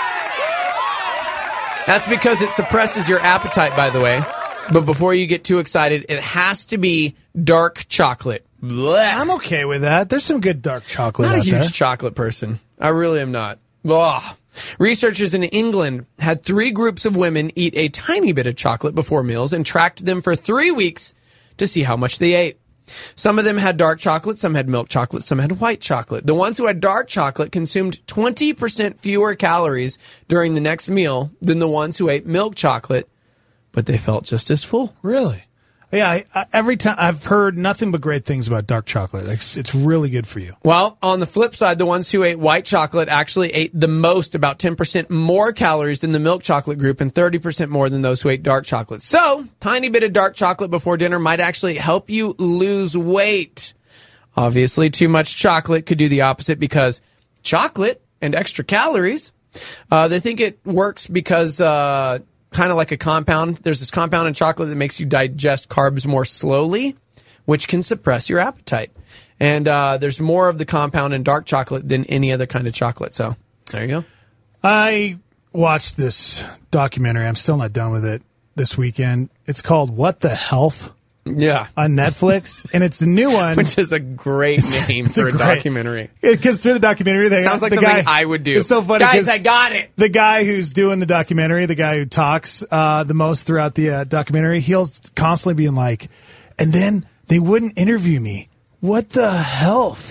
G: That's because it suppresses your appetite, by the way. But before you get too excited, it has to be dark chocolate. Blech.
F: I'm okay with that. There's some good dark chocolate
G: Not a
F: out
G: huge
F: there.
G: chocolate person. I really am not. Ugh. Researchers in England had three groups of women eat a tiny bit of chocolate before meals and tracked them for three weeks to see how much they ate. Some of them had dark chocolate, some had milk chocolate, some had white chocolate. The ones who had dark chocolate consumed twenty percent fewer calories during the next meal than the ones who ate milk chocolate, but they felt just as full.
F: Really? Yeah, I, I, every time I've heard nothing but great things about dark chocolate. It's, it's really good for you.
G: Well, on the flip side, the ones who ate white chocolate actually ate the most, about ten percent more calories than the milk chocolate group and thirty percent more than those who ate dark chocolate. So, tiny bit of dark chocolate before dinner might actually help you lose weight. Obviously, too much chocolate could do the opposite because chocolate and extra calories. Uh, they think it works because... Uh, kind of like a compound. There's this compound in chocolate that makes you digest carbs more slowly, which can suppress your appetite. And uh, there's more of the compound in dark chocolate than any other kind of chocolate. So there you go.
F: I watched this documentary. I'm still not done with it this weekend. It's called What the Health?
G: Yeah.
F: On Netflix. And it's a new one.
G: Which is a great name for a, a great, documentary.
F: Because through the documentary, they
G: sounds like
F: the
G: something
F: guy,
G: I would do.
F: It's so funny.
G: Guys, I got it.
F: The guy who's doing the documentary, the guy who talks uh, the most throughout the uh, documentary, he'll constantly being like, and then they wouldn't interview me. What the health?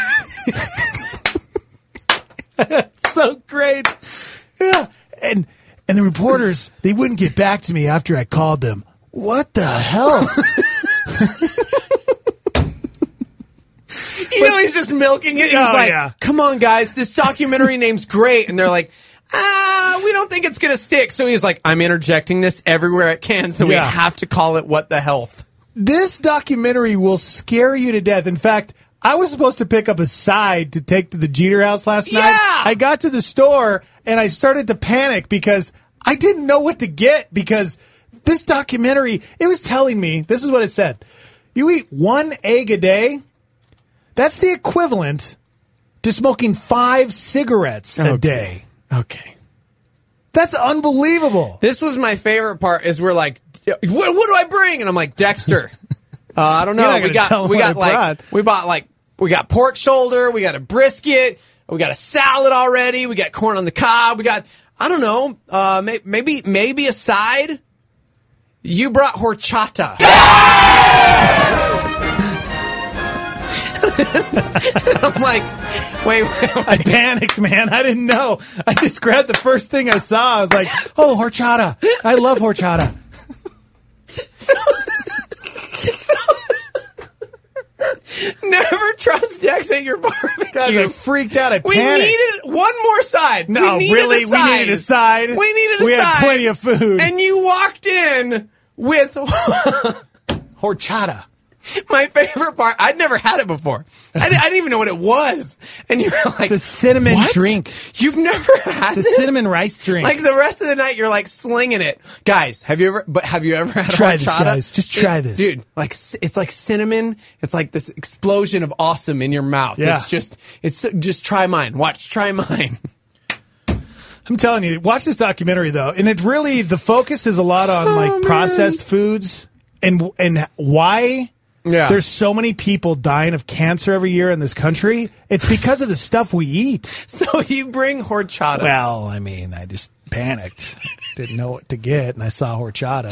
F: So great. Yeah. And, and the reporters, they wouldn't get back to me after I called them. What the hell?
G: You know, he's just milking it. He's
F: oh,
G: like,
F: yeah.
G: come on, guys, this documentary name's great. And they're like, ah, we don't think it's going to stick. So he's like, I'm interjecting this everywhere it can, so
F: Yeah.
G: we have to call it What the Health.
F: This documentary will scare you to death. In fact, I was supposed to pick up a side to take to the Jeter house last
G: Yeah!
F: night. I got to the store, and I started to panic because I didn't know what to get because this documentary, it was telling me, this is what it said. You eat one egg a day, that's the equivalent to smoking five cigarettes a
G: Okay.
F: day.
G: Okay.
F: That's unbelievable.
G: This was my favorite part is we're like, what, what do I bring? And I'm like, Dexter. Uh, I don't
F: You're
G: know.
F: not
G: We
F: gonna tell
G: got,
F: him
G: we
F: what
G: got
F: I
G: like,
F: brought.
G: we bought like, we got pork shoulder. We got a brisket. We got a salad already. We got corn on the cob. We got, I don't know, uh, may, maybe, maybe a side. You brought horchata. I'm like, wait, wait, wait.
F: I panicked, man. I didn't know. I just grabbed the first thing I saw. I was like, oh, horchata. I love horchata.
G: so, so, never trust Dex at your barbecue.
F: Guys, I freaked out. I
G: We
F: panicked.
G: needed one more side.
F: No,
G: we needed
F: really,
G: a side.
F: we needed a side.
G: We needed a
F: We
G: side.
F: had plenty of food.
G: And you walked in with
F: horchata.
G: My favorite part, I'd never had it before. I didn't, I didn't even know what it was. And you were like,
F: It's a cinnamon
G: what?
F: drink.
G: You've never had
F: It's a
G: this?
F: cinnamon rice drink.
G: Like the rest of the night, you're like slinging it. Guys, have you ever, but have you ever had a
F: Try this,
G: horchata?
F: guys. Just try
G: It-
F: this.
G: Dude, like, c- it's like cinnamon. It's like this explosion of awesome in your mouth.
F: Yeah.
G: It's just, it's just try mine. Watch, try mine.
F: I'm telling you, watch this documentary though, and it really the focus is a lot on
G: Oh,
F: like
G: man.
F: processed foods and and why
G: Yeah.
F: there's so many people dying of cancer every year in this country. It's because of the stuff we eat.
G: So you bring horchata.
F: Well, I mean, I just panicked, didn't know what to get, and I saw horchata.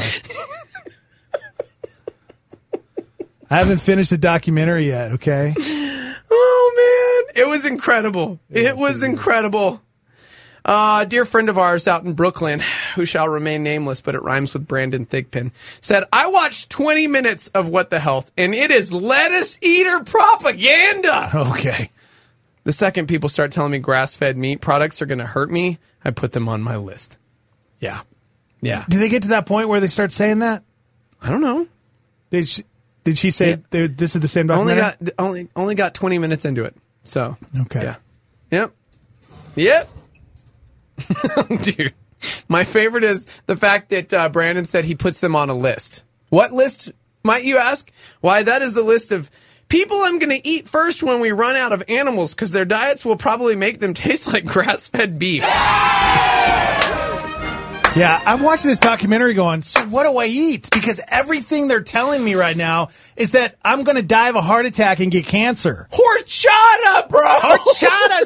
F: I haven't finished the documentary yet. Okay.
G: Oh man, it was incredible. It was incredible. Uh, a dear friend of ours out in Brooklyn, who shall remain nameless, but it rhymes with Brandon Thigpen, said, I watched twenty minutes of What the Health, and it is lettuce eater propaganda.
F: Okay.
G: The second people start telling me grass-fed meat products are going to hurt me, I put them on my list. Yeah. Yeah.
F: Did they get to that point where they start saying that?
G: I don't know.
F: Did she, did she say
G: Yeah.
F: they- this is the same
G: Only
F: documentary?
G: got, only, only got twenty minutes into it. So.
F: Okay.
G: Yeah. Yep. Yep. Dude, my favorite is the fact that uh, Brandon said he puts them on a list. What list, might you ask? Why, that is the list of people I'm going to eat first when we run out of animals because their diets will probably make them taste like grass-fed beef.
F: Yeah, I've watched this documentary going, so what do I eat? Because everything they're telling me right now is that I'm going to die of a heart attack and get cancer.
G: Horchata, bro!
F: Horchata's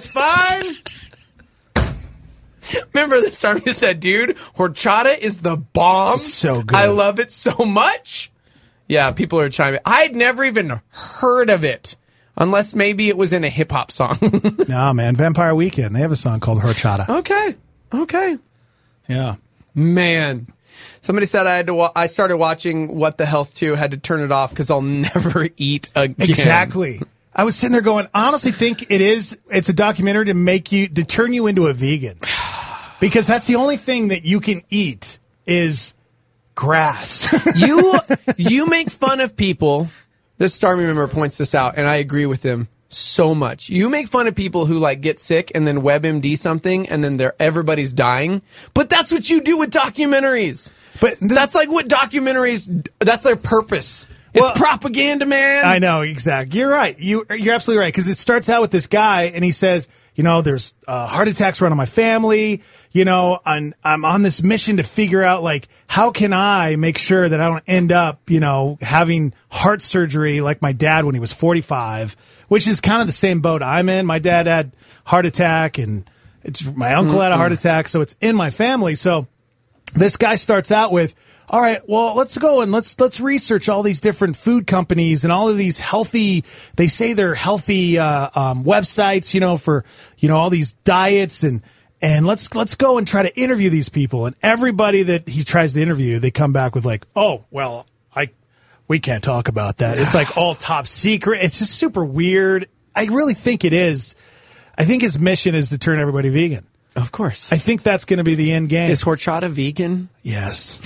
F: fine!
G: Remember this time you said, dude, horchata is the bomb?
F: It's so good.
G: I love it so much. Yeah, people are chiming. I'd never even heard of it. Unless maybe it was in a hip-hop song.
F: No, man. Vampire Weekend. They have a song called Horchata.
G: Okay. Okay.
F: Yeah.
G: Man. Somebody said I had to. Wa- I started watching What the Health two. Had to turn it off because I'll never eat again.
F: Exactly. I was sitting there going, I honestly think it is. It's a documentary to make you to turn you into a vegan, because that's the only thing that you can eat is grass.
G: you you make fun of people. This Starmy member points this out, and I agree with him so much. You make fun of people who like get sick and then WebMD something, and then they're everybody's dying. But that's what you do with documentaries.
F: But th-
G: that's like what documentaries. That's their purpose. It's well, propaganda, man.
F: I know, exactly. You're right. You, you're absolutely right. Because it starts out with this guy, and he says, you know, there's uh, heart attacks running my family. You know, I'm, I'm on this mission to figure out, like, how can I make sure that I don't end up, you know, having heart surgery like my dad when he was forty-five, which is kind of the same boat I'm in. My dad had heart attack, and it's my uncle mm-hmm. had a heart attack, so it's in my family. So this guy starts out with, all right, well, let's go and let's let's research all these different food companies and all of these healthy, they say they're healthy uh, um, websites, you know, for, you know, all these diets, and and let's let's go and try to interview these people. And everybody that he tries to interview, they come back with like, oh, well, I we can't talk about that. It's like all top secret. It's just super weird. I really think it is. I think his mission is to turn everybody vegan.
G: Of course.
F: I think that's going to be the end game.
G: Is horchata vegan?
F: Yes.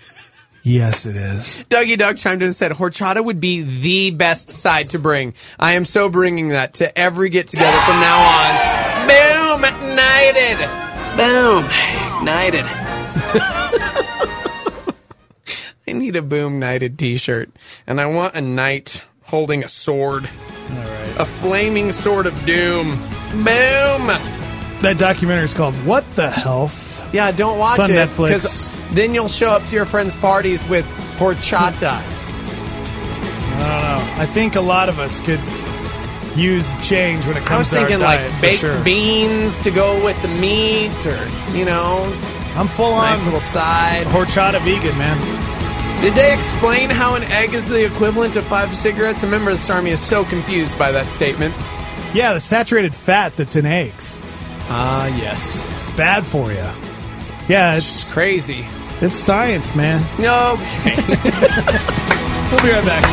F: Yes, it is.
G: Dougie Doug chimed in and said, horchata would be the best side to bring. I am so bringing that to every get-together from now on. Boom! Knighted! Boom! Knighted. I need a Boom Knighted t-shirt. And I want a knight holding a sword.
F: All right.
G: A flaming sword of doom. Boom!
F: That documentary is called What the Health?
G: Yeah, don't watch
F: it's on
G: it.
F: Netflix.
G: Because then you'll show up to your friends' parties with horchata.
F: I don't know. I think a lot of us could use change when it comes to our diet.
G: I was thinking like baked
F: sure.
G: beans to go with the meat, or, you know.
F: I'm full
G: nice
F: on
G: little side.
F: Horchata vegan, man.
G: Did they explain how an egg is the equivalent of five cigarettes? A member of the Army is so confused by that statement.
F: Yeah, the saturated fat that's in eggs.
G: Ah, uh, yes.
F: It's bad for you. Yeah, it's,
G: it's crazy.
F: It's science, man.
G: Okay.
F: We'll be right back.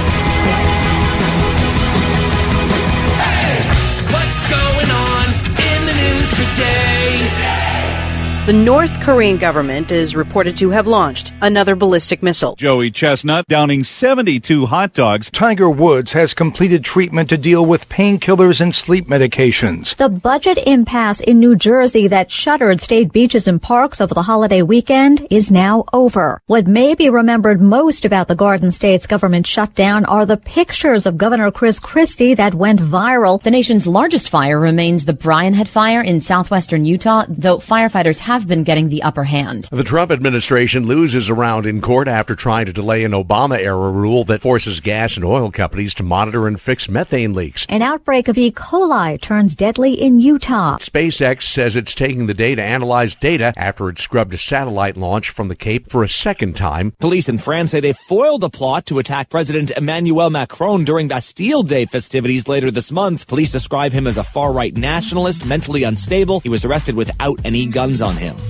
A: Hey, what's going on in the news today?
B: The North Korean government is reported to have launched another ballistic missile.
I: Joey Chestnut downing seventy-two hot dogs.
J: Tiger Woods has completed treatment to deal with painkillers and sleep medications.
K: The budget impasse in New Jersey that shuttered state beaches and parks over the holiday weekend is now over. What may be remembered most about the Garden State's government shutdown are the pictures of Governor Chris Christie that went viral.
L: The nation's largest fire remains the Brian Head Fire in southwestern Utah, though firefighters have been getting the upper hand.
M: The Trump administration loses around in court after trying to delay an Obama-era rule that forces gas and oil companies to monitor and fix methane leaks.
K: An outbreak of E. coli turns deadly in Utah.
M: SpaceX says it's taking the day to analyze data after it scrubbed a satellite launch from the Cape for a second time.
N: Police in France say they foiled a plot to attack President Emmanuel Macron during Bastille Day festivities later this month. Police describe him as a far-right nationalist, mentally unstable. He was arrested without any guns on him.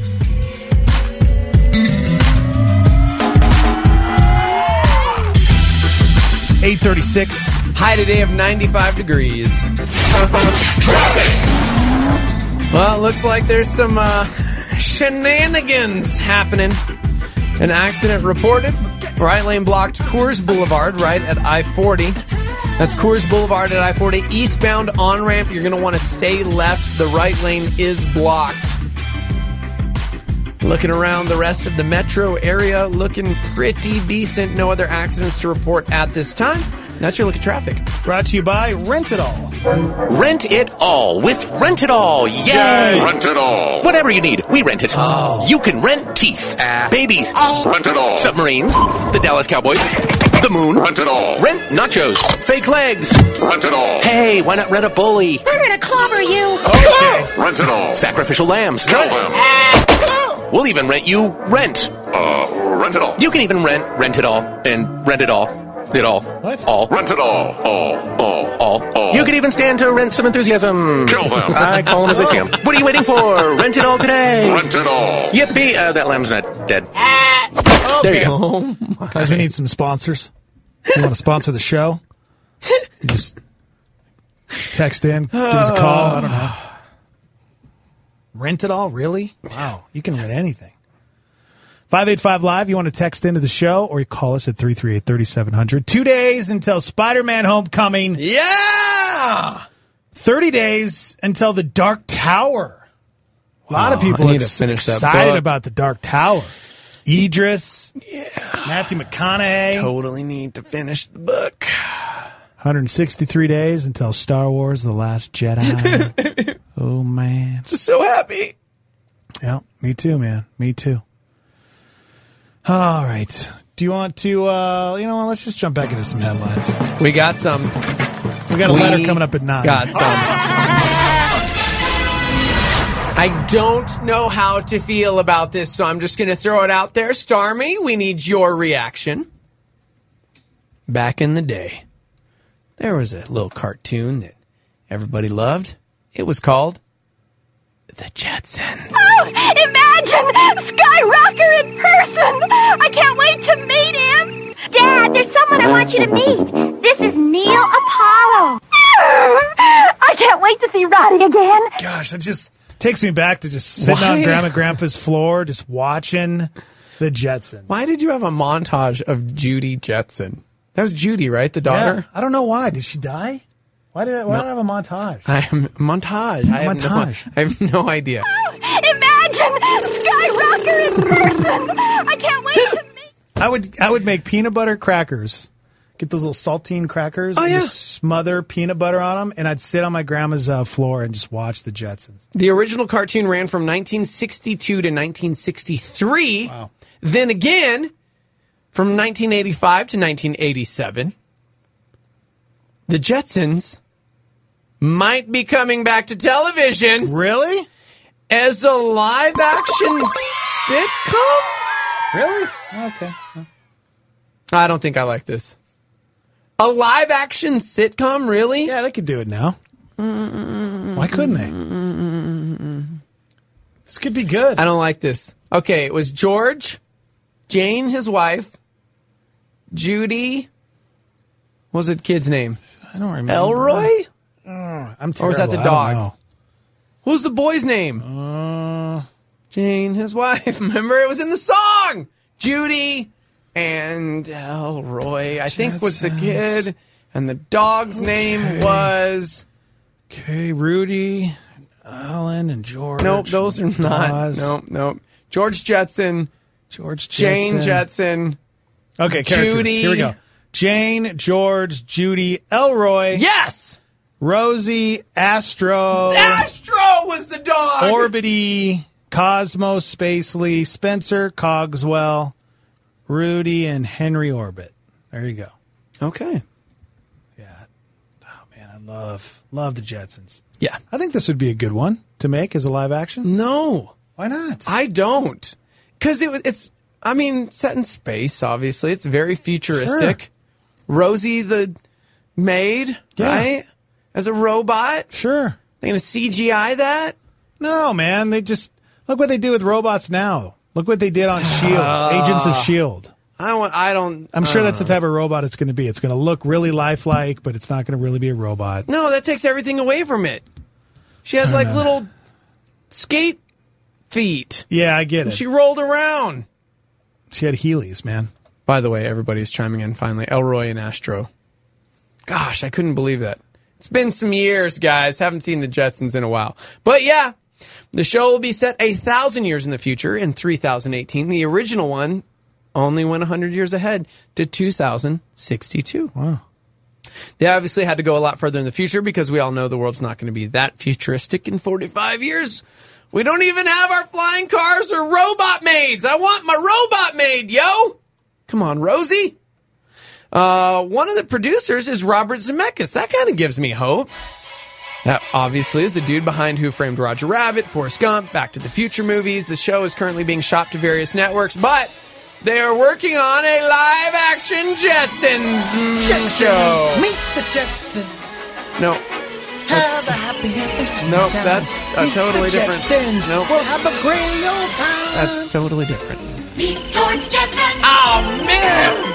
F: eight thirty-six.
G: High today of ninety-five degrees.
A: Traffic.
G: Well, it looks like there's some uh, shenanigans happening. An accident reported. Right lane blocked Coors Boulevard right at I forty. That's Coors Boulevard at I forty. Eastbound on-ramp, you're going to want to stay left. The right lane is blocked. Looking around the rest of the metro area, looking pretty decent. No other accidents to report at this time.
O: That's your look at traffic.
F: Brought to you by Rent It All.
D: Rent it all with Rent It All. Yay!
A: Rent it all.
D: Whatever you need, we rent it. Oh. You can rent teeth, uh, babies,
A: Rent it all.
D: submarines, the Dallas Cowboys, the moon.
A: Rent it all.
D: Rent nachos, fake legs.
A: Rent it all.
D: Hey, why not rent a bully?
C: I'm gonna clobber you.
F: Okay.
A: Rent it all.
D: Sacrificial lambs.
A: Kill them.
D: We'll even rent you rent.
A: Uh, rent it all.
D: You can even rent Rent It All and rent it all. It all.
F: What?
D: All.
A: Rent it all. All. All.
D: All.
A: All.
D: You could even stand to rent some enthusiasm.
A: Kill them.
D: I call them as I see them. What are you waiting for? Rent it all today.
A: Rent it all.
D: Yippee. Uh, that lamb's not dead. There you go.
F: Oh, guys, we need some sponsors. You want to sponsor the show? You just text in, give us a call. I don't know. Rent it all? Really? Wow. You can rent anything. five eight five Live, you want to text into the show, or you call us at three three eight, three seven zero zero. Two days until Spider-Man Homecoming.
O: Yeah!
F: thirty days until The Dark Tower. A lot of
O: Oh,
F: people
O: I
F: are
O: need to finish that
F: excited
O: book.
F: about The Dark Tower. Idris. Yeah. Matthew McConaughey.
O: Totally need to finish the book.
F: one hundred sixty-three days until Star Wars The Last Jedi. Oh, man.
O: Just so happy.
F: Yeah, me too, man. Me too. All right. Do you want to, uh, you know what, let's just jump back into some headlines.
O: We got some.
F: We got a
O: We
F: letter coming up at nine.
O: Got some. I don't know how to feel about this, so I'm just going to throw it out there. Starmy, we need your reaction. Back in the day, there was a little cartoon that everybody loved. It was called The Jetsons.
C: Oh, imagine Skyrocker in person. I can't wait to meet him. Dad, there's someone I want you to meet. This is Neil Apollo. I can't wait to see Roddy again.
F: Gosh, that just takes me back to just sitting
O: Why?
F: on Grandma and Grandpa's floor, just watching The Jetsons.
O: Why did you have a montage of Judy Jetson? That was Judy, right? The daughter?
F: Yeah, I don't know why. Did she die? Why did I, why
O: No.
F: did I have a montage?
O: I am montage. I have,
F: Montage.
O: No, I have no idea.
C: Imagine Skyrocker in person. I can't wait to meet.
F: I would I would make peanut butter crackers. Get those little saltine crackers
O: Oh,
F: and
O: yeah.
F: just smother peanut butter on them, and I'd sit on my grandma's uh, floor and just watch the Jetsons.
O: The original cartoon ran from nineteen sixty-two to nineteen sixty-three.
F: Wow.
O: Then again, from nineteen eighty-five to nineteen eighty-seven. The Jetsons might be coming back to television.
F: Really?
O: As a live-action sitcom?
F: Really? Okay.
O: I don't think I like this. A live-action sitcom, really?
F: Yeah, they could do it now. Why couldn't they? This could be good.
O: I don't like this. Okay, it was George, Jane, his wife, Judy. What was the kid's name?
F: I don't remember.
O: Elroy?
F: Oh, I'm terrible.
O: Or was that the
F: I don't
O: dog?
F: know.
O: What was the boy's name?
F: Uh,
O: Jane, his wife. Remember, it was in the song. Judy and Elroy, I think, was the kid. And the dog's name was...
F: Okay, Rudy, Alan, and George.
O: Nope, those are not.
F: Dawes.
O: Nope, nope. George Jetson.
F: George
O: Jane
F: Jetson.
O: Jetson.
F: Okay, characters.
O: Judy.
F: Here we go. Jane, George, Judy, Elroy.
O: Yes!
F: Rosie, Astro.
O: Astro was the dog!
F: Orbity, Cosmo, Spacely, Spencer, Cogswell, Rudy, and Henry Orbit. There you go.
O: Okay.
F: Oh, man, I love, love the Jetsons.
O: Yeah.
F: I think this would be a good one to make as a live action.
O: No.
F: Why not?
O: I don't. Because it, it's, I mean, set in space, obviously. It's very futuristic.
F: Sure.
O: Rosie the maid,
F: Yeah.
O: right? As a robot.
F: Sure.
O: They're going to C G I that?
F: No, man. They just, look what they do with robots now. Look what they did on S H I E L D,
O: Uh,
F: Agents of S H I E L D.
O: I want, I don't.
F: I'm sure
O: uh,
F: that's the type of robot it's going to be. It's going to look really lifelike, but it's not going to really be a robot.
O: No, that takes everything away from it. She had
F: I
O: like
F: know.
O: little skate feet.
F: Yeah, I get
O: And
F: it.
O: she rolled around.
F: She had Heelys, man.
O: By the way, everybody's chiming in finally. Elroy and Astro. Gosh, I couldn't believe that. It's been some years, guys. Haven't seen the Jetsons in a while. But yeah, the show will be set a thousand years in the future in three thousand eighteen. The original one only went one hundred years ahead to two thousand sixty-two.
F: Wow.
G: They obviously had to go a lot further in the future because we all know the world's not going to be that futuristic in forty-five years. We don't even have our flying cars or robot maids. I want my robot maid, yo! Come on, Rosie. Uh, one of the producers is Robert Zemeckis. That kind of gives me hope. That obviously is the dude behind Who Framed Roger Rabbit, Forrest Gump, Back to the Future movies. The show is currently being shopped to various networks, but they are working on a live-action Jetsons, Jetsons show.
A: Meet the Jetsons.
G: No.
A: Have a happy, happy
G: Nope,
A: time.
G: that's a
A: Meet
G: totally
A: the
G: different.
A: Jetsons.
G: Nope.
A: We'll have a great old time.
G: That's totally different.
A: Meet George Jetson.
G: Oh, man!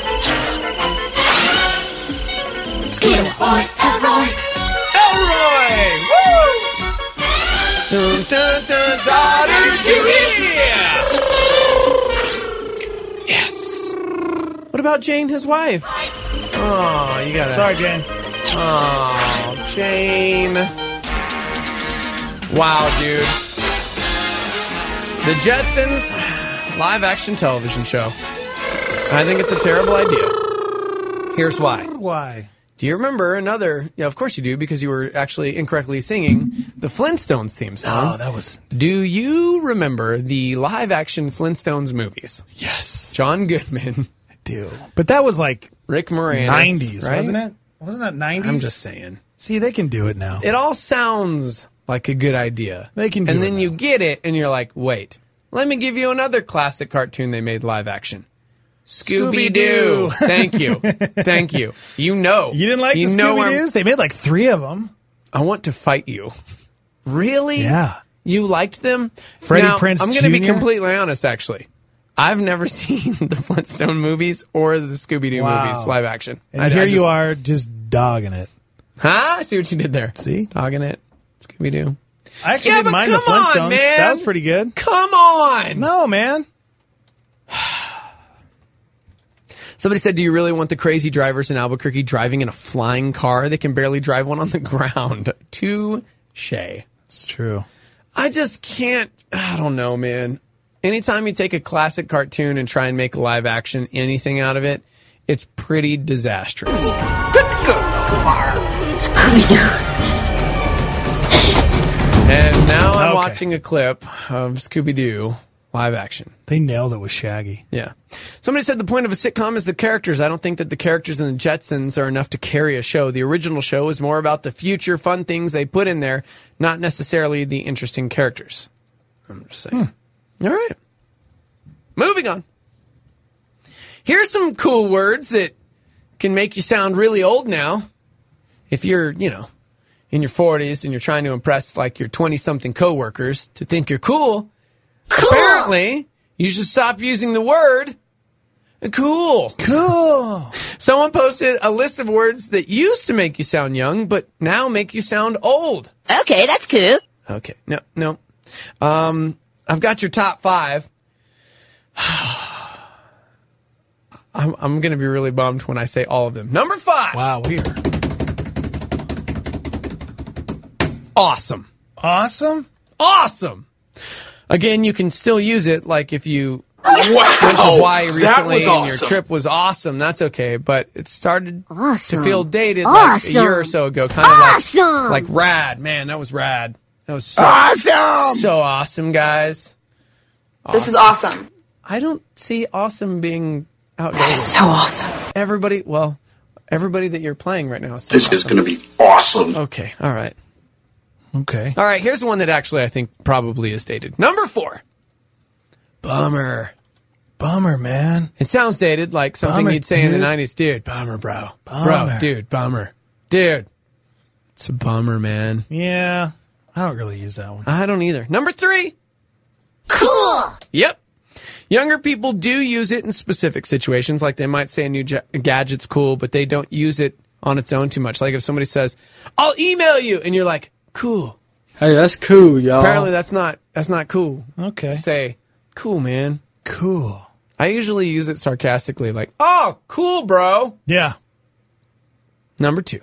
A: Skills Boy Elroy.
G: Elroy! Woo! Dun, dun, dun, daughter Julia! Yes. What about Jane, his wife? Oh, you gotta...
F: Sorry, Jane.
G: Oh, Jane. Wow, dude. The Jetsons, live-action television show. I think it's a terrible idea. Here's why.
F: Why?
G: Do you remember another... Yeah, of course you do, because you were actually incorrectly singing the Flintstones theme song.
F: Oh, that was...
G: Do you remember the live-action Flintstones movies?
F: Yes.
G: John Goodman.
F: I do. But that was like...
G: Rick Moranis.
F: nineties,
G: right?
F: wasn't it? Wasn't that nineties?
G: I'm just saying.
F: See, they can do it now.
G: It all sounds like a good idea.
F: They can do
G: And
F: it
G: then
F: now.
G: you get it, and you're like, wait, let me give you another classic cartoon they made live action. Scooby-Doo.
F: Scooby-Doo.
G: Thank you. Thank you. You know.
F: You didn't like
G: you
F: the
G: know I'm-
F: Scooby-Doos? They made like three of them.
G: I want to fight you. Really?
F: Yeah.
G: You liked them?
F: Freddie
G: now,
F: Prinze
G: I'm going to be
F: Junior?
G: completely honest, actually. I've never seen the Flintstone movies or the Scooby-Doo
F: Wow.
G: movies live action.
F: And
G: I,
F: here
G: I
F: you
G: just-
F: are just dogging it.
G: Huh? I see what you did there.
F: See?
G: Dogging it. Scooby-Doo.
F: I actually
G: Yeah,
F: didn't
G: but
F: mind the
G: come on,
F: Flintstones.
G: man.
F: That was pretty good.
G: Come on!
F: No, man.
G: Somebody said, do you really want the crazy drivers in Albuquerque driving in a flying car? They can barely drive one on the ground. Touche.
F: It's true.
G: I just can't, I don't know, man. Anytime you take a classic cartoon and try and make live action anything out of it, it's pretty disastrous. And now I'm
F: Okay.
G: watching a clip of Scooby-Doo live action.
F: They nailed it with Shaggy.
G: Yeah. Somebody said the point of a sitcom is the characters. I don't think that the characters in the Jetsons are enough to carry a show. The original show is more about the future fun things they put in there, not necessarily the interesting characters. I'm just saying. All right. Moving on. Here's some cool words that can make you sound really old now. If you're, you know, in your forties and you're trying to impress like your twenty-something coworkers to think you're cool, apparently you should stop using the word cool.
F: Cool.
G: Someone posted a list of words that used to make you sound young, but now make you sound old.
C: Okay, that's cool.
G: Okay. No, no. Um, I've got your top five. I'm, I'm going to be really bummed when I say all of them. Number five.
F: Wow, weird.
G: Awesome.
F: Awesome?
G: Awesome. Again, you can still use it, like if you
A: Wow,
G: went to Hawaii
A: that
G: recently
A: was
G: and your
A: awesome.
G: trip was awesome. That's okay, but it started
C: Awesome.
G: to feel dated
C: Awesome.
G: like a year or so ago. Kind
C: Awesome.
G: of like, like rad. Man, that was rad. That was so
A: Awesome.
G: So awesome, guys.
R: This is awesome.
G: I don't see awesome being outdated.
R: That is so awesome.
G: Everybody, well, everybody that you're playing right now is
S: This is going to be awesome.
G: Okay, all right.
F: Okay.
G: All right, here's one that actually I think probably is dated. Number four. Bummer.
F: Bummer, man.
G: It sounds dated, like something
F: Bummer,
G: you'd say in the
F: dude.
G: nineties. Dude, bummer, bro. Bro,
F: Bummer.
G: dude, bummer. Dude. It's a bummer, man.
F: Yeah. I don't really use that one.
G: I don't either. Number three.
C: Cool.
G: Yep. Younger people do use it in specific situations, like they might say a new ja- gadget's cool, but they don't use it on its own too much. Like if somebody says, I'll email you, and you're like, cool.
T: Hey, that's cool, y'all.
G: Apparently that's not that's not cool.
F: Okay.
G: To say, cool, man.
F: Cool.
G: I usually use it sarcastically, like, oh, cool, bro.
F: Yeah.
G: Number two.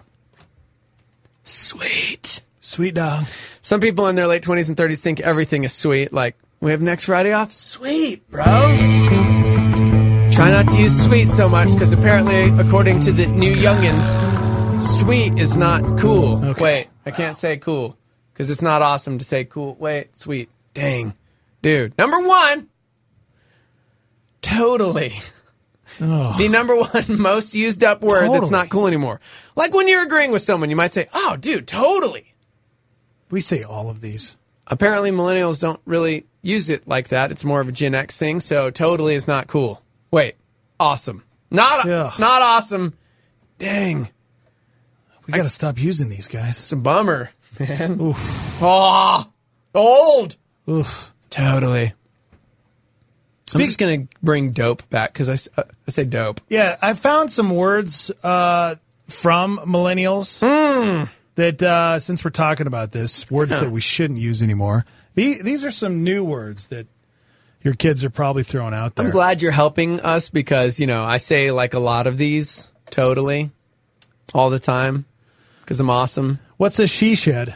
G: Sweet.
F: Sweet dog.
G: Some people in their late twenties and thirties think everything is sweet. Like, we have next Friday off? Sweet, bro. Try not to use sweet so much because apparently, according to the new youngins, sweet is not cool. Okay. Wait, I can't say cool because it's not awesome to say cool. Wait, sweet. Dang. Dude. Number one, totally. Oh. The number one most used up word totally. That's not cool anymore. Like when you're agreeing with someone, you might say, oh, dude, totally.
F: We say all of these.
G: Apparently, millennials don't really use it like that. It's more of a Gen X thing, so totally is not cool. Wait, awesome. Not Ugh. not awesome. Dang.
F: We got to stop using these guys.
G: It's a bummer, man. Oof. Oh, old.
F: Oof.
G: Totally. I'm just going to bring dope back because I, uh, I say dope.
F: Yeah, I found some words uh, from millennials
G: mm.
F: that, uh, since we're talking about this, words yeah. that we shouldn't use anymore. These, these are some new words that your kids are probably throwing out there.
G: I'm glad you're helping us because, you know, I say like a lot of these totally all the time because I'm awesome.
F: What's a she shed?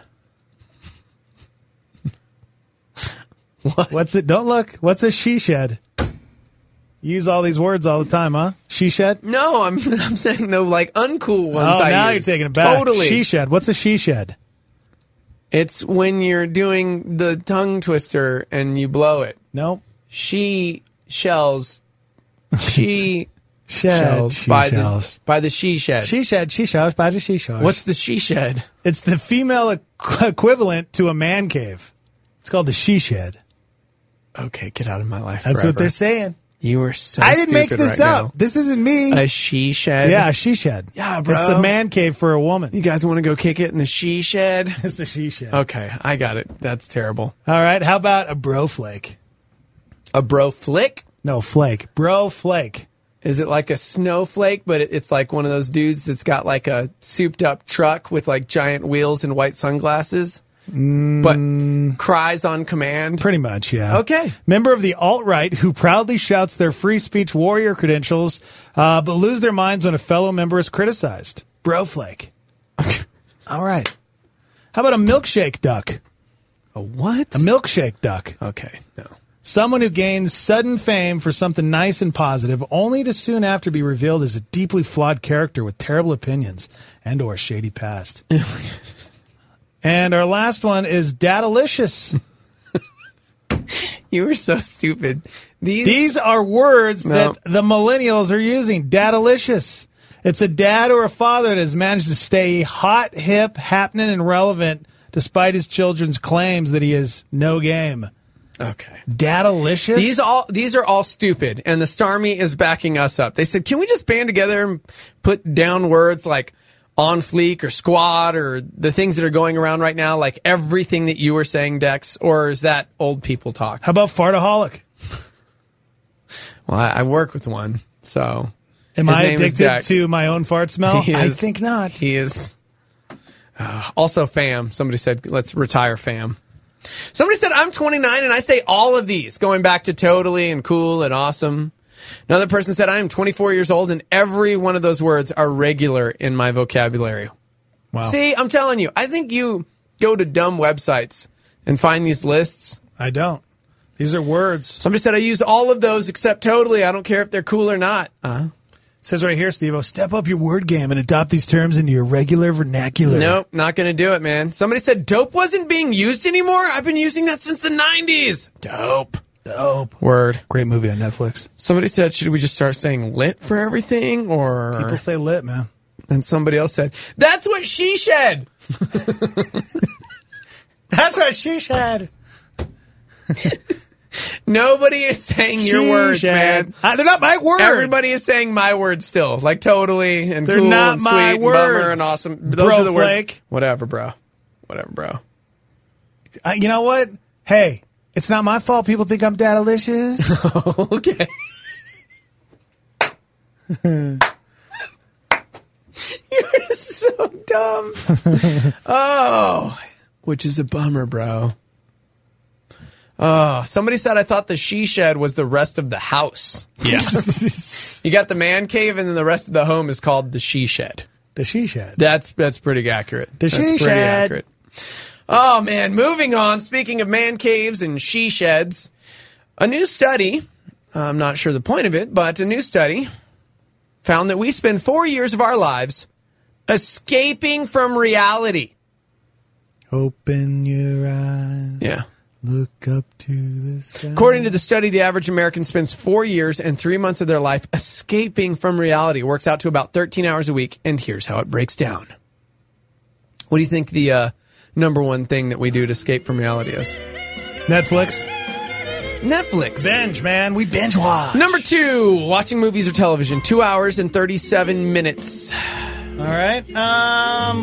G: What?
F: What's it? Don't look. What's a she shed? You use all these words all the time, huh? She shed?
G: No, I'm I'm saying the like uncool ones.
F: Oh,
G: I
F: now
G: use.
F: You're taking it back.
G: Totally.
F: She shed. What's a she shed?
G: It's when you're doing the tongue twister and you blow it.
F: Nope.
G: She shells. She
F: shed.
G: Shells
F: she
G: by
F: shells.
G: the by the she shed.
F: She shed. She shells by the she shells.
G: What's the she shed?
F: It's the female equ- equivalent to a man cave. It's called the she shed.
G: Okay, get out of my life.
F: That's
G: forever.
F: what they're saying.
G: You were so
F: I didn't make this
G: right
F: up.
G: Now.
F: This isn't me.
G: A she shed?
F: Yeah, a she shed.
G: Yeah, bro.
F: It's a man cave for a woman.
G: You guys want to go kick it in the she shed?
F: It's the she shed.
G: Okay, I got it. That's terrible.
F: All right, how about a bro flake?
G: A bro flick?
F: No, flake. Bro flake.
G: Is it like a snowflake, but it's like one of those dudes that's got like a souped up truck with like giant wheels and white sunglasses?
F: Mm,
G: but cries on command?
F: Pretty much, yeah.
G: Okay.
F: Member of the alt-right who proudly shouts their free speech warrior credentials, uh, but lose their minds when a fellow member is criticized. Broflake. All right. How about a milkshake duck?
G: A what?
F: A milkshake duck.
G: Okay, no.
F: Someone who gains sudden fame for something nice and positive, only to soon after be revealed as a deeply flawed character with terrible opinions and or a shady past. And our last one is Datalicious.
G: You were so stupid. These
F: These are words
G: no.
F: that the millennials are using. Datalicious. It's a dad or a father that has managed to stay hot, hip, happening, and relevant despite his children's claims that he is no game.
G: Okay.
F: Datalicious?
G: These all these are all stupid, and the Starmy is backing us up. They said, can we just band together and put down words like on fleek or squad or the things that are going around right now, like everything that you were saying, Dex, or is that old people talk?
F: How about fartaholic?
G: Well, I, I work with one, so.
F: Am
G: his
F: I
G: name is
F: addicted
G: Dex.
F: to my own fart smell?
G: He
F: I
G: is.
F: think not.
G: He is. Uh, also, fam. Somebody said, let's retire fam. Somebody said, I'm twenty-nine and I say all of these, going back to totally and cool and awesome. Another person said, I am twenty-four years old and every one of those words are regular in my vocabulary.
F: Wow.
G: See, I'm telling you, I think you go to dumb websites and find these lists.
F: I don't. These are words.
G: Somebody said, I use all of those except totally. I don't care if they're cool or not. Uh-huh.
F: It says right here, Steve-O, step up your word game and adopt these terms into your regular vernacular.
G: Nope, not going to do it, man. Somebody said dope wasn't being used anymore. I've been using that since the nineties. Dope.
F: Dope.
G: Word.
F: Great movie on Netflix.
G: Somebody said, should we just start saying lit for everything? Or
F: people say lit, man.
G: And somebody else said, that's what she said.
F: That's what she said.
G: Nobody is saying your
F: She
G: words,
F: said.
G: man.
F: Uh, they're not my words.
G: Everybody is saying my words still, like totally and
F: They're
G: cool
F: not
G: and
F: my
G: sweet and
F: words.
G: bummer and awesome. Those
F: Bro
G: are the
F: flake.
G: words. Whatever, bro. Whatever, bro.
F: Uh, you know what? Hey, it's not my fault people think I'm datalicious.
G: Okay. You're so dumb. Oh, which is a bummer, bro. Oh, somebody said I thought the she shed was the rest of the house.
F: Yeah.
G: You got the man cave, and then the rest of the home is called the she shed.
F: The she shed.
G: That's that's pretty accurate.
F: The
G: that's
F: she
G: pretty
F: shed.
G: accurate. Oh man, moving on. Speaking of man caves and she sheds, a new study I'm not sure the point of it, but a new study found that we spend four years of our lives escaping from reality.
F: Open your eyes.
G: Yeah.
F: Look up to the sky.
G: According to the study, the average American spends four years and three months of their life escaping from reality. It works out to about thirteen hours a week, and here's how it breaks down. What do you think the uh, number one thing that we do to escape from reality is?
F: Netflix.
G: Netflix.
F: Binge, man. We binge watch.
G: Number two, watching movies or television. Two hours and thirty-seven minutes.
F: All right. Um,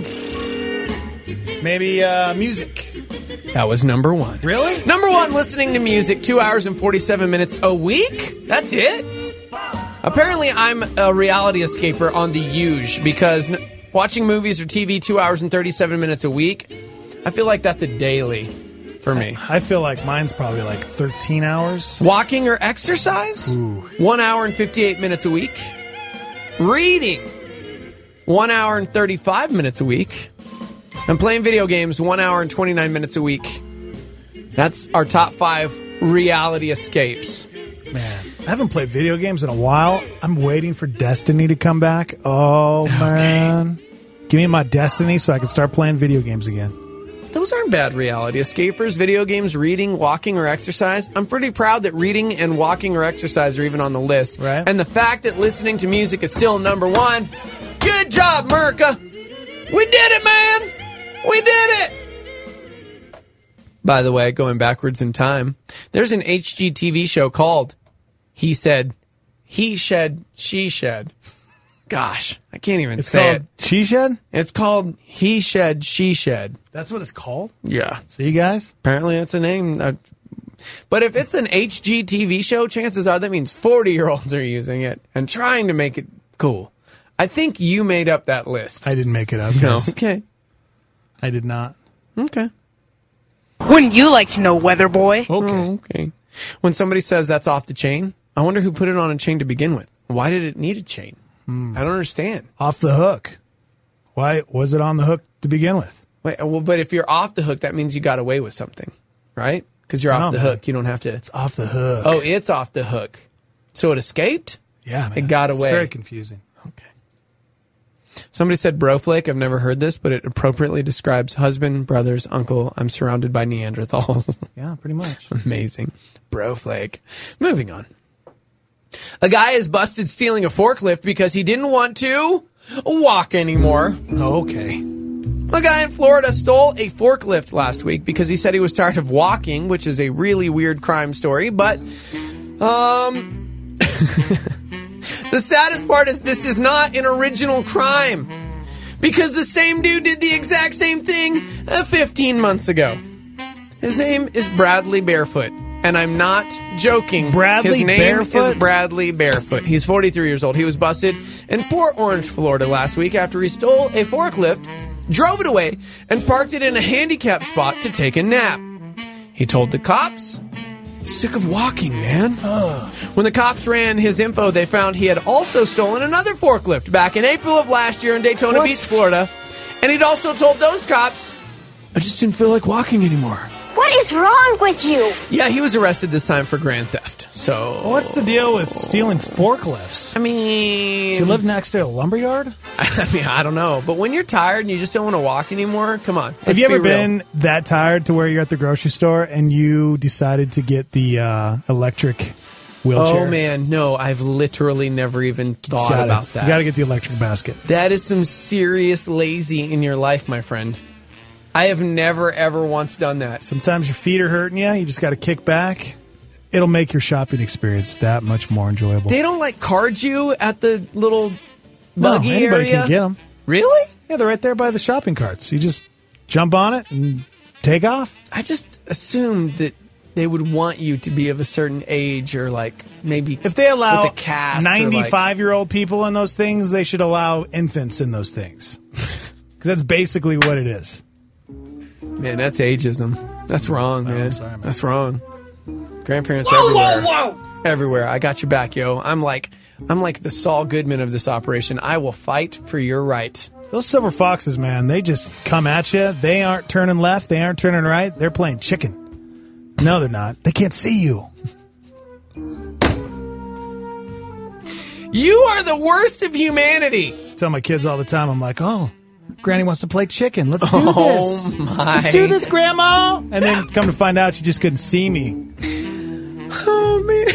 F: maybe uh, music.
G: That was number one.
F: Really?
G: Number one, listening to music, two hours and forty-seven minutes a week? That's it? Apparently, I'm a reality escaper on the huge because n- watching movies or T V two hours and thirty-seven minutes a week, I feel like that's a daily for me.
F: I, I feel like mine's probably like thirteen hours.
G: Walking or exercise?
F: Ooh.
G: one hour and fifty-eight minutes a week. Reading, one hour and thirty-five minutes a week. And playing video games, one hour and twenty-nine minutes a week. That's our top five reality escapes.
F: Man, I haven't played video games in a while. I'm waiting for Destiny to come back. Oh, okay. Man. Give me my Destiny so I can start playing video games again.
G: Those aren't bad reality escapers. Video games, reading, walking, or exercise. I'm pretty proud that reading and walking or exercise are even on the list.
F: Right.
G: And the fact that listening to music is still number one. Good job, America. We did it, man. We did it! By the way, going backwards in time, there's an H G T V show called He Said, He Shed, She Shed. Gosh, I can't even
F: it's
G: say
F: called
G: it.
F: She Shed?
G: It's called He Shed, She Shed.
F: That's what it's called?
G: Yeah.
F: See, guys?
G: Apparently that's a name. Uh, but if it's an H G T V show, chances are that means forty-year-olds are using it and trying to make it cool. I think you made up that list.
F: I didn't make it up.
G: No.
F: Guys.
G: Okay.
F: I did not.
G: Okay.
P: Wouldn't you like to know, Weather Boy?
F: Okay.
G: Oh, okay. When somebody says that's off the chain, I wonder who put it on a chain to begin with. Why did it need a chain?
F: Hmm.
G: I don't understand.
F: Off the hook. Why was it on the hook to begin with?
G: Wait, well, but if you're off the hook, that means you got away with something, right? Because you're off
F: No,
G: the
F: man.
G: hook. You don't have to.
F: It's off the hook.
G: Oh, it's off the hook. So it escaped?
F: Yeah, man.
G: It got away.
F: It's very confusing.
G: Okay. Somebody said broflake. I've never heard this, but it appropriately describes husband, brothers, uncle. I'm surrounded by Neanderthals.
F: Yeah, pretty much.
G: Amazing. Broflake. Moving on. A guy is busted stealing a forklift because he didn't want to walk anymore.
F: Okay.
G: A guy in Florida stole a forklift last week because he said he was tired of walking, which is a really weird crime story, but um the saddest part is this is not an original crime because the same dude did the exact same thing uh, fifteen months ago. His name is Bradley Barefoot, and I'm not joking.
F: Bradley
G: His name
F: Barefoot?
G: is Bradley Barefoot. He's forty-three years old. He was busted in Port Orange, Florida last week after he stole a forklift, drove it away, and parked it in a handicap spot to take a nap. He told the cops, sick of walking, man. When the cops ran his info, they found he had also stolen another forklift back in April of last year in Daytona
F: What?
G: Beach, Florida. And he'd also told those cops, I just didn't feel like walking anymore.
C: What is wrong with you?
G: Yeah, he was arrested this time for grand theft. So
F: What's the deal with stealing forklifts?
G: I mean,
F: Does he live next to a lumberyard?
G: I mean, I don't know. But when you're tired and you just don't want to walk anymore, come on.
F: Have
G: let's
F: you ever
G: be real.
F: been that tired to where you're at the grocery store and you decided to get the uh, electric wheelchair?
G: Oh, man, no. I've literally never even thought
F: Gotta-
G: about that.
F: You got to get the electric basket.
G: That is some serious lazy in your life, my friend. I have never, ever once done that.
F: Sometimes your feet are hurting you. You just got to kick back. It'll make your shopping experience that much more enjoyable.
G: They don't, like, card you at the little
F: no,
G: buggy
F: anybody
G: area?
F: can get them.
G: Really?
F: Yeah, they're right there by the shopping carts. You just jump on it and take off.
G: I just assumed that they would want you to be of a certain age or, like, maybe
F: If they allow
G: with a cast or, like-
F: ninety-five-year-old people in those things, they should allow infants in those things. Because that's basically what it is.
G: Man, that's ageism. That's wrong, man.
F: I'm sorry, man.
G: That's wrong. Grandparents
P: Whoa,
G: everywhere.
P: whoa, whoa!
G: Everywhere. I got your back, yo. I'm like I'm like the Saul Goodman of this operation. I will fight for your right.
F: Those silver foxes, man, they just come at you. They aren't turning left. They aren't turning right. They're playing chicken. No, they're not. They can't see you.
G: You are the worst of humanity.
F: I tell my kids all the time, I'm like, oh, Granny wants to play chicken. Let's do
G: oh
F: this.
G: My.
F: Let's do this, Grandma. And then come to find out, she just couldn't see me.
G: Oh, man.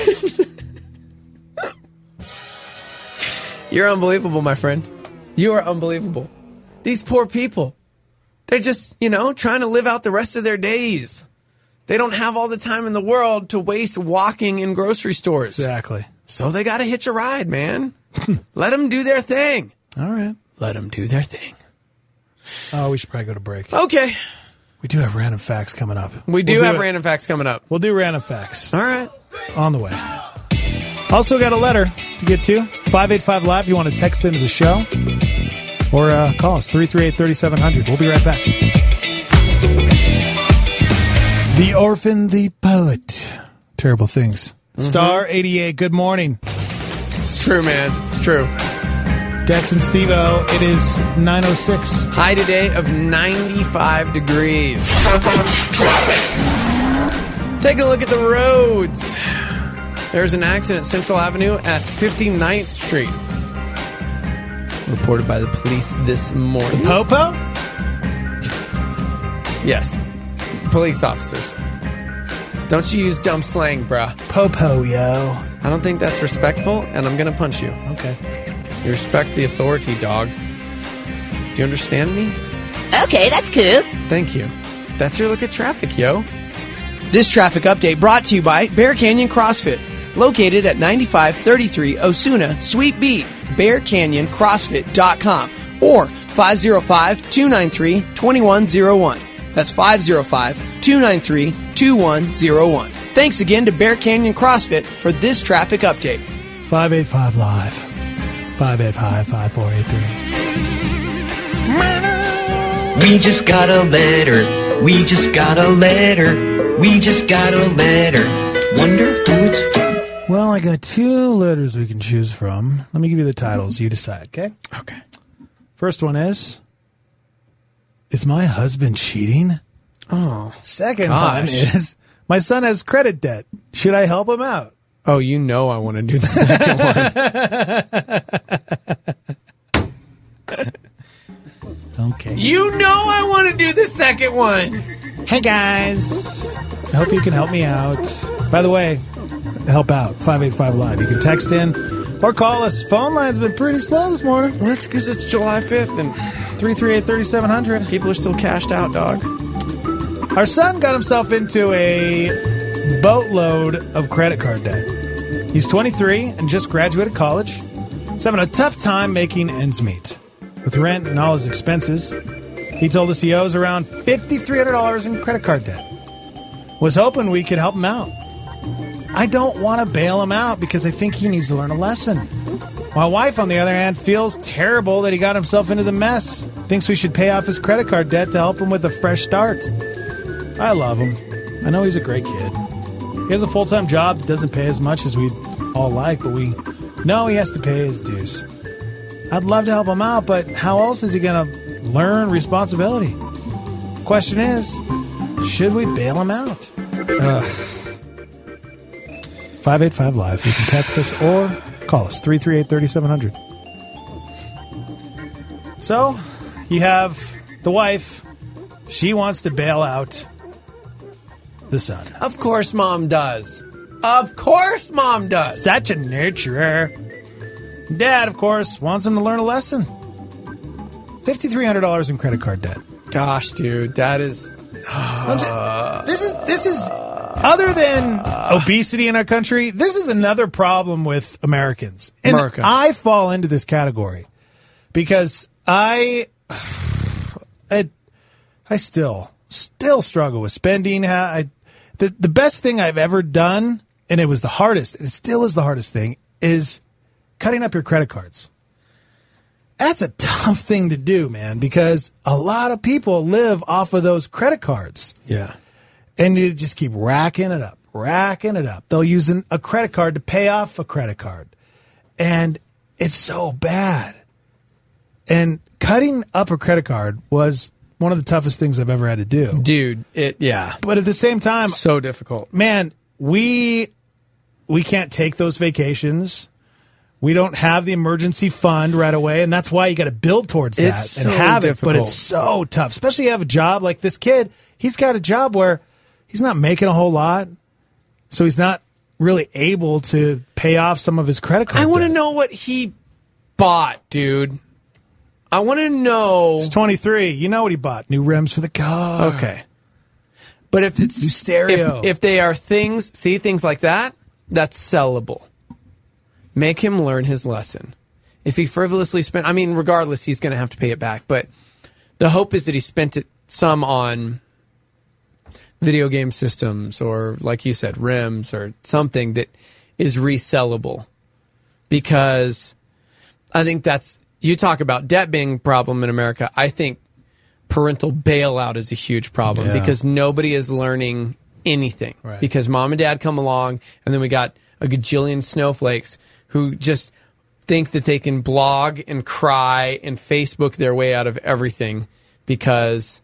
G: You're unbelievable, my friend. You are unbelievable. These poor people, they're just, you know, trying to live out the rest of their days. They don't have all the time in the world to waste walking in grocery stores.
F: Exactly.
G: So they got to hitch a ride, man. Let them do their thing.
F: All right.
G: Let them do their thing.
F: Oh, we should probably go to break.
G: Okay.
F: We do have random facts coming up.
G: We do
F: we'll
G: have
F: do
G: random facts coming up.
F: We'll do random facts.
G: All right.
F: On the way. Also got a letter to get to. five eight five Live if you want to text into the show. Or uh, call us, three three eight, three seven zero zero. We'll be right back. The Orphan, the Poet. Terrible things. Mm-hmm. Star eighty-eight, good morning.
G: It's true, man. It's true.
F: Dex and Steve-O, it is nine oh six.
G: High today of ninety-five degrees. Traffic. Taking a look at the roads. There's an accident at Central Avenue at fifty-ninth Street. Reported by the police this morning.
F: The Popo?
G: Yes. Police officers. Don't you use dumb slang, bruh.
F: Popo, yo.
G: I don't think that's respectful, and I'm going to punch you.
F: Okay.
G: You respect the authority, dog. Do you understand me?
T: Okay, that's cool.
G: Thank you. That's your look at traffic, yo.
O: This traffic update brought to you by Bear Canyon CrossFit. Located at ninety-five thirty-three Osuna, Suite B, bear canyon crossfit dot com or five oh five, two nine three, two one oh one. That's five oh five, two nine three, two one oh one. Thanks again to Bear Canyon CrossFit for this traffic update.
F: five eight five Live. five eight five, five four eight three.
V: We just got a letter. We just got a letter. We just got a letter. Wonder who it's from.
F: Well, I got two letters we can choose from. Let me give you the titles. You decide, okay?
G: Okay.
F: First one is, is my husband cheating?
G: Oh.
F: Second
G: gosh.
F: one is, my son has credit debt. Should I help him out?
G: Oh, you know I want to do the second
F: one. Okay.
G: You know I want to do the second one.
F: Hey, guys. I hope you can help me out. By the way, help out, five eight five Live. You can text in or call us. Phone line's been pretty slow this morning.
G: Well, that's because it's July fifth and
F: three three eight, three seven zero zero.
G: People are still cashed out, dog.
F: Our son got himself into a boatload of credit card debt. He's twenty-three and just graduated college. He's having a tough time making ends meet. With rent and all his expenses, he told us he owes around five thousand three hundred dollars in credit card debt. Was hoping we could help him out. I don't want to bail him out because I think he needs to learn a lesson. My wife, on the other hand, feels terrible that he got himself into the mess. Thinks we should pay off his credit card debt to help him with a fresh start. I love him. I know he's a great kid. He has a full-time job that doesn't pay as much as we'd all like, but we know he has to pay his dues. I'd love to help him out, but how else is he going to learn responsibility? Question is, should we bail him out? Ugh. five eight five Live. You can text us or call us, three three eight, three seven zero zero. So, you have the wife. She wants to bail out the son.
G: Of course Mom does. Of course Mom does.
F: Such a nurturer. Dad, of course, wants him to learn a lesson. five thousand three hundred dollars in credit card debt.
G: Gosh, dude, that is...
F: Uh, this is this is other than obesity in our country, this is another problem with Americans. And
G: America.
F: I fall into this category because I I, I still still struggle with spending. I, the the best thing I've ever done, and it was the hardest, and it still is the hardest thing, is cutting up your credit cards. That's a tough thing to do, man, because a lot of people live off of those credit cards.
G: Yeah.
F: And you just keep racking it up, racking it up. They'll use an, a credit card to pay off a credit card. And it's so bad. And cutting up a credit card was one of the toughest things I've ever had to do.
G: Dude, it yeah.
F: But at the same time,
G: so difficult.
F: Man, we we can't take those vacations We don't have the emergency fund right away, and that's why you got to build towards that
G: It's
F: and
G: so
F: have
G: difficult.
F: it. But it's so tough, especially you have a job like this kid. He's got a job where he's not making a whole lot, so he's not really able to pay off some of his credit card
G: I want to
F: debt.
G: know what he bought, dude. I want to know.
F: He's twenty-three. You know what he bought? New rims for the car.
G: Okay. But if it's
F: New stereo.
G: If, if they are things, see things like that, that's sellable. Make him learn his lesson. If he frivolously spent, I mean, regardless, he's going to have to pay it back. But the hope is that he spent it some on video game systems or, like you said, rims or something that is resellable. Because I think that's, you talk about debt being a problem in America. I think parental bailout is a huge problem
F: Yeah.
G: because nobody is learning anything.
F: Right.
G: Because mom and dad come along and then we got a gajillion snowflakes who just think that they can blog and cry and Facebook their way out of everything because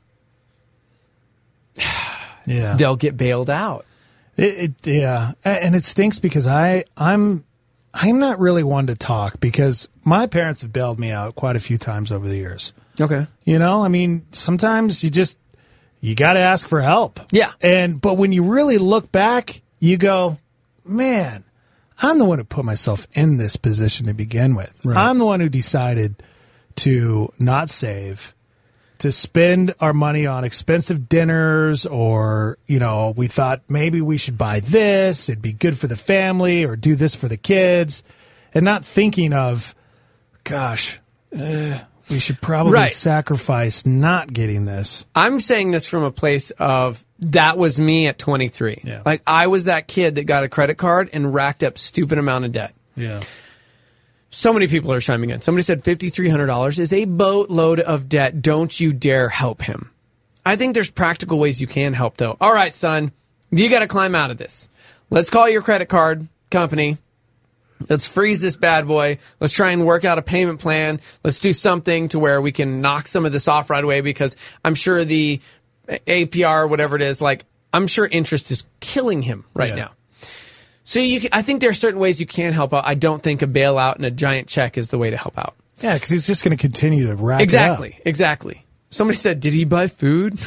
F: Yeah.
G: they'll get bailed out.
F: It, it yeah, A- and it stinks because I I'm I'm not really one to talk because my parents have bailed me out quite a few times over the years.
G: Okay.
F: You know, I mean, sometimes you just you got to ask for help.
G: Yeah.
F: And but when you really look back, you go, man, I'm the one who put myself in this position to begin with.
G: Right.
F: I'm the one who decided to not save, to spend our money on expensive dinners, or, you know, we thought maybe we should buy this, it'd be good for the family, or do this for the kids, and not thinking of, gosh, uh, we should probably
G: Right.
F: sacrifice not getting this.
G: I'm saying this from a place of that was me at twenty-three.
F: Yeah.
G: Like I was that kid that got a credit card and racked up stupid amount of debt.
F: Yeah.
G: So many people are chiming in. Somebody said five thousand three hundred dollars is a boatload of debt. Don't you dare help him. I think there's practical ways you can help, though. All right, son, you got to climb out of this. Let's call your credit card company. Let's freeze this bad boy. Let's try and work out a payment plan. Let's do something to where we can knock some of this off right away because I'm sure the A P R, whatever it is, like I'm sure interest is killing him right
F: Yeah.
G: now. So you can, I think there are certain ways you can help out. I don't think a bailout and a giant check is the way to help out.
F: Yeah, because he's just going to continue to rack
G: Exactly,
F: it up.
G: exactly. Somebody said, did he buy food?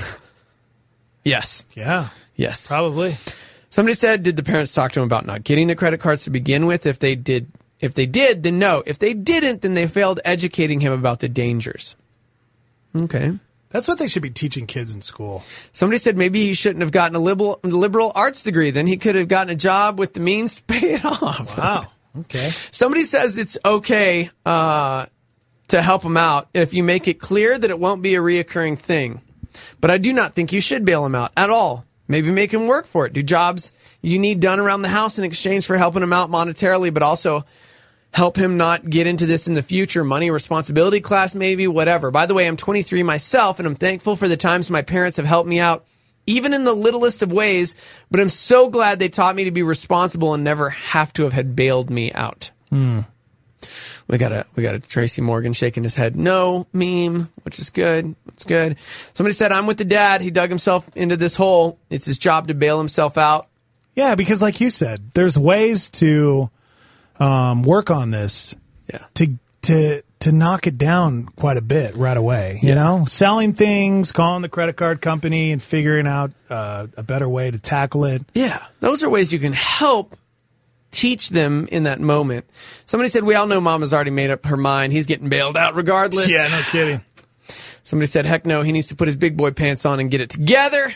G: Yes.
F: Yeah,
G: Yes.
F: probably.
G: Somebody said, did the parents talk to him about not getting the credit cards to begin with? If they did, if they did, then no. If they didn't, then they failed educating him about the dangers. Okay.
F: That's what they should be teaching kids in school.
G: Somebody said maybe he shouldn't have gotten a liberal, liberal arts degree. Then he could have gotten a job with the means to pay it off.
F: Wow. Okay.
G: Somebody says it's okay uh, to help him out if you make it clear that it won't be a reoccurring thing. But I do not think you should bail him out at all. Maybe make him work for it. Do jobs you need done around the house in exchange for helping him out monetarily, but also help him not get into this in the future. Money responsibility class, maybe, whatever. By the way, I'm twenty-three myself, and I'm thankful for the times my parents have helped me out, even in the littlest of ways, but I'm so glad they taught me to be responsible and never have to have had bailed me out.
F: Hmm.
G: We got a we got a Tracy Morgan shaking his head no meme, which is good. It's good. Somebody said, I'm with the dad. He dug himself into this hole. It's his job to bail himself out.
F: Yeah, because like you said, there's ways to um, work on this.
G: Yeah.
F: To to to knock it down quite a bit right away. You
G: Yeah.
F: know, selling things, calling the credit card company, and figuring out uh, a better way to tackle it.
G: Yeah, those are ways you can help teach them in that moment. Somebody said, we all know Mama's already made up her mind. He's getting bailed out regardless.
F: Yeah, no kidding.
G: Somebody said, heck no, he needs to put his big boy pants on and get it together.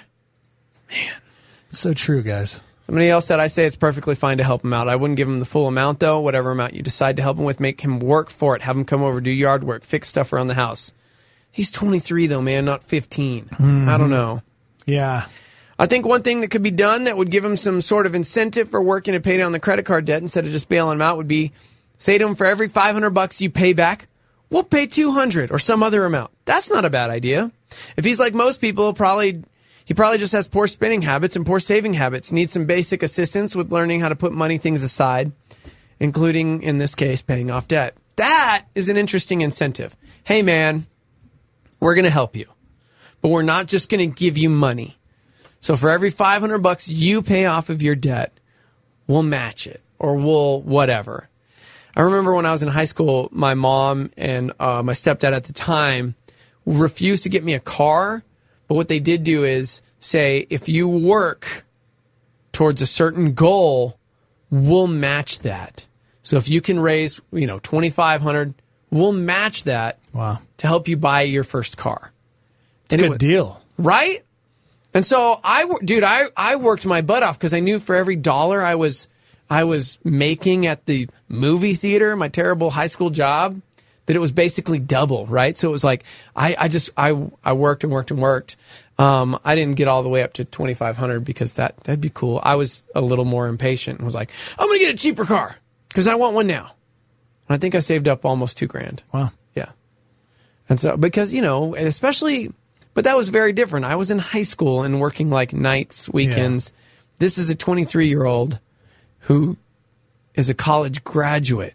F: It's so true, guys.
G: Somebody else said, I say it's perfectly fine to help him out. I wouldn't give him the full amount, though. Whatever amount you decide to help him with, make him work for it. Have him come over, do yard work, fix stuff around the house. He's twenty-three, though, man, not fifteen.
F: Mm-hmm.
G: I don't know.
F: Yeah.
G: I think one thing that could be done that would give him some sort of incentive for working to pay down the credit card debt instead of just bailing him out would be say to him, for every five hundred bucks you pay back, we'll pay two hundred or some other amount. That's not a bad idea. If he's like most people, probably he probably just has poor spending habits and poor saving habits. Needs some basic assistance with learning how to put money things aside, including, in this case, paying off debt. That is an interesting incentive. Hey, man, we're going to help you, but we're not just going to give you money. So for every five hundred bucks you pay off of your debt, we'll match it or we'll whatever. I remember when I was in high school, my mom and uh, my stepdad at the time refused to get me a car. But what they did do is say, if you work towards a certain goal, we'll match that. So if you can raise, you know, twenty-five hundred dollars, we'll match that
F: wow.
G: to help you buy your first car.
F: It's a good deal.
G: Right? And so I, dude, I, I worked my butt off because I knew for every dollar I was, I was making at the movie theater, my terrible high school job, that it was basically double, right? So it was like, I, I just, I, I worked and worked and worked. Um, I didn't get all the way up to twenty-five hundred because that, that'd be cool. I was a little more impatient and was like, I'm going to get a cheaper car because I want one now. And I think I saved up almost two grand.
F: Wow.
G: Yeah. And so, because, you know, especially, but that was very different. I was in high school and working like nights, weekends. Yeah. This is a twenty-three year old who is a college graduate.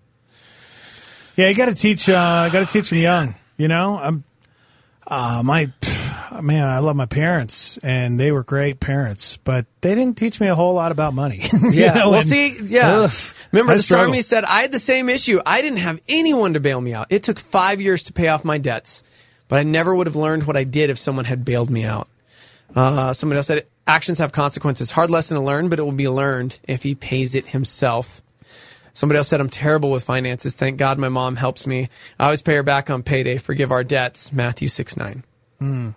F: Yeah, you got to teach. Uh, got to teach them young. You know, I'm. Uh, my man, I love my parents, and they were great parents, but they didn't teach me a whole lot about money.
G: Yeah.
F: know,
G: well,
F: and,
G: see, yeah.
F: Ugh,
G: Remember,
F: I
G: the
F: struggle.
G: Stormy said I had the same issue. I didn't have anyone to bail me out. It took five years to pay off my debts, but I never would have learned what I did if someone had bailed me out. Uh, somebody else said actions have consequences. Hard lesson to learn, but it will be learned if he pays it himself. Somebody else said, I'm terrible with finances. Thank God my mom helps me. I always pay her back on payday. Forgive our debts. Matthew six nine.
F: Mm.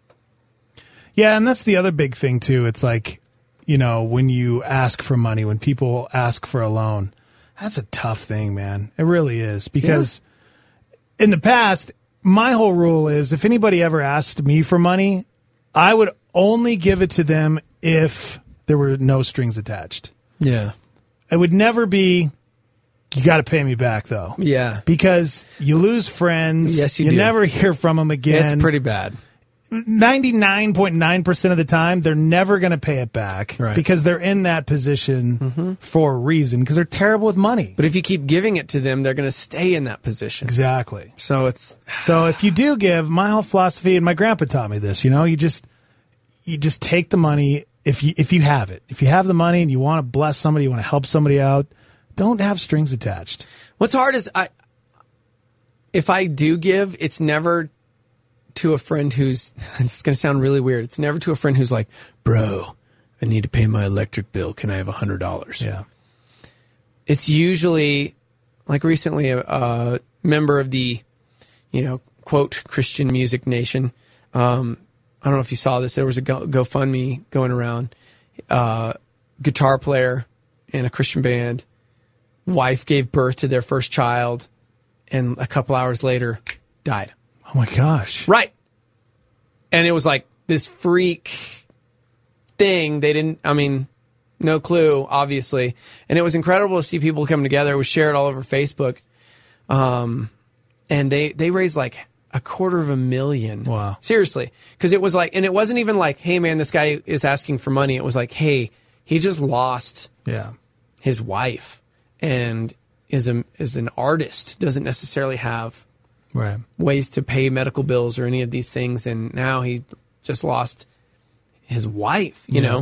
F: Yeah, and that's the other big thing, too. It's like, you know, when you ask for money, when people ask for a loan, that's a tough thing, man. It really is. Because yeah. in the past, my whole rule is if anybody ever asked me for money, I would only give it to them if there were no strings attached.
G: Yeah.
F: It would never be, you got to pay me back, though.
G: Yeah.
F: Because you lose friends.
G: Yes, you
F: You
G: do.
F: never hear from them again.
G: It's pretty bad.
F: ninety-nine point nine percent of the time, they're never going to pay it back
G: Right.
F: because they're in that position
G: Mm-hmm.
F: for a reason, because they're terrible with money.
G: But if you keep giving it to them, they're going to stay in that position.
F: Exactly.
G: So it's
F: So if you do give, my whole philosophy, and my grandpa taught me this, you know, you just you just take the money if you if you have it. If you have the money and you want to bless somebody, you want to help somebody out, don't have strings attached.
G: What's hard is I if I do give, it's never to a friend who's, it's going to sound really weird. It's never to a friend who's like, bro, I need to pay my electric bill. Can I have a hundred dollars?
F: Yeah.
G: It's usually like recently a, a member of the, you know, quote, Christian Music Nation. Um, I don't know if you saw this. There was a Go, GoFundMe going around. Uh, guitar player in a Christian band. Wife gave birth to their first child. And a couple hours later, died.
F: Oh my gosh.
G: Right. And it was like this freak thing. They didn't, I mean, no clue, obviously. And it was incredible to see people come together. It was shared all over Facebook. Um, and they, they raised like a quarter of a million.
F: Wow.
G: Seriously. Because it was like, and it wasn't even like, hey man, this guy is asking for money. It was like, hey, he just lost
F: yeah.
G: his wife and is a, is an artist, doesn't necessarily have
F: right.
G: ways to pay medical bills or any of these things. And now he just lost his wife, you
F: Yeah.
G: know?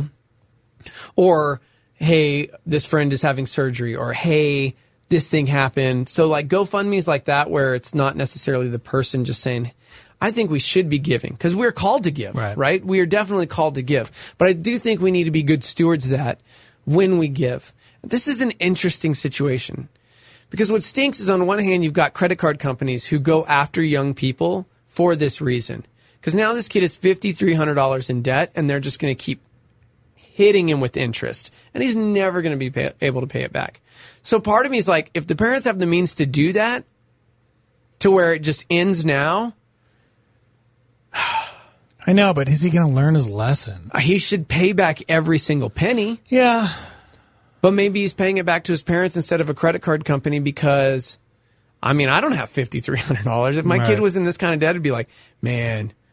G: Or, hey, this friend is having surgery, or hey, this thing happened. So like GoFundMe's like that, where it's not necessarily the person just saying, I think we should be giving, because we're called to give,
F: Right.
G: right? We are definitely called to give. But I do think we need to be good stewards of that when we give. This is an interesting situation. Because what stinks is, on one hand, you've got credit card companies who go after young people for this reason. Because now this kid is five thousand three hundred dollars in debt, and they're just going to keep hitting him with interest. And he's never going to be pay- able to pay it back. So part of me is like, if the parents have the means to do that, to where it just ends now,
F: I know, but is he going to learn his lesson?
G: he should pay back every single penny.
F: Yeah.
G: But maybe he's paying it back to his parents instead of a credit card company, because, I mean, I don't have five thousand three hundred dollars. If my
F: Right.
G: kid was in this kind of debt, I'd be like, man,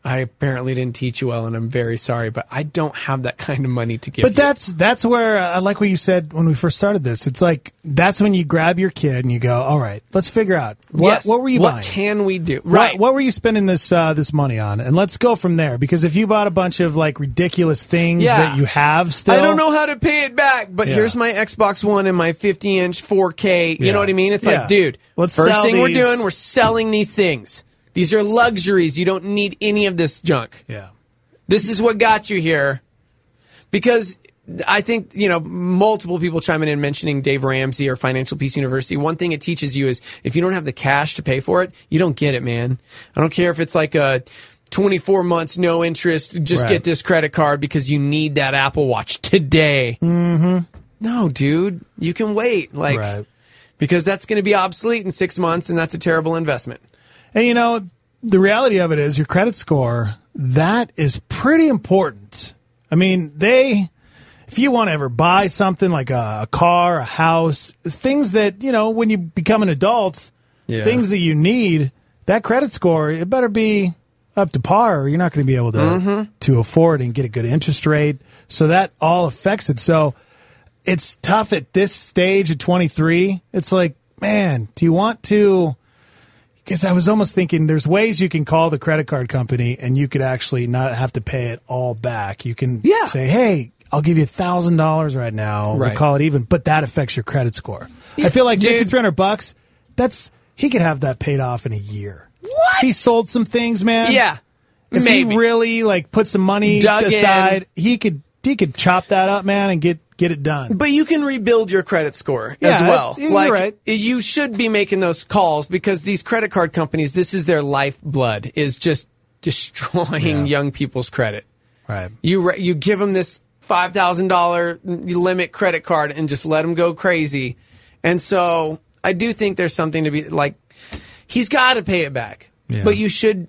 G: I apparently didn't teach you well, and I'm very sorry, but I don't have that kind of money to give
F: But
G: you.
F: that's that's where uh, I like what you said when we first started this. It's like that's when you grab your kid and you go, all right, let's figure out what
G: Yes.
F: what were you
G: What
F: buying?
G: can we do?
F: What-
G: Right.
F: What, were you spending this uh, this money on? And let's go from there. Because if you bought a bunch of like ridiculous things
G: Yeah.
F: that you have still,
G: I don't know how to pay it back, but
F: Yeah.
G: here's my Xbox One and my fifty inch four K. You
F: Yeah.
G: know what I mean? It's
F: Yeah.
G: like, dude,
F: Let's
G: first
F: sell
G: thing we're
F: these.
G: doing, we're selling these things. These are luxuries. You don't need any of this junk.
F: Yeah.
G: This is what got you here. Because I think, you know, multiple people chiming in mentioning Dave Ramsey or Financial Peace University. One thing it teaches you is if you don't have the cash to pay for it, you don't get it, man. I don't care if it's like a twenty-four months, no interest, just
F: Right.
G: get this credit card because you need that Apple Watch today.
F: Mm-hmm.
G: No, dude, you can wait. Like,
F: Right.
G: because that's going to be obsolete in six months and that's a terrible investment.
F: And you know, the reality of it is your credit score, that is pretty important. I mean, they, if you want to ever buy something like a, a car, a house, things that, you know, when you become an adult,
G: Yeah.
F: things that you need, that credit score, it better be up to par or you're not going to be able to,
G: Mhm.
F: to afford and get a good interest rate. So that all affects it. So it's tough at this stage at twenty-three. It's like, man, do you want to... Because I was almost thinking there's ways you can call the credit card company and you could actually not have to pay it all back. You can
G: Yeah.
F: say, hey, I'll give you one thousand dollars right now.
G: Right.
F: We'll call it even. But that affects your credit score.
G: Yeah,
F: I feel like
G: dude.
F: fifty-three hundred bucks, that's, he could have that paid off in a year.
G: What?
F: If he sold some things, man.
G: Yeah.
F: If
G: maybe.
F: he really like put some money
G: Dug in.
F: aside, he could, he could chop that up, man, and get, get it done.
G: But you can rebuild your credit score
F: Yeah,
G: as well.
F: you're
G: like
F: right.
G: you should be making those calls because these credit card companies, this is their lifeblood, is just destroying
F: Yeah.
G: young people's credit.
F: Right.
G: You re- you give them this five thousand dollars limit credit card and just let them go crazy. And so I do think there's something to be like, he's got to pay it back,
F: Yeah.
G: but you should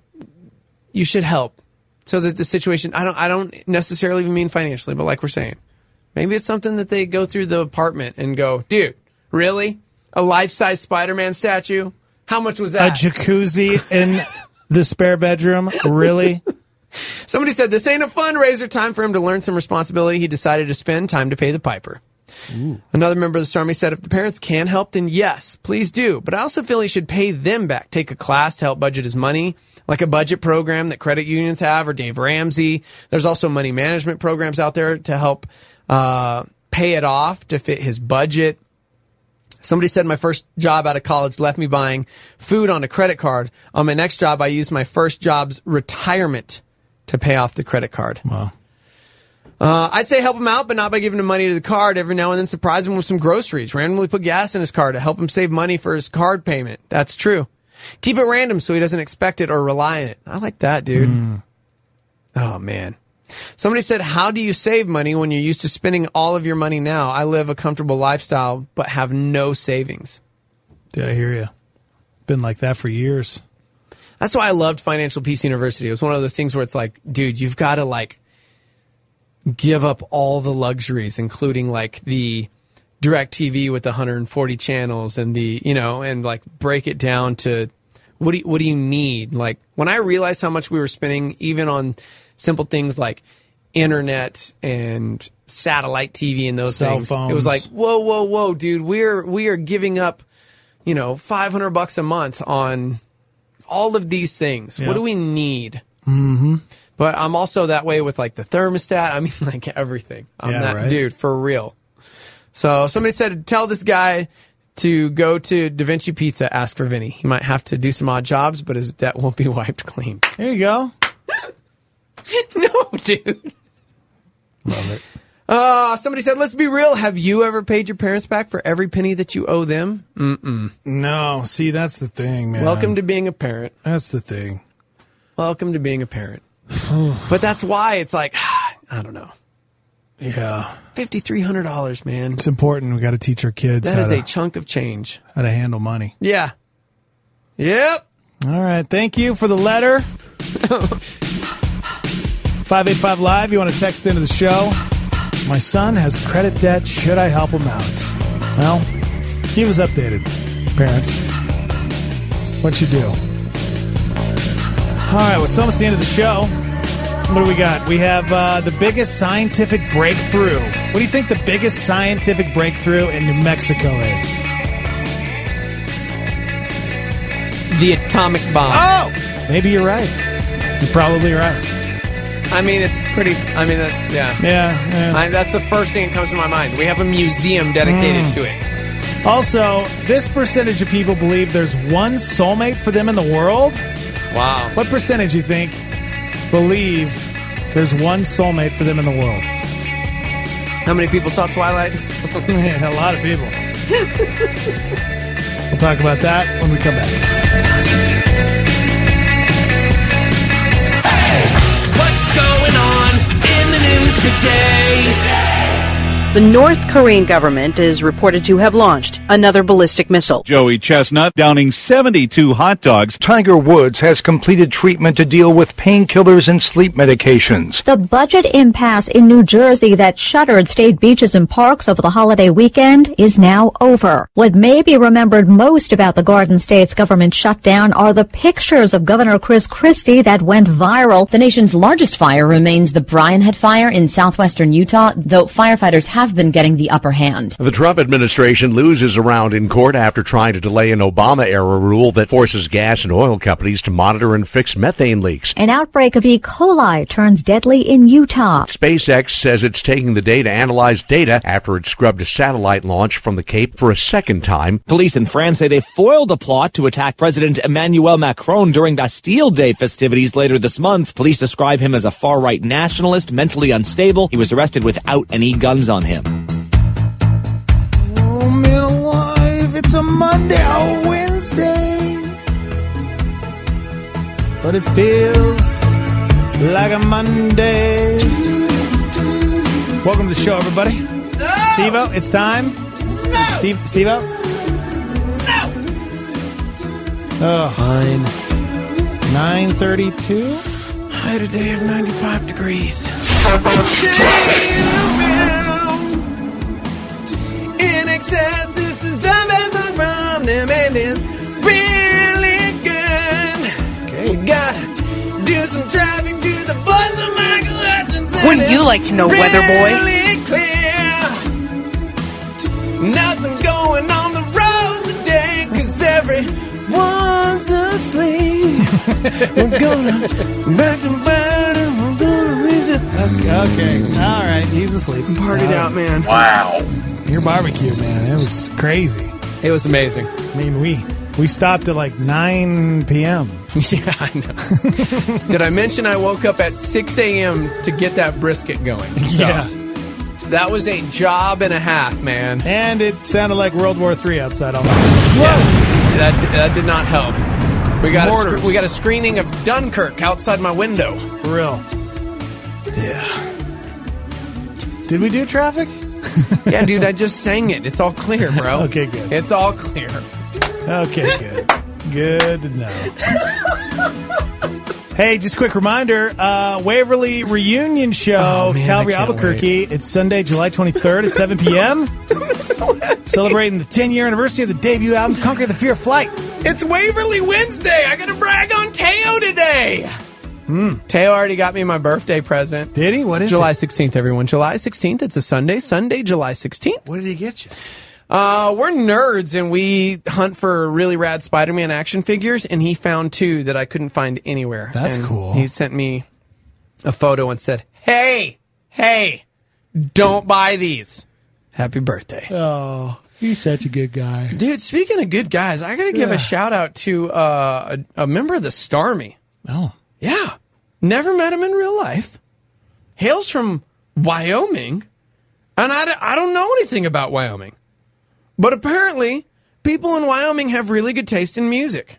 G: you should help so that the situation. I don't I don't necessarily even mean financially, but like we're saying. Maybe it's something that they go through the apartment and go, dude, really? A life-size Spider-Man statue? How much was
F: A
G: that?
F: jacuzzi in the spare bedroom? Really?
G: Somebody said, this ain't a fundraiser. Time for him to learn some responsibility. He decided to spend time to pay the piper.
F: Ooh.
G: Another member of the Stormy said, if the parents can help, then yes, please do. But I also feel he should pay them back. Take a class to help budget his money, like a budget program that credit unions have or Dave Ramsey. There's also money management programs out there to help uh, pay it off to fit his budget. Somebody said my first job out of college left me buying food on a credit card. On my next job, I used my first job's retirement to pay off the credit card.
F: Wow.
G: Uh, I'd say help him out, but not by giving him money to the card. Every now and then surprise him with some groceries. Randomly put gas in his car to help him save money for his card payment. That's true. Keep it random so he doesn't expect it or rely on it. I like that, dude.
F: Mm.
G: Oh, man. Somebody said, how do you save money when you're used to spending all of your money now? I live a comfortable lifestyle, but have no savings.
F: Did I hear you? Been like that for years.
G: That's why I loved Financial Peace University. It was one of those things where it's like, dude, you've got to like give up all the luxuries, including like the DirecTV with one hundred forty channels and the, you know, and like break it down to what do you, what do you need? Like when I realized how much we were spending even on simple things like internet and satellite T V and those
F: Cell
G: things,
F: phones.
G: it was like, whoa, whoa, whoa, dude, we're, we are giving up, you know, five hundred bucks a month on all of these things.
F: Yeah.
G: What do we need?
F: Mm-hmm.
G: But I'm also that way with like the thermostat. I mean, like everything. I'm
F: Yeah,
G: that
F: right.
G: dude for real. So somebody said, tell this guy to go to Da Vinci Pizza, ask for Vinny. He might have to do some odd jobs, but his debt won't be wiped clean.
F: There you go.
G: No, dude.
F: Love it.
G: Uh, somebody said, let's be real. Have you ever paid your parents back for every penny that you owe them? Mm-mm.
F: No, see, that's the thing, man.
G: Welcome to being a parent.
F: That's the thing.
G: Welcome to being a parent. But that's why it's like, I don't know.
F: Yeah.
G: five thousand three hundred dollars, man.
F: It's important. We got to teach our kids
G: That
F: how
G: is
F: to,
G: a chunk of change.
F: how to handle money.
G: Yeah. Yep.
F: All right. Thank you for the letter. five eight five Live. You want to text into the show? My son has credit debt. Should I help him out? Well, keep us updated, parents. What you do? All right, well, it's almost the end of the show. What do we got? We have uh, the biggest scientific breakthrough. What do you think the biggest scientific breakthrough in New Mexico is?
G: The atomic bomb.
F: Oh! Maybe you're right. You're probably right.
G: I mean, it's pretty... I mean, that, yeah.
F: Yeah, yeah.
G: I, that's the first thing that comes to my mind. We have a museum dedicated
F: Mm.
G: to it.
F: Also, this percentage of people believe there's one soulmate for them in the world.
G: Wow.
F: What percentage, you think, believe there's one soulmate for them in the world?
G: How many people saw Twilight?
F: Yeah, a lot of people. We'll talk about that when we come back.
A: What's going on in the news today?
B: The North Korean government is reported to have launched another ballistic missile.
I: Joey Chestnut downing seventy-two hot dogs.
J: Tiger Woods has completed treatment to deal with painkillers and sleep medications.
K: The budget impasse in New Jersey that shuttered state beaches and parks over the holiday weekend is now over. What may be remembered most about the Garden State's government shutdown are the pictures of Governor Chris Christie that went viral.
L: The nation's largest fire remains the Brian Head Fire in southwestern Utah, though firefighters have been getting the upper hand.
M: The Trump administration loses ground in court after trying to delay an Obama-era rule that forces gas and oil companies to monitor and fix methane leaks.
K: An outbreak of E. coli turns deadly in Utah.
M: SpaceX says it's taking the day to analyze data after it scrubbed a satellite launch from the Cape for a second time.
N: Police in France say they foiled a plot to attack President Emmanuel Macron during Bastille Day festivities later this month. Police describe him as a far-right nationalist, mentally unstable. He was arrested without any guns on him.
F: Oh, man alive, it's a Monday or Wednesday, but it feels like a Monday. Welcome to the show, everybody. No! Steve-O, it's time. No! Steve, Steve-O?
A: No!
F: Oh. Fine. nine thirty-two?
G: High today of ninety-five degrees. In excess, this is the best from them, and it's really good. Okay. We gotta do some traffic to the voice of Michael Hutchinson.
P: Wouldn't you like to know,
G: really
P: weather boy?
G: Really clear. Nothing going on the roads today, cause everyone's asleep. We're gonna back to bed and we're gonna read it.
F: Okay, okay. All right, he's asleep.
G: Partied
F: uh,
G: out, man.
F: Wow. Your barbecue, man, it was crazy.
G: It was amazing.
F: I mean, we we stopped at like nine p.m.
G: Yeah, I know. Did I mention I woke up at six a.m. to get that brisket going? So,
F: yeah.
G: That was a job and a half, man.
F: And it sounded like World War Three outside all night.
G: Yeah, that, that did not help. We got, a
F: Mortars.
G: sc- we got a screening of Dunkirk outside my window.
F: For real.
G: Yeah.
F: Did we do traffic?
G: Yeah, dude, I just sang it. It's all clear, bro.
F: Okay, good.
G: It's all clear.
F: Okay, good. Good to know. Hey, just a quick reminder, uh, Waverly Reunion Show,
G: Oh, man,
F: Calvary,
G: I can't
F: Albuquerque. It's Sunday, July twenty-third at seven p.m. Celebrating the ten-year anniversary of the debut album, Conquer the Fear of Flight.
G: It's Waverly Wednesday. I got to brag on Teo today.
F: Mm.
G: Teo already got me my birthday present.
F: Did he? What is
G: July
F: it?
G: sixteenth, everyone. July sixteenth. It's a Sunday. Sunday, July sixteenth.
F: What did he get you?
G: Uh, we're nerds, and we hunt for really rad Spider-Man action figures, and he found two that I couldn't find anywhere.
F: That's
G: And
F: cool.
G: He sent me a photo and said, hey, hey, don't buy these. Happy birthday.
F: Oh, he's such a good guy.
G: Dude, speaking of good guys, I got to give
F: Yeah.
G: a shout-out to uh, a, a member of the Starmy.
F: Oh.
G: Yeah. Never met him in real life. Hails from Wyoming. And I, d- I don't know anything about Wyoming. But apparently, people in Wyoming have really good taste in music.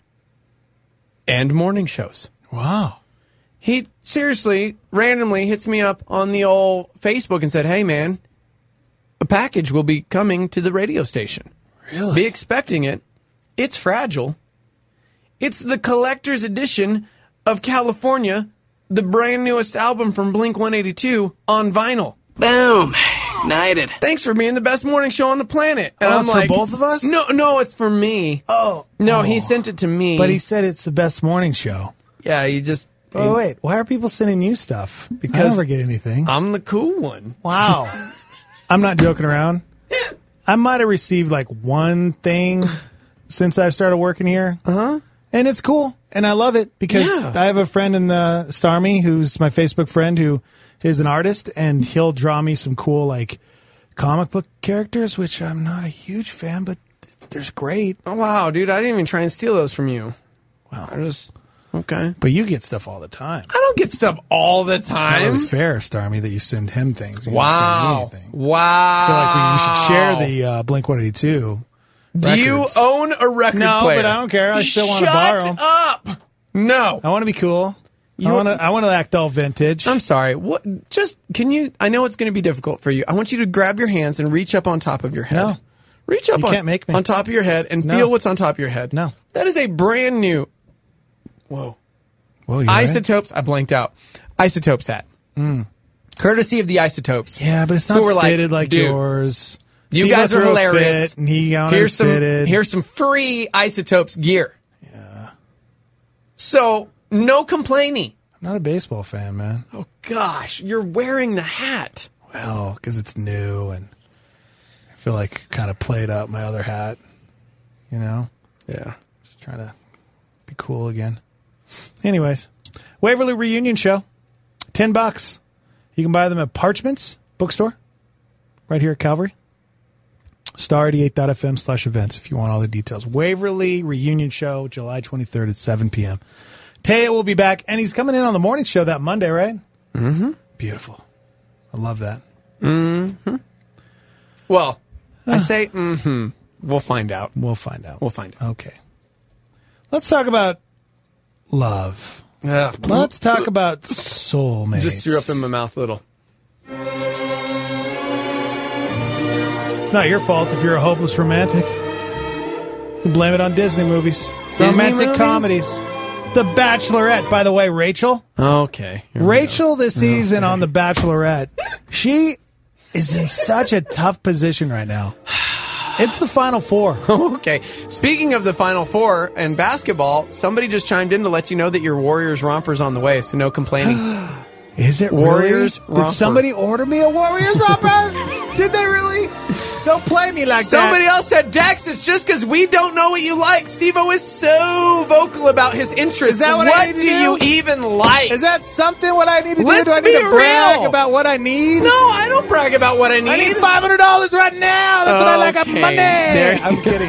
G: And morning shows.
F: Wow.
G: He seriously, randomly hits me up on the old Facebook and said, hey, man, a package will be coming to the radio station.
F: Really?
G: Be expecting it. It's fragile. It's the collector's edition of California, the brand newest album from Blink one eighty-two on vinyl.
P: Boom. Ignited.
G: Thanks for being the best morning show on the planet. And
F: Oh,
G: I'm
F: it's for
G: like,
F: both of us?
G: No, no, it's for me.
F: Oh.
G: No,
F: Oh.
G: he sent it to me.
F: But he said it's the best morning show.
G: Yeah, you just.
F: Oh, wait. Why are people sending you stuff?
G: Because
F: I never get anything.
G: I'm the cool one.
F: Wow. I'm not joking around. I might have received like one thing since I started working here.
G: Uh-huh.
F: And it's cool. And I love it because
G: Yeah.
F: I have a friend in the Starmy who's my Facebook friend who is an artist, and he'll draw me some cool like comic book characters, which I'm not a huge fan, but they're great.
G: Oh, wow, dude. I didn't even try and steal those from you. Wow. I just. Okay.
F: But you get stuff all the time.
G: I don't get stuff all the
F: It's not
G: time.
F: really fair, Starmy, that you send him things. You don't
G: Wow.
F: send me anything.
G: Wow.
F: I feel like we, we should share the uh, Blink one eighty-two.
G: Do you
F: records.
G: own a record
F: No,
G: player?
F: but I don't care. I still want to
G: Shut
F: borrow 'em.
G: up. No.
F: I want to be cool.
G: You-
F: I want to. I want to act all vintage.
G: I'm sorry. What? Just can you? I know it's going to be difficult for you. I want you to grab your hands and reach up on top of your head.
F: No.
G: Reach up
F: You
G: on,
F: can't make me.
G: on top of your head and
F: No.
G: feel what's on top of your head.
F: No.
G: That is a brand new. Whoa.
F: Whoa, you all right?
G: Isotopes. I blanked out. Isotopes hat.
F: Mm.
G: Courtesy of the Isotopes.
F: Yeah, but it's
G: Who
F: not
G: were like,
F: fitted like,
G: "Dude,
F: yours.
G: You
F: Steve
G: guys are
F: threw a
G: hilarious.
F: Fit, and he got
G: Here's some.
F: fitted.
G: Here's some free Isotopes gear.
F: Yeah.
G: So no complaining.
F: I'm not a baseball fan, man.
G: Oh gosh, you're wearing the hat.
F: Well, because it's new, and I feel like kind of played up my other hat. You know.
G: Yeah.
F: Just trying to be cool again. Anyways, Waverly Reunion Show, ten bucks. You can buy them at Parchments Bookstore, right here at Calvary. star eighty-eight dot f m slash events if you want all the details. Waverly Reunion Show, July twenty-third at seven p.m. Taya will be back, and he's coming in on the morning show that Monday, right?
G: Mm-hmm.
F: Beautiful. I love that.
G: Mm-hmm. Well, I say mm-hmm. We'll find out.
F: We'll find out.
G: We'll find out.
F: Okay. Let's talk about love.
G: Ugh.
F: Let's talk about soulmates.
G: Just threw up in my mouth a little.
F: It's not your fault if you're a hopeless romantic. You blame it on Disney movies.
G: Disney
F: romantic
G: movies?
F: comedies. The Bachelorette, by the way, Rachel.
G: Okay.
F: Rachel this season on The Bachelorette, she is in such a tough position right now. It's the Final Four.
G: Okay. Speaking of the Final Four and basketball, somebody just chimed in to let you know that your Warriors romper's on the way, so no complaining.
F: Is it
G: Warriors
F: really? Did
G: romper.
F: somebody order me a Warriors romper? Did they really? Don't play me like
G: Somebody
F: that.
G: else said, Dex, it's just because we don't know what you like. Steve-O is so vocal about his interests.
F: Is that what I need to
G: do
F: do?
G: you even like?
F: Is that something what I need to
G: Let's
F: do? Do I need
G: be
F: to brag
G: real.
F: about what I need?
G: No, I don't brag about what I need.
F: I need five hundred dollars right now. That's what I like on
G: Okay.
F: Monday.
G: There-
F: I'm kidding.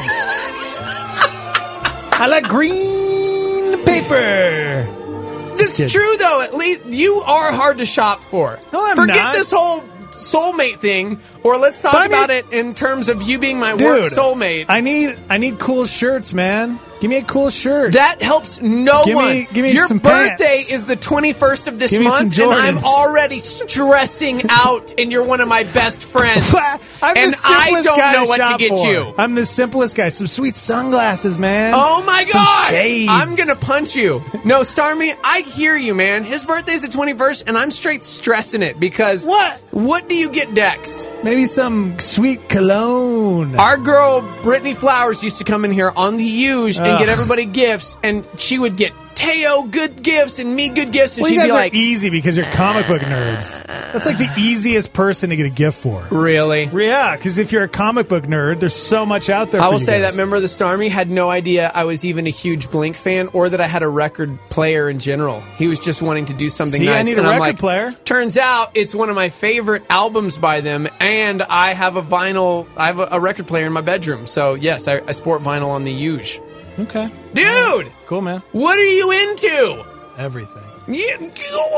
F: I like green paper.
G: This is true, though. At least you are hard to shop for.
F: No, I'm
G: Forget
F: not.
G: this whole soulmate thing, or let's talk
F: Buy me-
G: about it in terms of you being my work
F: Dude,
G: soulmate.
F: I need I need cool shirts, man. Give me a cool shirt.
G: That helps no
F: Give me-
G: one.
F: give me
G: Your
F: some
G: birthday
F: pants.
G: is the twenty-first of this
F: Give me
G: month,
F: some
G: and I'm
F: Jordans.
G: already stressing out, and you're one of my best friends.
F: I'm
G: and
F: the
G: I
F: simplest
G: don't
F: guy
G: know
F: to
G: what to
F: shop
G: get
F: for.
G: you.
F: I'm the simplest guy. Some sweet sunglasses, man.
G: Oh my
F: Some
G: gosh!
F: shades.
G: I'm gonna punch you. No, Starmy, I hear you, man. His birthday's the twenty-first, and I'm straight stressing it because
F: What?
G: What do you get, Dex?
F: Maybe some sweet cologne.
G: Our girl Brittany Flowers used to come in here on the Huge and
F: Ugh.
G: get everybody gifts, and she would get Teo good gifts and me good gifts, and
F: Well,
G: she'd
F: you guys
G: be like,
F: are easy because you're comic book nerds. That's like the easiest person to get a gift for.
G: "Really?"
F: Yeah, because if you're a comic book nerd, there's so much out there.
G: I
F: for
G: will
F: you
G: say
F: guys.
G: that member of the Starmy had no idea I was even a huge Blink fan or that I had a record player in general. He was just wanting to do something
F: See,
G: nice.
F: I need
G: and
F: a
G: I'm
F: record
G: like,
F: player.
G: Turns out it's one of my favorite albums by them, and I have a vinyl, I have a, a record player in my bedroom. So, yes, I, I sport vinyl on the Huge.
F: Okay.
G: Dude!
F: Cool, man.
G: What are you into?
F: Everything.
G: You,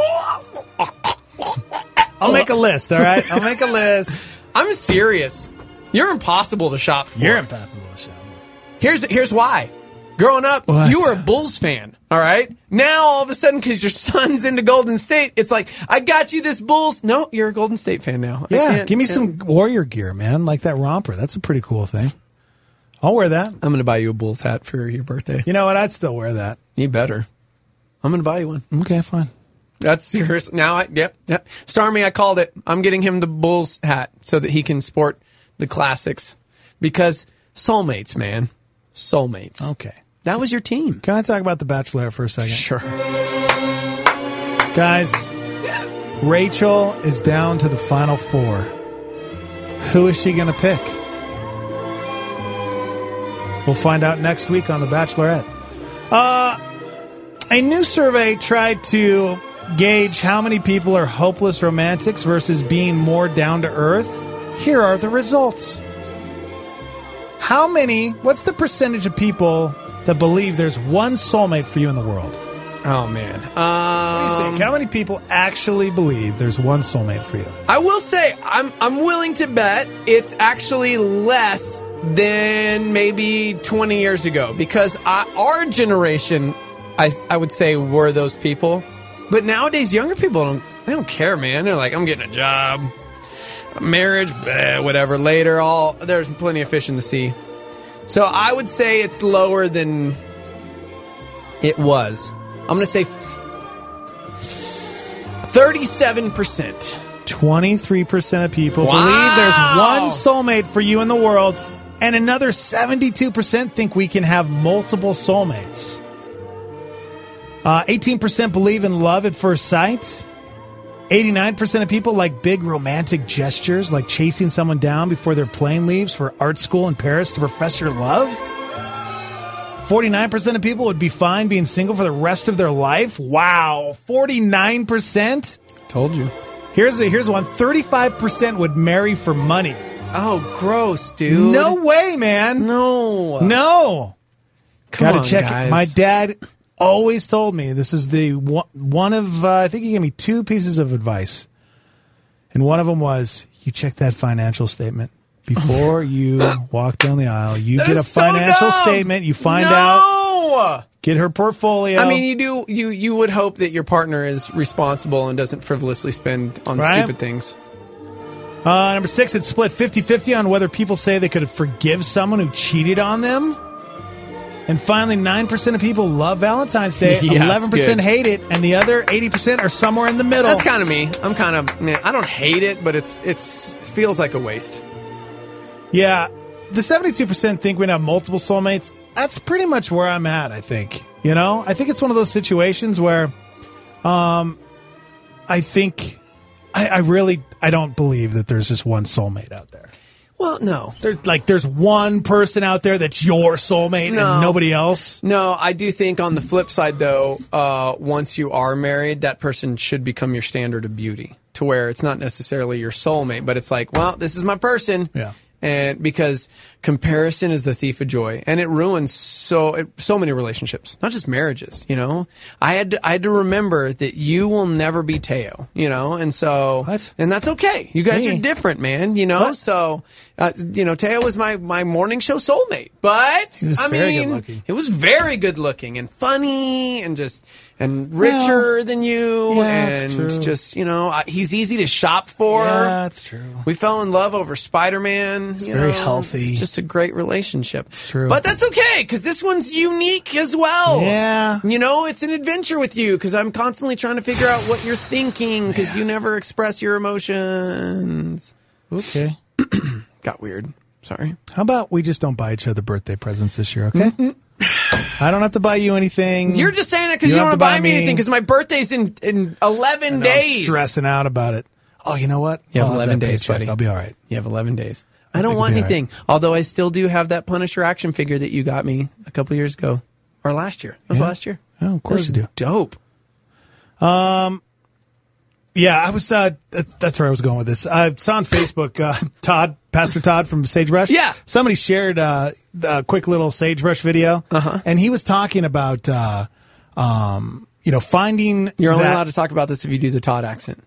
F: I'll make a list, all right? I'll make a list.
G: I'm serious. You're impossible to shop for.
F: You're impossible to shop.
G: Here's here's why. Growing up,
F: What?
G: you were a Bulls fan, all right? Now, all of a sudden, because your son's into Golden State, it's like, I got you this Bulls. No, you're a Golden State fan now. I
F: Yeah,
G: can't-
F: give me
G: can't-
F: some Warrior gear, man, like that romper. That's a pretty cool thing. I'll wear that.
G: I'm going to buy you a Bulls hat for your birthday.
F: You know what? I'd still wear that.
G: You better. I'm going to buy you one.
F: Okay, fine.
G: That's serious. Now, I, yep, yep. Starmy, I called it. I'm getting him the Bulls hat so that he can sport the classics. Because soulmates, man. Soulmates.
F: Okay.
O: That was your team.
F: Can I talk about The Bachelorette for a second?
O: Sure.
F: Guys, Rachel is down to the final four. Who is she going to pick? We'll find out next week on The Bachelorette. Uh, a new survey tried to gauge how many people are hopeless romantics versus being more down to earth. Here are the results. How many, what's the percentage of people that believe there's one soulmate for you in the world?
O: Oh, man. Um,
F: what do you think? How many people actually believe there's one soulmate for you?
O: I will say, I'm I'm willing to bet it's actually less than maybe twenty years ago. Because I, our generation, I, I would say, were those people. But nowadays, younger people, don't they don't care, man. They're like, I'm getting a job, a marriage, bleh, whatever. Later, all there's plenty of fish in the sea. So I would say it's lower than it was. I'm going to say thirty-seven percent.
F: twenty-three percent of people
O: Wow.
F: believe there's one soulmate for you in the world, and another seventy-two percent think we can have multiple soulmates. Uh, eighteen percent believe in love at first sight. eighty-nine percent of people like big romantic gestures, like chasing someone down before their plane leaves for art school in Paris to profess your love. forty-nine percent of people would be fine being single for the rest of their life. Wow. forty-nine percent?
O: Told you.
F: Here's a, here's one. thirty-five percent would marry for money.
O: Oh, gross, dude.
F: No way, man.
O: No.
F: No.
O: Come
F: Gotta
O: on,
F: check
O: guys.
F: it. My dad always told me, this is the one, one of, uh, I think he gave me two pieces of advice. And one of them was, you check that financial statement. Before you walk down the aisle, you
O: That
F: get a
O: is so
F: financial
O: dumb.
F: statement. You find
O: No!
F: out, get her portfolio.
O: I mean, you do. You you would hope that your partner is responsible and doesn't frivolously spend on
F: Right?
O: stupid things.
F: Uh, number six, it's split fifty-fifty on whether people say they could forgive someone who cheated on them. And finally, nine percent of people love Valentine's Day,
O: Yes,
F: eleven percent
O: good.
F: hate it, and the other eighty percent are somewhere in the middle.
O: That's kind of me. I'm kind of man. I don't hate it, but it's it's feels like a waste.
F: Yeah, the seventy-two percent think we'd have multiple soulmates. That's pretty much where I'm at, I think. You know, I think it's one of those situations where um, I think I, I really I don't believe that there's just one soulmate out there.
O: Well, no.
F: There's like there's one person out there that's your soulmate
O: No.
F: and nobody else.
O: No, I do think on the flip side, though, uh, once you are married, that person should become your standard of beauty, to where it's not necessarily your soulmate, but it's like, well, this is my person.
F: Yeah.
O: And because comparison is the thief of joy, and it ruins so it, so many relationships, not just marriages. You know, I had to, I had to remember that you will never be Teo. You know, and so
F: What?
O: and that's okay. You guys
F: Me?
O: are different, man. You know,
F: What?
O: so uh, you know, Teo was my my morning show soulmate, but
F: He was
O: I
F: very
O: mean,
F: good looking.
O: it was very good looking and funny and just. And richer
F: Well,
O: than you,
F: yeah, that's
O: and
F: true.
O: just, you know, uh, he's easy to shop for.
F: Yeah, that's true.
O: We fell in love over Spider-Man.
F: It's
O: you
F: very
O: know,
F: healthy.
O: It's just a great relationship.
F: It's true.
O: But that's okay, because this one's unique as well.
F: Yeah.
O: You know, it's an adventure with you, because I'm constantly trying to figure out what you're thinking, because you never express your emotions.
F: Okay.
O: Got weird. Sorry.
F: How about we just don't buy each other birthday presents this year, okay? I don't have to buy you anything.
O: You're just saying that because you, don't want to buy me anything, because my birthday's in, in eleven
F: I know,
O: days.
F: I'm stressing out about it. Oh, you know what?
O: You have
F: I'll
O: eleven
F: that
O: days,
F: paycheck.
O: buddy.
F: I'll be all right.
O: You have eleven days.
F: I
O: I don't
F: think
O: want
F: we'll be all
O: anything. Although I still do have that Punisher action figure that you got me a couple years ago. Or last year. It was
F: Yeah.
O: last year.
F: Oh, of course
O: That
F: you
O: was
F: do.
O: Dope.
F: Um, yeah, I was. Uh, that, that's where I was going with this. I saw on Facebook, uh, Todd, Pastor Todd from Sagebrush.
O: Yeah.
F: Somebody shared uh, a quick little Sagebrush video,
O: Uh-huh.
F: and he was talking about, uh, um, you know, finding.
O: You're only
F: that-
O: allowed to talk about this if you do the Todd accent.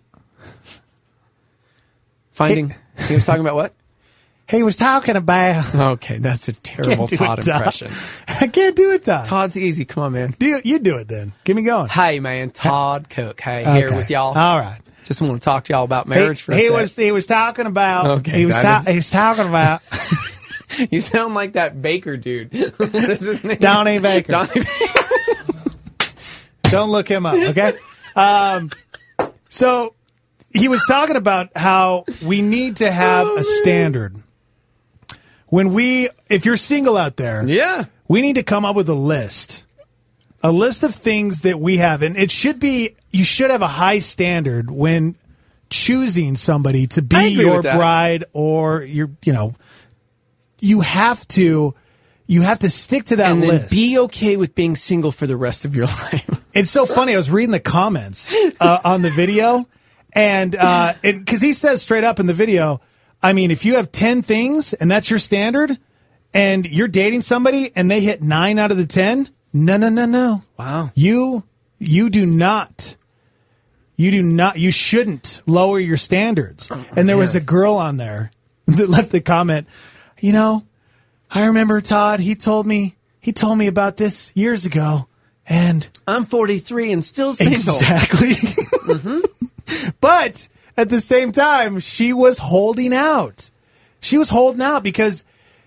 O: Finding. He was talking about what?
F: He was talking about.
O: Okay, that's a terrible
F: Can't do
O: Todd
F: it, Todd.
O: impression.
F: I can't do it, Todd.
O: Todd's easy. Come on, man.
F: Do you, you do it then. Get me going.
O: Hey, man. Todd Cook. Hey,
F: Okay.
O: here with y'all.
F: All right.
O: Just want to talk to y'all about marriage
F: he,
O: for a
F: he
O: sec.
F: was he was talking about.
O: Okay,
F: he was
O: that
F: ta-
O: is-
F: he was talking about
O: You sound like that Baker dude. What is his name?
F: Donnie Baker.
O: Donnie Baker.
F: Don't look him up, okay? Um, so he was talking about how we need to have a standard. When we, if you're single out there,
O: Yeah.
F: we need to come up with a list. A list of things that we have. And it should be, you should have a high standard when choosing somebody to be your bride or your, you know, you have to, you have to stick to that
O: and
F: list.
O: And be okay with being single for the rest of your life.
F: It's so funny. I was reading the comments uh, on the video, and uh, because he says straight up in the video, I mean, if you have ten things and that's your standard, and you're dating somebody and they hit nine out of the ten, no, no, no, no.
O: Wow.
F: You, you do not, you do not, you shouldn't lower your standards. Oh, and there man. was a girl on there that left a comment, you know, I remember Todd, he told me, he told me about this years ago. And
O: I'm forty-three and still single.
F: Exactly. mm-hmm. But at the same time, she was holding out. She was holding out because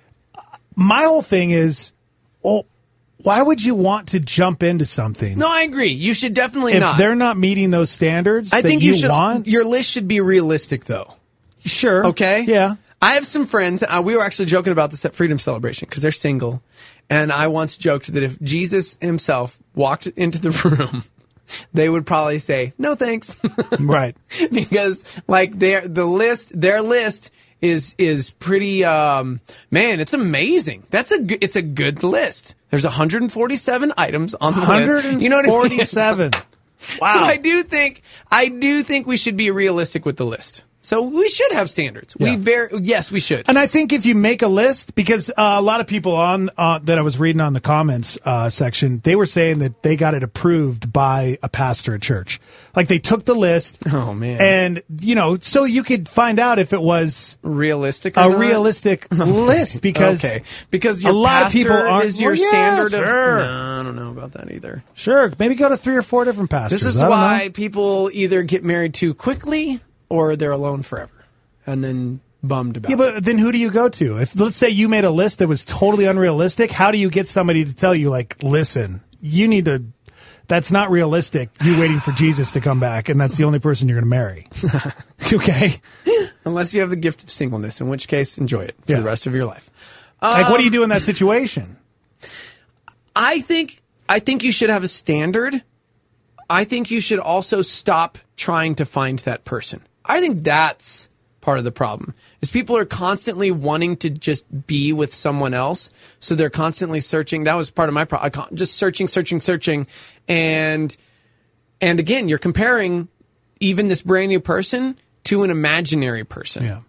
F: my whole thing is, well, why would you want to jump into something?
O: No, I agree. You should definitely
F: if
O: not.
F: If they're not meeting those standards
O: I
F: that
O: think
F: you,
O: you should,
F: want.
O: Your list should be realistic, though.
F: Sure.
O: Okay?
F: Yeah.
O: I have some friends. Uh, we were actually joking about this at Freedom Celebration because they're single. And I once joked that if Jesus himself walked into the room, they would probably say, no, thanks.
F: Right.
O: Because, like, their the list, their list is is pretty, um, man, it's amazing. That's a good, it's a good list. There's one hundred forty-seven items on the list.
F: one hundred forty-seven.
O: You know what I mean?
F: Wow.
O: So I do think, I do think we should be realistic with the list. So we should have standards.
F: Yeah.
O: We very yes, we should.
F: And I think if you make a list, because uh, a lot of people on uh, that I was reading on the comments uh, section, they were saying that they got it approved by a pastor at church. Like they took the list.
O: Oh man!
F: And you know, so you could find out if it was
O: realistic,
F: or
O: a
F: not? realistic list. Because
O: okay, because your
F: a lot of people aren't
O: is your
F: well, yeah,
O: standard.
F: Sure.
O: Of, no, I don't know about that either.
F: Sure, maybe go to three or four different pastors.
O: This is why know. people either get married too quickly or they're alone forever. And then bummed about
F: it. Yeah, but then who do you go to? If let's say you made a list that was totally unrealistic, how do you get somebody to tell you, like, listen, you need to, that's not realistic. You waiting for Jesus to come back, and that's the only person you're going to marry. Okay?
O: Unless you have the gift of singleness, in which case, enjoy it for yeah. the rest of your life. Um,
F: like, what do you do in that situation?
O: I think, I think you should have a standard. I think you should also stop trying to find that person. I think that's part of the problem is people are constantly wanting to just be with someone else. So they're constantly searching. That was part of my problem. Just searching, searching, searching. And, and again, you're comparing even this brand new person to an imaginary person.
F: Yeah.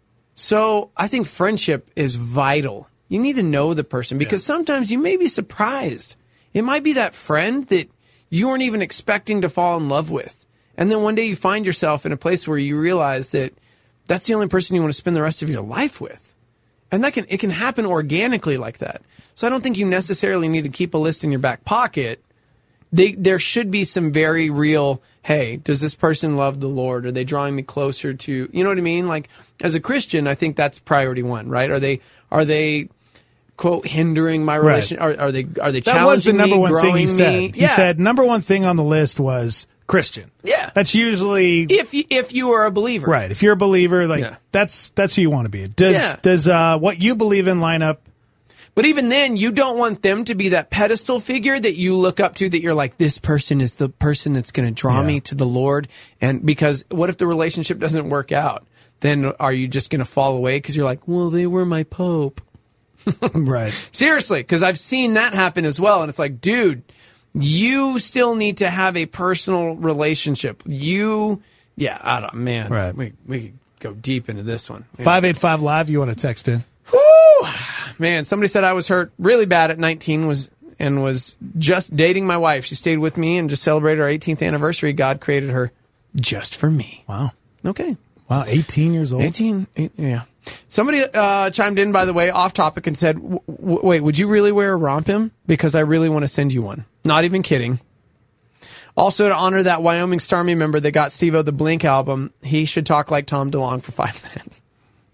O: So I think friendship is vital. You need to know the person because yeah. sometimes you may be surprised. It might be that friend that you weren't even expecting to fall in love with. And then one day you find yourself in a place where you realize that that's the only person you want to spend the rest of your life with. And that can it can happen organically like that. So I don't think you necessarily need to keep a list in your back pocket. They, there should be some very real, hey, does this person love the Lord? Are they drawing me closer to, you know what I mean? Like, as a Christian, I think that's priority one, right? Are they, are they, quote, hindering my relation? Right. Are, are they, are they
F: that
O: challenging
F: was the number
O: me,
F: one
O: growing
F: thing he
O: me?
F: said. He
O: yeah.
F: said number one thing on the list was Christian.
O: Yeah.
F: That's usually
O: if you, if you are a believer.
F: Right. If you're a believer, like yeah. that's that's who you want to be. Does yeah. does uh, what you believe in line up?
O: But even then, you don't want them to be that pedestal figure that you look up to that you're like, this person is the person that's going to draw yeah. me to the Lord. And because what if the relationship doesn't work out? Then are you just going to fall away because you're like, well, they were my pope.
F: Right.
O: Seriously, because I've seen that happen as well. And it's like, dude, you still need to have a personal relationship. You, yeah, I don't, man.
F: Right.
O: We, we could go deep into this one.
F: five eight five Live, you want to text in?
O: Woo! Man, somebody said I was hurt really bad at nineteen was and was just dating my wife. She stayed with me and just celebrated our eighteenth anniversary. God created her just for me.
F: Wow.
O: Okay.
F: Wow, eighteen years old.
O: eighteen, eight, yeah. Somebody uh, chimed in, by the way, off topic and said, w- w- wait, would you really wear a rompim? Because I really want to send you one. Not even kidding. Also, to honor that Wyoming Stormy member that got Steve-O the Blink album, he should talk like Tom DeLonge for five minutes.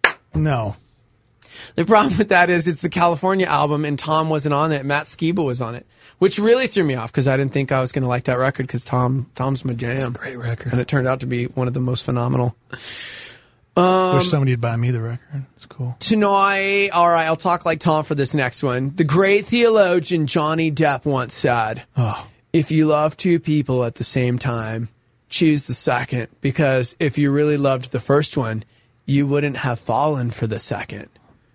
F: No.
O: The problem with that is it's the California album, and Tom wasn't on it. Matt Skiba was on it, which really threw me off because I didn't think I was going to like that record because Tom Tom's my jam.
F: It's a great record.
O: And it turned out to be one of the most phenomenal. Um,
F: Wish somebody would buy me the record. It's cool.
O: Tonight, all right, I'll talk like Tom for this next one. The great theologian Johnny Depp once said,
F: oh.
O: if you love two people at the same time, choose the second, because if you really loved the first one, you wouldn't have fallen for the second.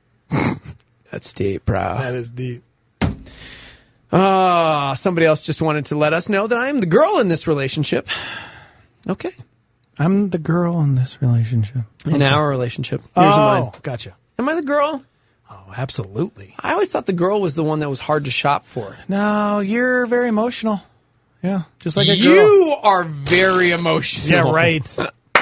O: That's deep, bro.
F: That is deep.
O: Ah, uh, somebody else just wanted to let us know that I am the girl in this relationship. Okay.
F: I'm the girl in this relationship.
O: In
F: okay.
O: our relationship.
F: Yours oh, and mine. Gotcha.
O: Am I the girl?
F: Oh, absolutely.
O: I always thought the girl was the one that was hard to shop for.
F: No, you're very emotional. Yeah, just like a girl.
O: You are very emotional.
F: Yeah, right.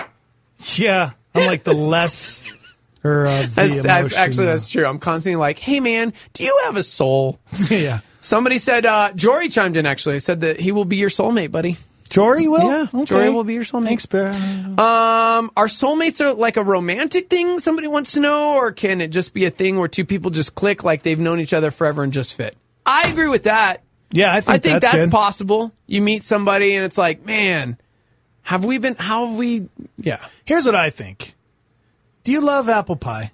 F: Yeah, I'm like the less... Or, uh, the
O: that's,
F: emotion,
O: actually,
F: uh,
O: that's true. I'm constantly like, hey, man, do you have a soul?
F: Yeah.
O: Somebody said, uh, Jory chimed in, actually. Said that he will be your soulmate, buddy.
F: Jory will?
O: Yeah,
F: okay.
O: Jory will be your soulmate.
F: Thanks, Bear.
O: Um, are soulmates are like a romantic thing, somebody wants to know? Or can it just be a thing where two people just click like they've known each other forever and just fit? I agree with that.
F: Yeah, I think,
O: I think
F: that's,
O: that's
F: good.
O: possible. You meet somebody and it's like, man, have we been, how have we, yeah.
F: Here's what I think. Do you love apple pie?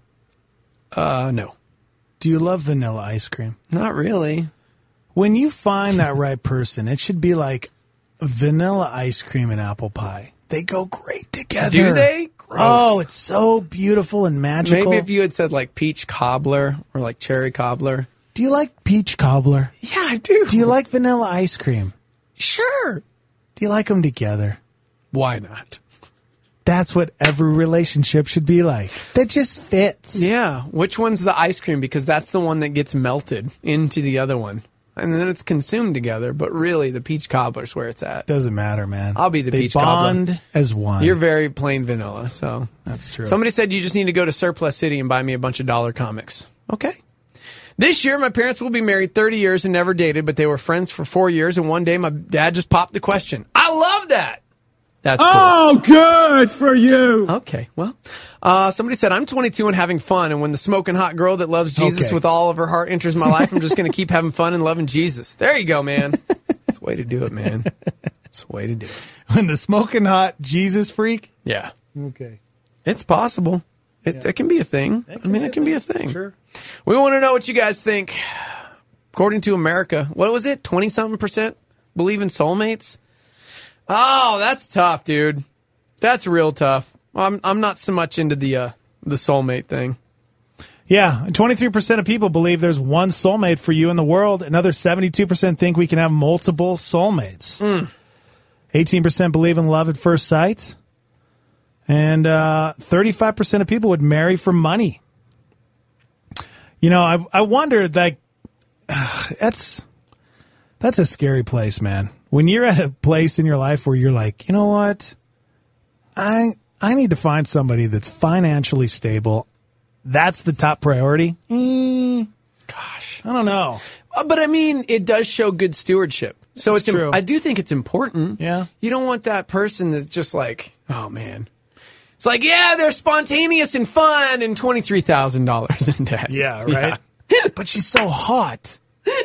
O: Uh, no.
F: Do you love vanilla ice cream?
O: Not really.
F: When you find that right person, it should be like vanilla ice cream and apple pie. They go great together.
O: Do they? Gross.
F: Oh, it's so beautiful and magical.
O: Maybe if you had said like peach cobbler or like cherry cobbler.
F: Do you like peach cobbler?
O: Yeah, I do.
F: Do you like vanilla ice cream?
O: Sure.
F: Do you like them together?
O: Why not?
F: That's what every relationship should be like. That just fits.
O: Yeah. Which one's the ice cream? Because that's the one that gets melted into the other one. And then it's consumed together. But really, the peach cobbler's where it's at.
F: Doesn't matter, man.
O: I'll be the
F: they
O: peach
F: bond
O: cobbler.
F: as one.
O: You're very plain vanilla, so.
F: That's true.
O: Somebody said you just need to go to Surplus City and buy me a bunch of dollar comics. Okay. This year, my parents will be married thirty years and never dated, but they were friends for four years. And one day, my dad just popped the question. I love that. That's cool.
E: Oh, good for you.
O: Okay, well, uh, somebody said, I'm twenty-two and having fun, and when the smoking hot girl that loves Jesus
F: okay.
O: with all of her heart enters my life, I'm just going to keep having fun and loving Jesus. There you go, man. That's the way to do it, man. That's the way to do it.
F: When the smoking hot Jesus freak?
O: Yeah.
F: Okay.
O: It's possible. It,
F: Yeah.
O: it can be a thing. I mean, it can be a thing.
F: Sure.
O: We want to know what you guys think. According to America, what was it? twenty-something percent believe in soulmates? Oh, that's tough, dude. That's real tough. I'm I'm not so much into the uh, the soulmate thing.
F: Yeah, twenty-three percent of people believe there's one soulmate for you in the world. Another seventy-two percent think we can have multiple soulmates.
O: Mm.
F: eighteen percent believe in love at first sight. And uh, thirty-five percent of people would marry for money. You know, I I wonder, like, uh, that's that's a scary place, man. When you're at a place in your life where you're like, you know what, I I need to find somebody that's financially stable. That's the top priority. Mm, gosh, I don't know.
O: Uh, but I mean, it does show good stewardship. So
F: That's
O: it's
F: true.
O: I do think it's important.
F: Yeah.
O: You don't want that person that's just like, oh man. It's like, yeah, they're spontaneous and fun and twenty-three thousand dollars in debt.
F: Yeah, right? Yeah. But she's so hot.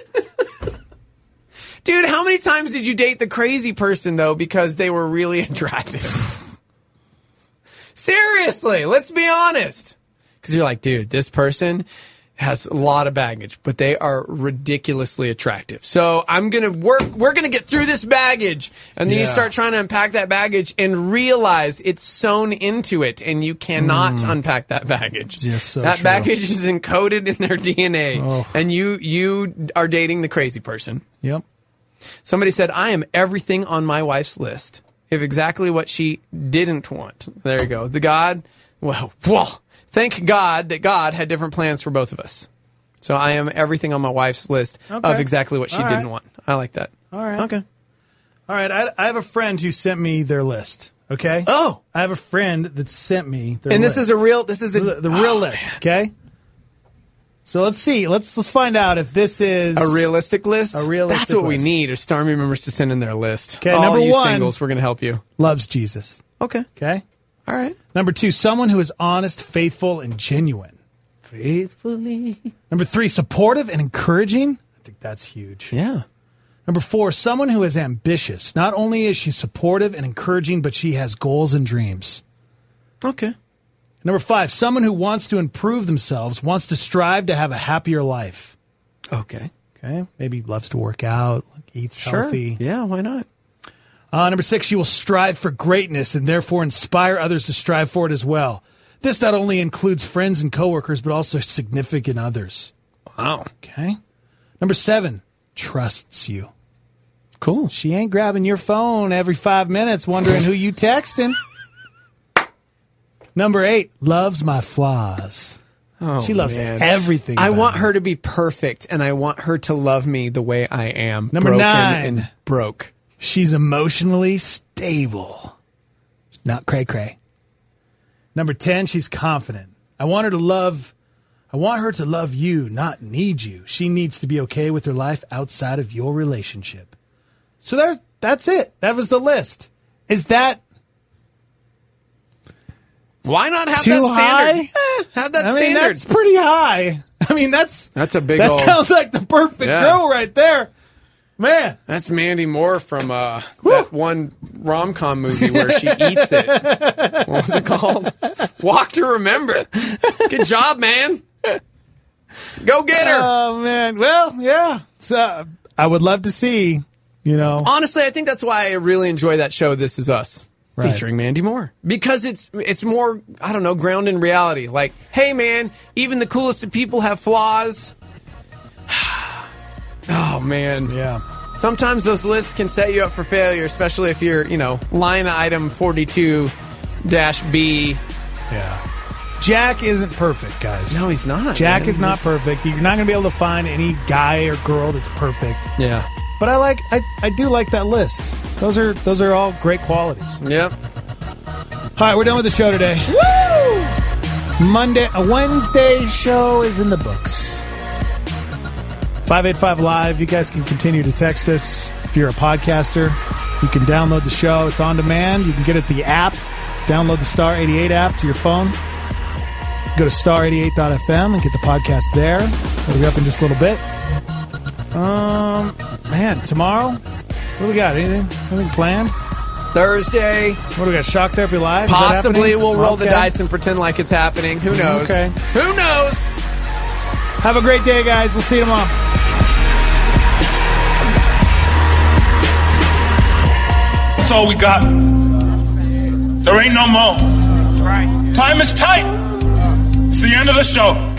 O: Dude, how many times did you date the crazy person, though, because they were really attractive? Seriously, let's be honest. Because you're like, dude, this person has a lot of baggage, but they are ridiculously attractive. So I'm going to work, we're going to get through this baggage. And then
F: Yeah.
O: you start trying to unpack that baggage and realize it's sewn into it and you cannot
F: Mm.
O: unpack that baggage.
F: Yeah, so
O: that
F: true.
O: baggage is encoded in their D N A.
F: Oh.
O: And you, you are dating the crazy person.
F: Yep.
O: Somebody said, I am everything on my wife's list. If exactly what she didn't want. There you go. The God, well, whoa. Thank God that God had different plans for both of us. So I am everything on my wife's list
F: Okay.
O: of exactly what she
F: All
O: didn't
F: right.
O: want. I like that.
F: All right.
O: Okay.
F: All right. I, I have a friend who sent me their list. Okay.
O: Oh.
F: I have a friend that sent me their
O: And
F: list.
O: this is a real, this is,
F: This is
O: a,
F: a- the real
O: oh,
F: list. Okay. So let's see. Let's let's find out if this is
O: A realistic list?
F: A realistic
O: That's what we
F: list.
O: need, is Stormy members to send in their list.
F: Okay,
O: All
F: number
O: you
F: one.
O: singles, we're going to help you.
F: Loves Jesus.
O: Okay.
F: Okay.
O: All right.
F: Number two, someone who is honest, faithful, and genuine.
O: Faithfully.
F: Number three, supportive and encouraging. I think that's huge.
O: Yeah.
F: Number four, someone who is ambitious. Not only is she supportive and encouraging, but she has goals and dreams.
O: Okay.
F: Number five, someone who wants to improve themselves, wants to strive to have a happier life.
G: Okay.
F: Okay. Maybe loves to work out, eats
G: Sure.
F: healthy.
G: Yeah, why not?
F: Uh, number six, she will strive for greatness and therefore inspire others to strive for it as well. This not only includes friends and coworkers, but also significant others.
G: Wow.
F: Okay. Number seven, trusts you.
G: Cool.
F: She ain't grabbing your phone every five minutes wondering who you texting. Number eight, loves my flaws.
G: Oh,
F: she loves
G: man.
F: everything.
G: I
F: about
G: want
F: me.
G: her to be perfect, and I want her to love me the way I am.
F: Number
G: broken
F: nine.
G: and broke.
F: She's emotionally stable. Not cray-cray. Number ten, she's confident. I want her to love, I want her to love you, not need you. She needs to be okay with her life outside of your relationship. So there, that's it. That was the list. Is that
G: Why not have
F: too
G: that
F: high?
G: standard? Eh, have that
F: I mean,
G: standard.
F: that's pretty high. I mean, that's
G: That's a big
F: that
G: old-
F: sounds like the perfect
G: Yeah.
F: girl right there. Man.
G: That's Mandy Moore from uh, that one rom-com movie where she eats it. What was it called? Walk to Remember. Good job, man. Go get her.
F: Oh, man. Well, yeah. So I would love to see, you know.
G: Honestly, I think that's why I really enjoy that show, This Is Us,
F: Right.
G: featuring Mandy Moore. Because it's it's more, I don't know, grounded in reality. Like, hey, man, even the coolest of people have flaws. Oh, man.
F: Yeah.
G: Sometimes those lists can set you up for failure, especially if you're, you know, line item forty-two dash B.
F: Yeah. Jack isn't perfect, guys.
G: No, he's not.
F: Jack
G: man.
F: is not
G: He's-
F: perfect. You're not going to be able to find any guy or girl that's perfect.
G: Yeah.
F: But I like, I, I do like that list. Those are those are all great qualities.
G: Yep.
F: All right, we're done with the show today. Woo! Monday, a Wednesday show is in the books. five eight five Live. You guys can continue to text us. If you're a podcaster, you can download the show. It's on demand. You can get it the app. Download the Star eighty-eight app to your phone. Go to star eighty-eight dot f m and get the podcast there. We'll be up in just a little bit. Um, man, tomorrow, what do we got? Anything? Anything planned?
G: Thursday.
F: What do we got? Shock Therapy Live? Is that
G: Possibly
F: happening?
G: we'll roll the
F: Okay.
G: dice and pretend like it's happening. Who knows?
F: Okay.
G: Who knows?
F: Have a great day, guys. We'll see you tomorrow.
E: That's all we got. There ain't no more. Time is tight. It's the end of the show.